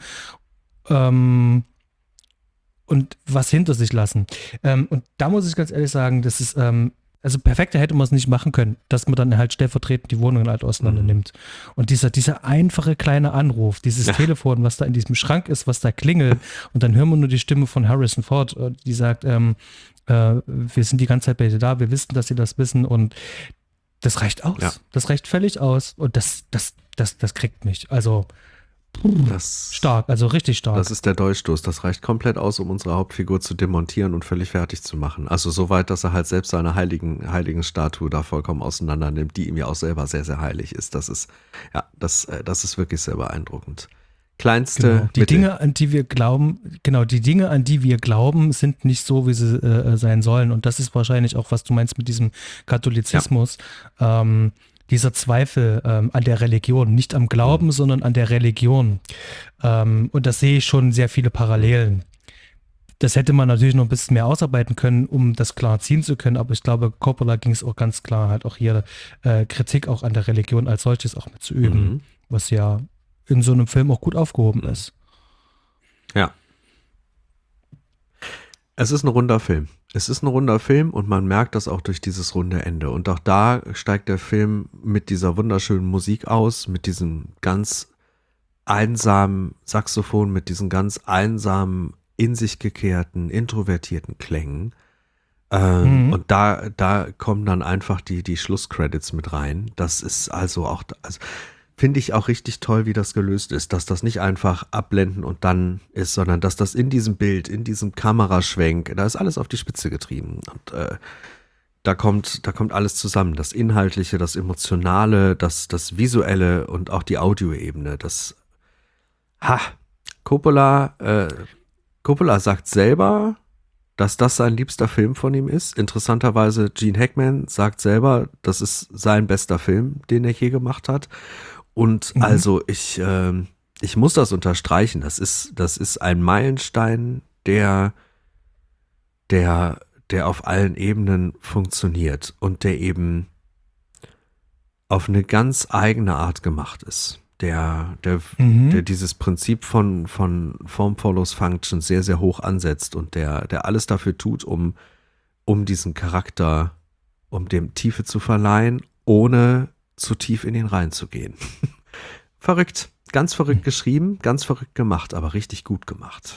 ähm, und was hinter sich lassen. Ähm, und da muss ich ganz ehrlich sagen, das ist, ähm, also perfekter hätte man es nicht machen können, dass man dann halt stellvertretend die Wohnungen halt auseinander Mhm. nimmt. Und dieser, dieser einfache kleine Anruf, dieses Ja. Telefon, was da in diesem Schrank ist, was da klingelt, und dann hören wir nur die Stimme von Harrison Ford, äh, die sagt, ähm, äh, wir sind die ganze Zeit bei dir da, wir wissen, dass sie das wissen, und das reicht aus. Ja. Das reicht völlig aus. Und das, das, das, das kriegt mich. Also Das, stark, also richtig stark. das ist der Dolchstoß. Das reicht komplett aus, um unsere Hauptfigur zu demontieren und völlig fertig zu machen. Also so weit, dass er halt selbst seine heiligen, heiligen Statue da vollkommen auseinander nimmt, die ihm ja auch selber sehr, sehr heilig ist. Das ist, ja, das, äh, das ist wirklich sehr beeindruckend. Kleinste Genau. Die Mittel. Dinge, an die wir glauben, genau, die Dinge, an die wir glauben, sind nicht so, wie sie äh, sein sollen. Und das ist wahrscheinlich auch, was du meinst mit diesem Katholizismus. Ähm, dieser Zweifel ähm, an der Religion, nicht am Glauben, Mhm. sondern an der Religion. Ähm, und da sehe ich schon sehr viele Parallelen. Das hätte man natürlich noch ein bisschen mehr ausarbeiten können, um das klar ziehen zu können. Aber ich glaube, Coppola ging es auch ganz klar, halt auch hier äh, Kritik auch an der Religion als solches auch mit zu üben, Mhm. was ja in so einem Film auch gut aufgehoben Mhm. ist. Ja. Es ist ein runder Film. Es ist ein runder Film und man merkt das auch durch dieses runde Ende. Und auch da steigt der Film mit dieser wunderschönen Musik aus, mit diesem ganz einsamen Saxophon, mit diesen ganz einsamen, in sich gekehrten, introvertierten Klängen. Ähm, Mhm. Und da, da kommen dann einfach die, die Schlusscredits mit rein. Das ist also auch, also finde ich auch richtig toll, wie das gelöst ist, dass das nicht einfach abblenden und dann ist, sondern dass das in diesem Bild, in diesem Kameraschwenk, da ist alles auf die Spitze getrieben. Und äh, da kommt, da kommt alles zusammen. Das Inhaltliche, das Emotionale, das, das Visuelle und auch die Audioebene. Das, ha, Coppola, äh, Coppola sagt selber, dass das sein liebster Film von ihm ist. Interessanterweise, Gene Hackman sagt selber, das ist sein bester Film, den er je gemacht hat. Und Mhm. also ich, ähm, ich muss das unterstreichen. Das ist, das ist ein Meilenstein, der, der, der auf allen Ebenen funktioniert und der eben auf eine ganz eigene Art gemacht ist. Der, der, Mhm. der dieses Prinzip von, von Form follows Function sehr, sehr hoch ansetzt und der, der alles dafür tut, um, um diesen Charakter, um dem Tiefe zu verleihen, ohne zu tief in ihn reinzugehen. Verrückt. Ganz verrückt geschrieben, ganz verrückt gemacht, aber richtig gut gemacht.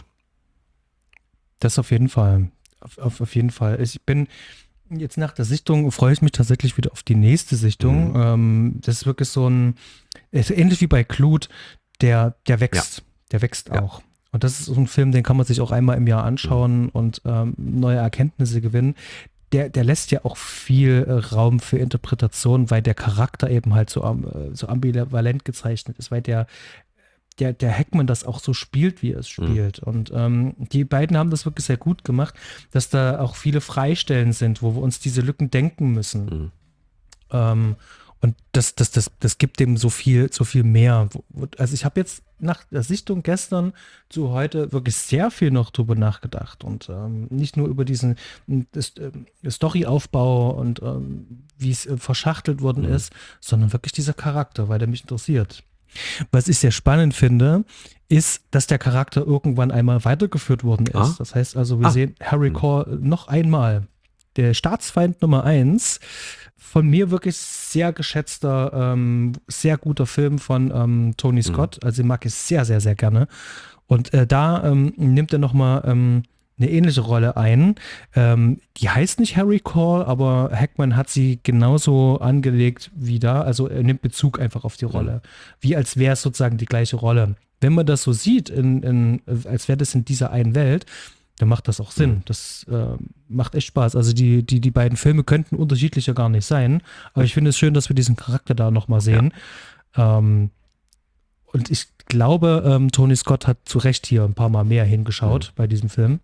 Das auf jeden Fall. Auf, auf, auf jeden Fall. Ich bin jetzt nach der Sichtung, freue ich mich tatsächlich wieder auf die nächste Sichtung. Mhm. Ähm, das ist wirklich so ein, ist ähnlich wie bei Clute, der, der wächst. Der wächst Ja. auch. Und das ist so ein Film, den kann man sich auch einmal im Jahr anschauen und ähm, neue Erkenntnisse gewinnen. Der, der lässt ja auch viel äh, Raum für Interpretation, weil der Charakter eben halt so, am- äh, so ambivalent gezeichnet ist, weil der, der, der Hackman das auch so spielt, wie er es spielt. Und ähm, die beiden haben das wirklich sehr gut gemacht, dass da auch viele Freistellen sind, wo wir uns diese Lücken denken müssen. Mhm. Ähm, und das, das, das, das gibt dem so viel, so viel mehr. Wo- wo- Also ich habe jetzt nach der Sichtung gestern zu heute wirklich sehr viel noch drüber nachgedacht und ähm, nicht nur über diesen das, ähm, Storyaufbau und ähm, wie es äh, verschachtelt worden Mhm. ist, sondern wirklich dieser Charakter, weil der mich interessiert. Was ich sehr spannend finde, ist, dass der Charakter irgendwann einmal weitergeführt worden Ah, ist. Das heißt also, wir ah, sehen Harry mhm. Core noch einmal. Der Staatsfeind Nummer eins, von mir wirklich sehr geschätzter, ähm, sehr guter Film von ähm, Tony Mhm. Scott. Also den mag ich sehr, sehr, sehr gerne. Und äh, da ähm, nimmt er nochmal ähm, eine ähnliche Rolle ein. Ähm, die heißt nicht Harry Core, aber Hackman hat sie genauso angelegt wie da. Also er nimmt Bezug einfach auf die Mhm. Rolle. Wie als wäre es sozusagen die gleiche Rolle. Wenn man das so sieht, in, in, als wäre das in dieser einen Welt, dann macht das auch Mhm. Sinn. Das äh, macht echt Spaß. Also die, die, die beiden Filme könnten unterschiedlicher gar nicht sein. Aber ich finde es schön, dass wir diesen Charakter da nochmal Ja. sehen. Ähm, und ich glaube, ähm, Tony Scott hat zu Recht hier ein paar Mal mehr hingeschaut Mhm. bei diesem Film.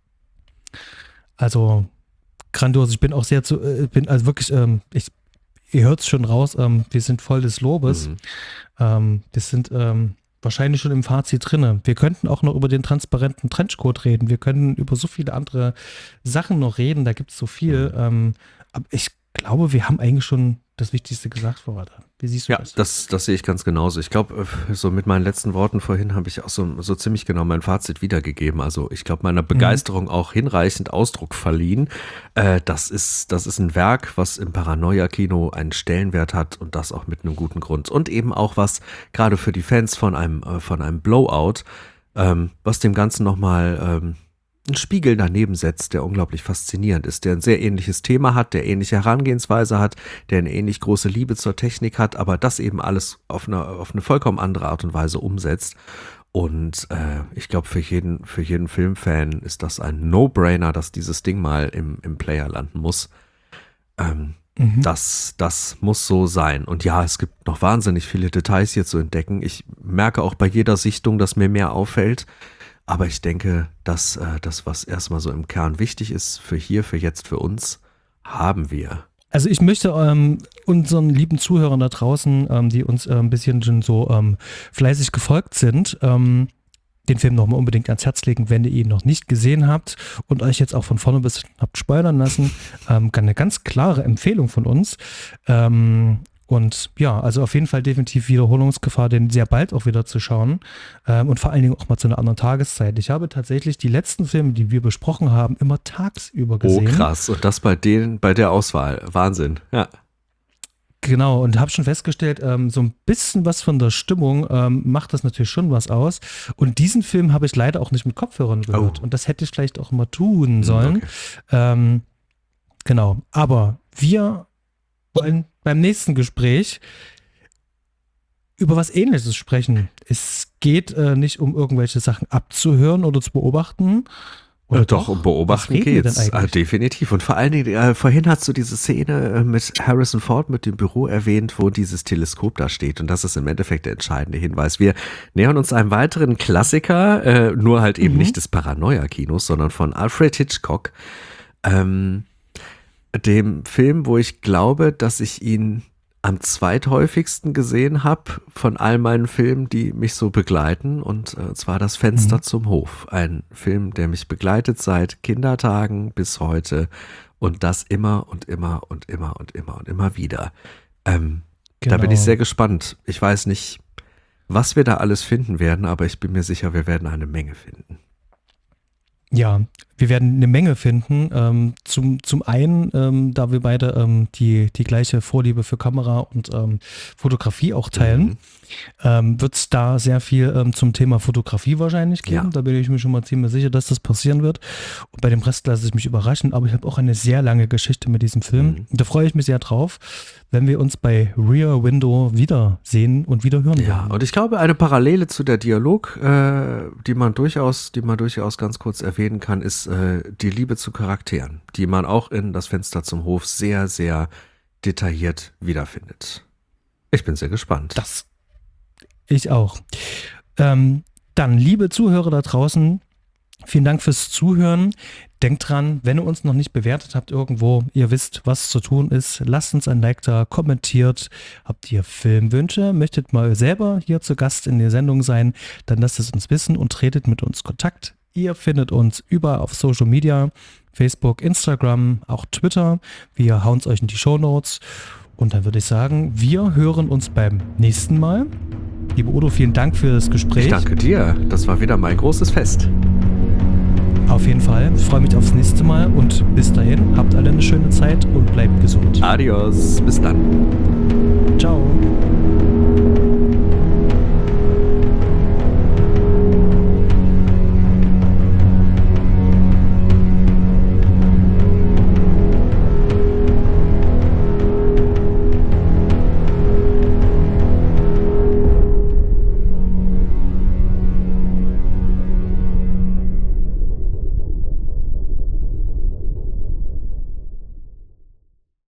Also grandios. Ich bin auch sehr zu, äh, bin also wirklich, ähm, ich, ihr hört es schon raus, ähm, wir sind voll des Lobes. Mhm. Ähm, das sind ähm, wahrscheinlich schon im Fazit drinne. Wir könnten auch noch über den transparenten Trenchcoat reden. Wir können über so viele andere Sachen noch reden. Da gibt es so viel. Mhm. Ähm, aber ich glaube, wir haben eigentlich schon das Wichtigste gesagt, Vorrat. Wie siehst du Ja, das? das, das sehe ich ganz genauso. Ich glaube, so mit meinen letzten Worten vorhin habe ich auch so, so ziemlich genau mein Fazit wiedergegeben. Also ich glaube, meiner Mhm. Begeisterung auch hinreichend Ausdruck verliehen. Äh, das ist, das ist ein Werk, was im Paranoia-Kino einen Stellenwert hat und das auch mit einem guten Grund. Und eben auch was, gerade für die Fans von einem, äh, von einem Blowout, ähm, was dem Ganzen nochmal ähm, einen Spiegel daneben setzt, der unglaublich faszinierend ist, der ein sehr ähnliches Thema hat, der ähnliche Herangehensweise hat, der eine ähnlich große Liebe zur Technik hat, aber das eben alles auf eine, auf eine vollkommen andere Art und Weise umsetzt. Und äh, ich glaube, für jeden, für jeden Filmfan ist das ein No-Brainer, dass dieses Ding mal im, im Player landen muss. Ähm, Mhm. das, das muss so sein. Und ja, es gibt noch wahnsinnig viele Details hier zu entdecken. Ich merke auch bei jeder Sichtung, dass mir mehr auffällt. Aber ich denke, dass äh, das, was erstmal so im Kern wichtig ist, für hier, für jetzt, für uns, haben wir. Also ich möchte ähm, unseren lieben Zuhörern da draußen, ähm, die uns äh, ein bisschen schon so ähm, fleißig gefolgt sind, ähm, den Film nochmal unbedingt ans Herz legen, wenn ihr ihn noch nicht gesehen habt und euch jetzt auch von vorne bis hinten habt spoilern lassen. Ähm, eine ganz klare Empfehlung von uns. Ähm, und ja, also auf jeden Fall definitiv Wiederholungsgefahr, den sehr bald auch wieder zu schauen. Ähm, und vor allen Dingen auch mal zu einer anderen Tageszeit. Ich habe tatsächlich die letzten Filme, die wir besprochen haben, immer tagsüber Oh, gesehen. krass. Und das bei denen, bei der Auswahl. Wahnsinn. Ja. Genau, und habe schon festgestellt, ähm, so ein bisschen was von der Stimmung ähm, macht das natürlich schon was aus. Und diesen Film habe ich leider auch nicht mit Kopfhörern gehört. Oh. Und das hätte ich vielleicht auch mal tun Hm, sollen. okay. Ähm, genau, aber wir wollen beim nächsten Gespräch über was Ähnliches sprechen. Es geht äh, nicht um irgendwelche Sachen abzuhören oder zu beobachten. Oder Äh, Doch, um Was Beobachten reden wir denn geht's. Äh, eigentlich? definitiv. Und vor allen Dingen, äh, vorhin hast du diese Szene äh, mit Harrison Ford mit dem Büro erwähnt, wo dieses Teleskop da steht. Und das ist im Endeffekt der entscheidende Hinweis. Wir nähern uns einem weiteren Klassiker, äh, nur halt eben Mhm. nicht des Paranoia-Kinos, sondern von Alfred Hitchcock. Ähm, dem Film, wo ich glaube, dass ich ihn am zweithäufigsten gesehen habe von all meinen Filmen, die mich so begleiten. Und äh, zwar Das Fenster Mhm. zum Hof. Ein Film, der mich begleitet seit Kindertagen bis heute. Und das immer und immer und immer und immer und immer wieder. Ähm, Da bin ich Genau. sehr gespannt. Ich weiß nicht, was wir da alles finden werden, aber ich bin mir sicher, wir werden eine Menge finden. Ja, wir werden eine Menge finden. Ähm, zum, zum einen, ähm, da wir beide ähm, die, die gleiche Vorliebe für Kamera und ähm, Fotografie auch teilen, Mhm. ähm, wird es da sehr viel ähm, zum Thema Fotografie wahrscheinlich geben. Ja. Da bin ich mir schon mal ziemlich sicher, dass das passieren wird. Und bei dem Rest lasse ich mich überraschen. Aber ich habe auch eine sehr lange Geschichte mit diesem Film. Mhm. Und da freue ich mich sehr drauf, wenn wir uns bei Rear Window wiedersehen und wieder hören Ja, werden. und ich glaube, eine Parallele zu der Dialog, äh, die man durchaus, die man durchaus ganz kurz erwähnen kann, ist äh, die Liebe zu Charakteren, die man auch in Das Fenster zum Hof sehr, sehr detailliert wiederfindet. Ich bin sehr gespannt. Das ich auch. Ähm, dann, liebe Zuhörer da draußen, Vielen Dank fürs Zuhören. Denkt dran, wenn ihr uns noch nicht bewertet habt irgendwo, ihr wisst, was zu tun ist, lasst uns ein Like da, kommentiert. Habt ihr Filmwünsche, möchtet mal selber hier zu Gast in der Sendung sein, dann lasst es uns wissen und tretet mit uns Kontakt. Ihr findet uns überall auf Social Media, Facebook, Instagram, auch Twitter. Wir hauen es euch in die Shownotes. Und dann würde ich sagen, wir hören uns beim nächsten Mal. Lieber Udo, vielen Dank für das Gespräch. Ich danke dir. Das war wieder mein großes Fest. Auf jeden Fall. Ich freue mich aufs nächste Mal und bis dahin, habt alle eine schöne Zeit und bleibt gesund. Adios. Bis dann. Ciao.